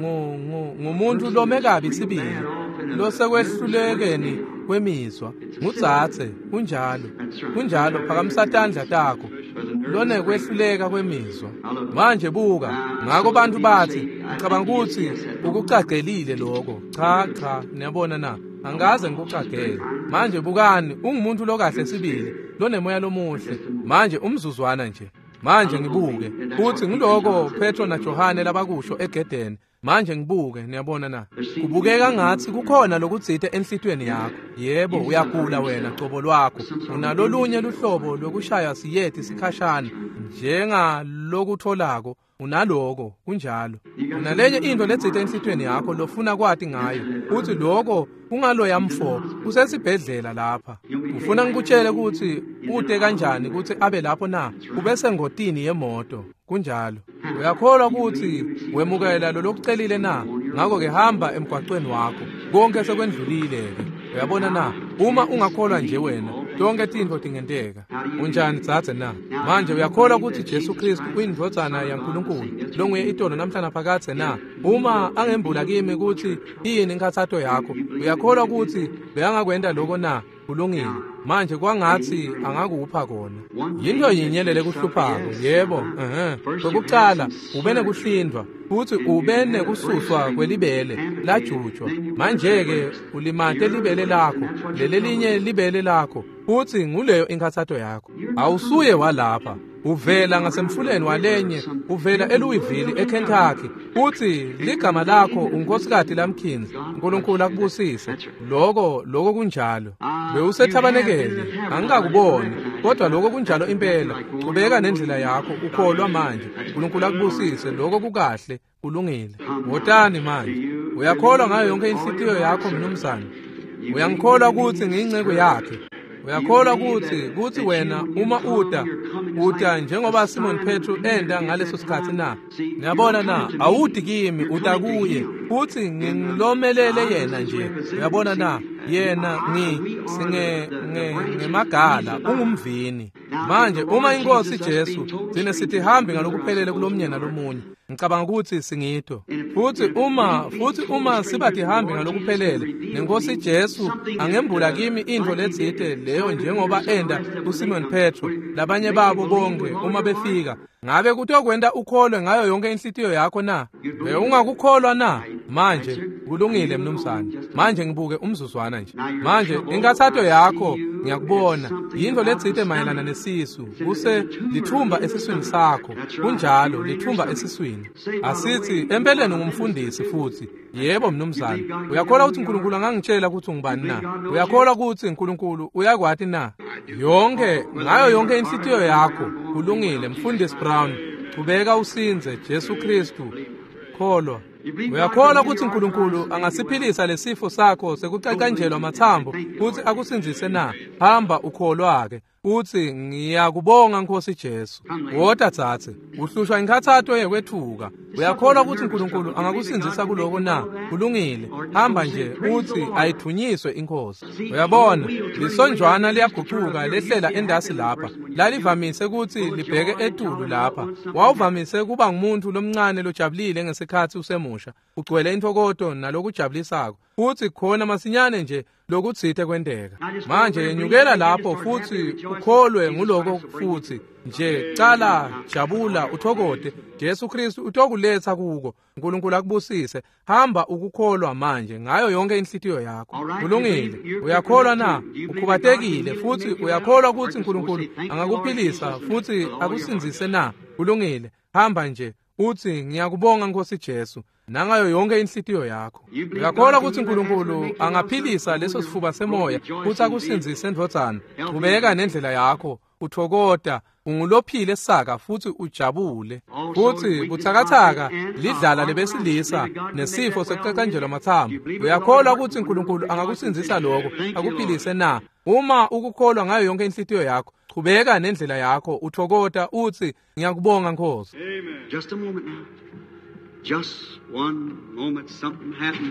ngumuntu lomekabi sibili. Lo sekwehlulekeni kwemizwa. Ngudzathe kunjalo. Kunjalo phakamisa tandla takho. Lone kwehluleka kwemizwa. Manje buka, ngako bantu bathi ngicabanga ukuthi ukucagelile lokho. Cha, niyabona na? Angaze ngikucagele. Manje bukani, ungumuntu lokahle sibili, lonemoya lomuhle. Manje umzuzwana nje. Manje ngibuke, futhi ngiloko Petro na Johane labakusho egedeni. Manje ngibuke, niyabona na? Kubukeka ngathi kukhona lokudzithe enhlitweni yakho. Yebo, uyagula wena cobo lwakho. Unalolunye luhlobo lokushaya siyeti sikhashana njengalokutholako. Unaloko kunjalo. Unalenye into ledzithe enhlitweni yakho lofuna kwathi ngayo. Uthi lokho ungaloya mfo usesibhedlela lapha. Ufuna ngikutshele ukuthi ude kanjani ukuthi abe lapho na? Ubese ngotini yemoto. Kunjalo. Uyakholwa ukuthi wemukela lo lokucelile na? Ngako ke hamba emgwaqweni wakho. Konke sekwendlulile ke. Uyabona na? Uma ungakholwa nje wena tonke tintfo tingenteka. Unjani dzadze na? Manje uyakholwa ukuthi Jesu Kristu uyindvodzana yaNkulunkulu longuye itono namhlanje phakathe na? Uma angembula kimi ukuthi yini inkathato yakho, uyakholwa ukuthi beyangakwenda lokho na? Kulungile. Manje kwangathi angakupha kona. Yinto yinyelele kuhluphako. Yebo. Kokuqala ubene kuhlindwa futhi ubene kususwa kwelibele lajutshwa. Manje ke ulimante libele lakho, lelinye libele lakho futhi nguleyo inkathato yakho. Awusuye walapha. Uvela ngasemfuleni walenye, uvela eLouisville eKentucky. Futhi ligama lakho uNkosikazi Lamkhinzi. uNkulunkulu akubusise. Lokho kunjalo. Bewusethabanekele, angikakuboni, kodwa lokho kunjalo impela. Qhubeka nendlela yakho, ukholwa manje. uNkulunkulu akubusise, lokho kukahle, kulungile. Wotani manje. Uyakholwa ngayo yonke inhliziyo yakho mnumzane. Uyangikholwa ukuthi ngiyingcebo yakhe. Uyakholwa ukuthi wena uma uta njengoba Simon Petro enda ngaleso sikhathi na. Ngiyabona na, awudi kimi uta kuye. Futhi ngilomelele yena nje. Uyabona na, yena ngemagala ungumvini. Manje uma inkosi Jesu zine sithi hambe ngalokuphelele kulomnyana lomunye. Ngicabanga ukuthi singito. Futhi uma sibathi hambe ngalokuphelele, nenkosi Jesu angembula kimi into lezithe leyo njengoba enda uSimon Petro labanye babo bonke uma befika. Ngabe kutokwenda ukholwe ngayo yonke inhliziyo yakho na? Ungakukholwa na? Manje kulungile mnumzane. Manje ngibuke umzuzwana nje. Manje inkathato yakho ngiyakubona. Yinto lezithe mayelana nesisu. Kuse lithumba esiswini sakho. Kunjalo lithumba esiswini. Asithi empeleni ngumfundisi futhi. Yebo mnumzane. Uyakholwa ukuthi uNkulunkulu angangitshela ukuthi ungubani na? Uyakholwa ukuthi uNkulunkulu uyakwathi na? Ngayo yonke inhliziyo yakho. Kulungile mfundisi Brown. Qhubeka usinze Jesu Kristu. Kholwa. Uyakholwa ukuthi uNkulunkulu angasiphilisa lesifo sakho sekuqaqanjelwa amathambo futhi akusinzise na? Hamba ukholwa-ke. Uthi ngiyakubonga Nkosi Jesu. Woda dzathe, uhlushwa inkathato yekwethuka. Uyakholwa ukuthi uNkulunkulu angakusinzisa kuloko na? Kulungile. Hamba nje uthi ayithunyiswe inkosi. Uyabona, lisonjwana liyaguquka lehlela endasi lapha. Lalivamise ukuthi libheke etulu lapha. Wawuvamise kuba ngumuntu lomncane lojabulile ngesikhathi usemusha. Ugcwele intokodo nalokujabulisako. Futhi khona masinyane nje lokutsithe kwenteka. Manje yenyukela lapho futhi ukholwe nguloko futhi nje cala jabula uthokode. Jesu Kristu utokuletha kuko. uNkulunkulu akubusise. Hamba ukukholwa manje ngayo yonke inhliziyo yakho. Kulungile. Uyakholwa na? Ukhubatekile futhi uyakholwa ukuthi uNkulunkulu angakuphilisa futhi akusinzise na? Kulungile. Hamba nje uthi ngiyakubonga Nkosi Jesu. Nangayo yonke inhliziyo yakho. Uyakholwa ukuthi uNkulunkulu angaphilisa leso sifuba semoya futhi akusinzise endvodzana. Qhubeka nendlela yakho, uthokoda, ungulophile esaka futhi ujabule. Futhi buthakathaka lidlala lebesilisa nesifo sekuqaqanjelwa amathambo. Uyakholwa ukuthi uNkulunkulu angakusinzisa lokho, akuphilise na? Uma ukukholwa ngayo yonke inhliziyo yakho, qhubeka nendlela yakho, uthokoda uthi ngiyakubonga Nkosi. Amen. Just a moment now. Just one moment, something happened.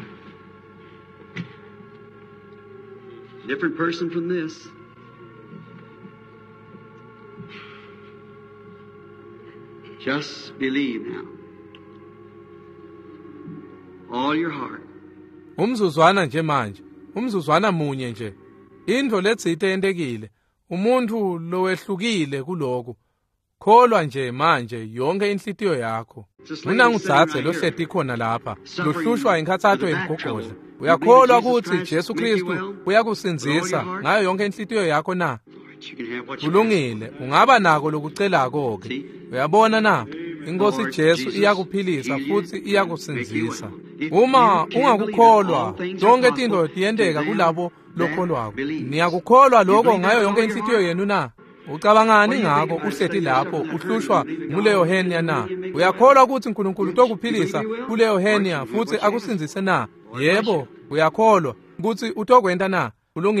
Different person from this. Just believe now. All your heart. Umzuzwana nje manje. Umzuzwana munye nje. Into lezithe yentekile. Umuntu lowehlukile kuloko. Kholwa nje manje yonke inhliziyo yakho. Mina ngudadze lohleti khona lapha. Luhlushwa inkathato yemgogodla. Uyakholwa ukuthi Jesu Kristu uyakusinzisa ngayo yonke inhliziyo yakho na? Kulungile. Ungaba nako lokucelako ke. Uyabona na? Inkosi Jesu iyakuphilisa futhi iyakusinzisa. Uma ungakukholwa, zonke izinto ziyendeka kulabo lokholwako. Niyakukholwa lokho ngayo yonke inhliziyo yenu na? Ucabangani ngako uhleti lapho uhlushwa nguleyo henia na? Uyakholwa ukuthi uNkulunkulu utokuphilisa kuleyo henia futhi akusinzise na? Yebo, uyakholwa ukuthi utokwenta na? Kulungile.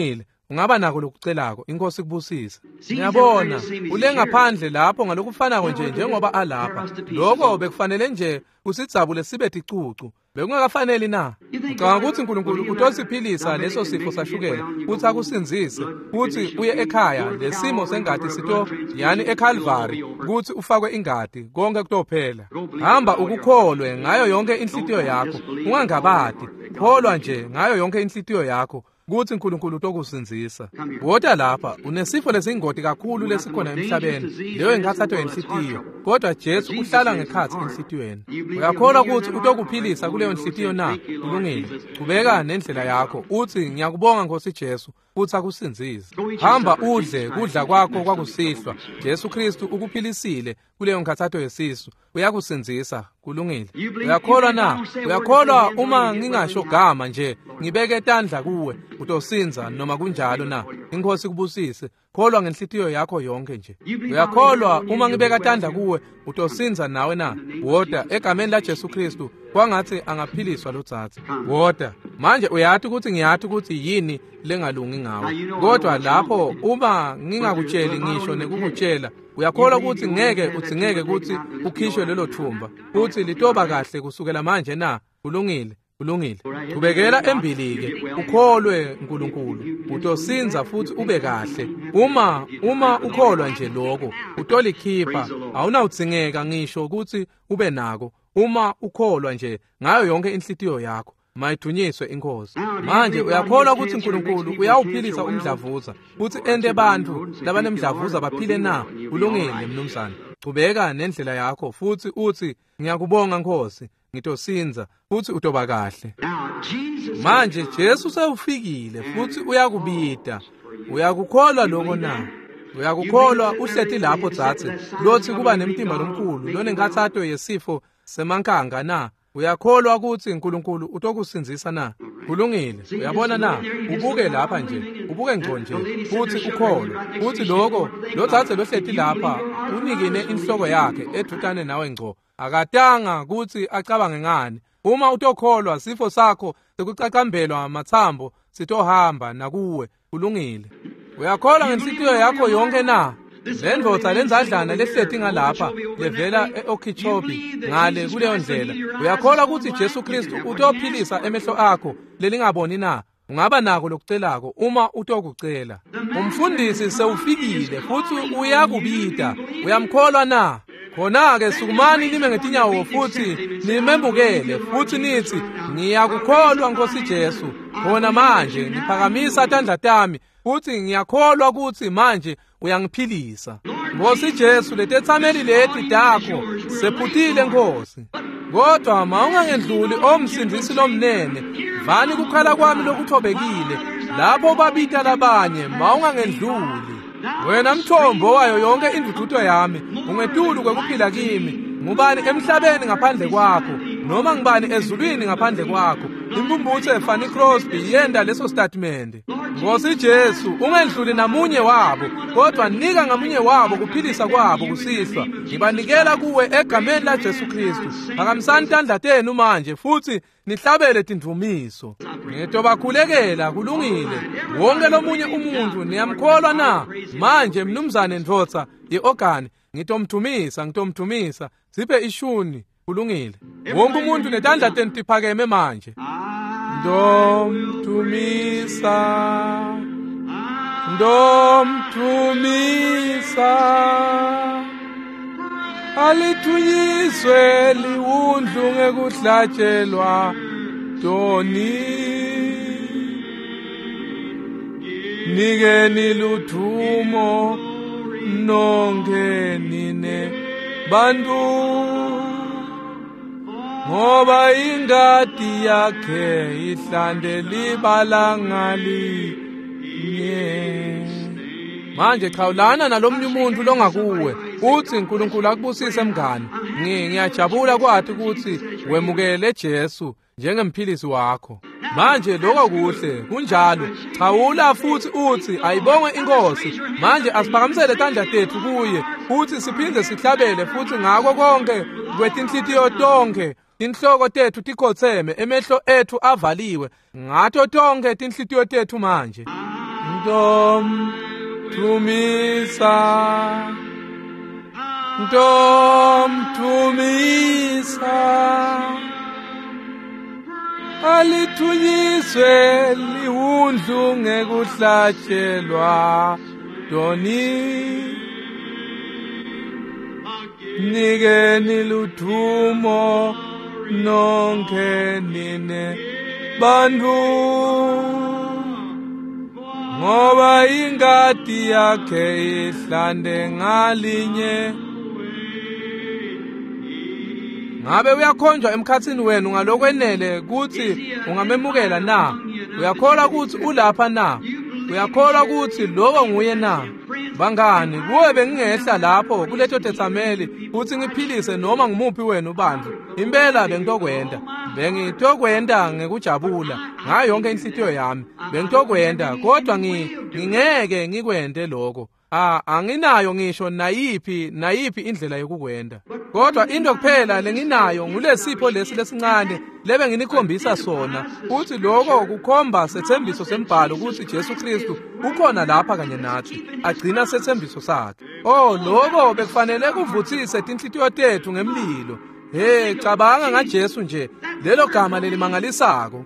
ungaba nako lokucelako. Inkosi kubusise. Ngiyabona ule ngaphandle lapho ngalokufanayo nje njengoba alapha. Lokho bekufanele nje kusijabule sibe ticucu. Bekungakafanele na? Ngicabanga ukuthi uNkulunkulu utosiphilisa leso sifo sashukela, uthi akusinzise, uthi uye ekhaya lesimo sengadi sito yani eCalvary, ukuthi ufakwe ingadi konke kutophela. Hamba ukukholwe ngayo yonke inhlitiyo yakho, ungangabadi. Kholwa nje ngayo yonke inhlitiyo yakho kuthi uNkulunkulu utokusinzisa. Kodwa lapha unesifo lesingoti kakhulu lesikhona emhlabeni, leyo inkathatho yenhlitiyo. Kodwa Jesu uhlala ngekhathi enhlitiyweni. Uyakholwa ukuthi utokuphilisa kuleyo nhlitiyo na? Kulungile. Qhubeka nendlela yakho. Uthi ngiyakubonga Nkosi Jesu uthi akusinzise. Hamba udle kudla kwakho kwakusihlwa. Jesu Kristu ukuphilisile kuleyo nkathatho yesisu. Uyakusinzisa. Kulungile. Uyakholwa na? Uyakholwa uma ngingasho gama nje ngibeke tandla kuwe utosinza noma kunjalo na? Inkosi kubusise. Kholwa ngenhlitiyo yakho yonke nje. Uyakholwa uma ngibeka tandla kuwe utosinza nawe na? Woda egameni la Jesu Kristu kwangathi angaphiliswa lo dzatsi. Woda manje uyathi ukuthi ngiyathi ukuthi yini lengalungi ngawe. Kodwa lapho uma ngingakutsheli ngisho nekukutshela, uyakholwa ukuthi ngeke udzingeke ukuthi ukhishwe lelo thumba, uthi litoba kahle kusukela manje na? Kulungile. Kulungile. Qhubekela embili-ke ukholwe uNkulunkulu utosinza futhi ube kahle. Uma ukholwa nje lokho utolikhipha, awunawudzingeka ngisho ukuthi ube nako. Uma ukholwa nje ngayo yonke inhlitiyo yakho, mayidunyiswe Inkosi. Manje uyakholwa ukuthi uNkulunkulu uyawuphilisa umdlavuza, uthi ente bantu labanemdlavuza baphile na? Kulungile mnumzane. Qhubeka nendlela yakho futhi uthi ngiyakubonga Nkosi, ngitosinza futhi utoba kahle. Manje Jesu sewufikile futhi uyakubida. Uyakukholwa lokho na? Uyakukholwa uhlethi lapho dzatsi lothi kuba nemtimba lomkhulu lonenkathatho yesifo semankanga na? Uyakholwa ukuthi uNkulunkulu utokusinzisa na? Kulungile. Uyabona na? Ubuke lapha nje. Ubuke ngco nje. Futhi ukholwe. Futhi lokho lo dzatsi lohlethi lapha unikine inhloko yakhe edutane nawe ngco. Akatanga ukuthi acabange ngani. Uma utokholwa sifo sakho sekucacambelwa amathambo sitohamba nakuwe. Kulungile. Uyakholwa ngenhlitiyo yakho yonke na? Lendvodza lenzadlana lehlethi ngalapha levela eOkeechobee ngale kuleyo ndlela. Uyakholwa ukuthi Jesu Kristu utophilisa emehlo akho lelingaboni na? Ungaba nako lokucelako uma utokucela. Umfundisi sewufikile futhi uyakubida. Uyamkholwa na? Khona-ke sukumani lime ngetinyawo futhi nimembukele futhi nithi ngiyakukholwa Nkosi Jesu. Khona manje ngiphakamisa tandla tami futhi ngiyakholwa ukuthi manje uyangiphilisa. Nkosi Jesu letetsameli leti takho sephutile Nkosi. Kodwa mawungangendluli omsindisi lomnene, vani kukhala kwami lokuthobekile lapho babita labanye mawungangendluli. Wena mthombo wayo yonke indvuthuto yami, ungetulu kwekuphila kimi. Ngubani emhlabeni ngaphandle kwakho, noma ngubani ezulwini ngaphandle kwakho. Imbumbutho efani Crosby yenda leso statement. Nkosi Jesu ungendluli namunye wabo, kodwa nika ngamunye wabo kuphilisa kwabo kusihlwa. Ngibanikela kuwe egameni la Jesu Kristu. Phakamisani tandla tenu manje futhi nihlabele tindvumiso. Ngitobakhulekela kulungile. Wonke lomunye umuntu niyamkholwa na? Manje mnumzane ndvodza ye-ogani ngitomthumisa ziphe ishuni. Kulungile. Wonke umuntu netandla tenu tiphakeme manje. Ndomthumisa alithunyiswe liwundlu ngekuhlatshelwa doni. Nikeni luthumo nonke nine bantu, ngoba ingadi yakhe ihlande libala ngalinye. Manje khawulana nalomnye umuntu longakuwe uthi uNkulunkulu akubusise mngani. Ngiyajabula kwathi ukuthi wemukele Jesu njengemphilisi wakho. Manje lokho kuhle kunjalo. Chawula futhi uthi ayibonge Inkosi. Manje asiphakamisele tandla tethu kuye futhi siphinde sihlabele futhi ngako konke kwetinhlitiyo tonke. Inhloko tethu tikhotheme, emehlo ethu avaliwe. Ngato tonke tinhlitiyo tethu manje. ntomdumisa, ntomdumisa, alithunyiswe liwundlu ngekuhlatshelwa doni, nikeni ludumo nonke nine bantu, ngoba ingadi yakhe ihlande ngalinye. Ngabe uyakhonjwa emkhatsini wenu ngalokwenele kuthi ungamemukela na? Uyakholwa ukuthi ulapha na? Uyakholwa ukuthi lowo nguye na? Bangani, kuwe bengingehla lapho kuleto tetsameli ukuthi ngiphilise noma ngumuphi wenu ubandla. Impela bengitokwenda. Bengitokwenda ngekujabula ngayo yonke inhlitiyo yami. Bengitokwenda kodwa ngingeke ngikwende lokho. Anginayo ngisho nayiphi indlela yokukwenda. Kodwa into kuphela lenginayo ngulesipho lesi lesincane lebe nginikhombisa sona, ukuthi lokho kukhomba sethembiso sembhalo ukuthi Jesu Kristu ukhona lapha kanye nathi, agcina sethembiso sakhe. Lokho bekufanele kuvuthise inhlitiyo tethu ngemlilo. Cabanga ngaJesu nje, lelo gama lelimangalisako.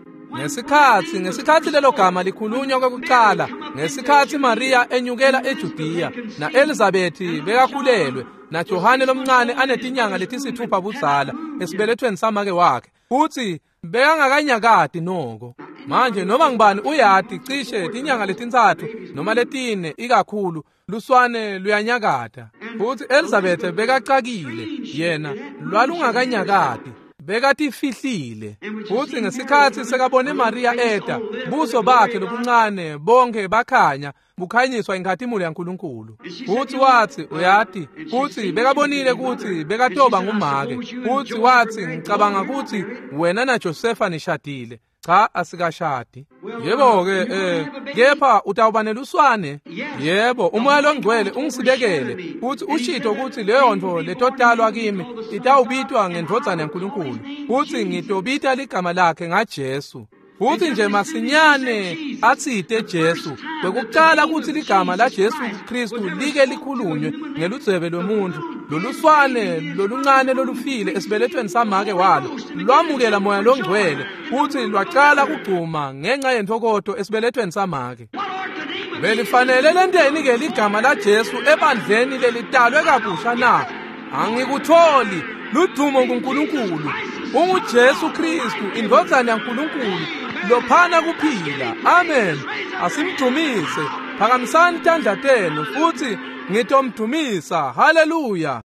Ngesikhathi lelo gama likhulunywa kokuqala, ngesikhathi Maria enyukela eJudiya, na Elizabethi bekakhulelwe, na Johane lomncane anetinyanga letisithupha buzala esibelethweni samake wakhe, uthi bekangakanyakati noko. Manje noma ngibani uyati cishe tinyanga letintsathu noma letine ikakhulu luswane luyanyakata. Futhi Elizabeth bekacakile, yena lwalungakanyakati, bekatifihlile. Futhi ngesikhathi sekabone Maria eda, buso bakhe lobuncane bonke bakhanya, bukhanyiswa inkathimule yaNkulunkulu. Futhi wathi uyati, futhi bekabonile ukuthi bekatoba ngumake. Futhi wathi ngicabanga ukuthi wena na Josefa nishadile. Cha, asikashadi. Yebo-ke, kepha utawubanela uswane? Yebo, umoya longcwele ungisibekele, futhi ushito ukuthi leyo ndvo letodalwa kimi itawubitwa ngendvodzana yaNkulunkulu, futhi ngitobita ligama lakhe ngaJesu. Futhi nje masinyane atsite Jesu, bekucala ukuthi ligama la Jesu Kristu like likhulunywe ngeludzebe lomuntu, loluswane loluncane lolufile esibelethweni samake walo, lwamukela moya longcwele, futhi lwaqala kugcuma ngenxa yenthokoto esibelethweni samake. Belifanele lenteni-ke ligama la Jesu ebandleni lelitalwe kabusha na? Angikutholi, ludumo kuNkulunkulu. UJesu Kristu indvodzana yaNkulunkulu, lophana kuphila. Amen. Asimdumise. Phakamisani tandla tenu futhi ngitomdumisa. Haleluya.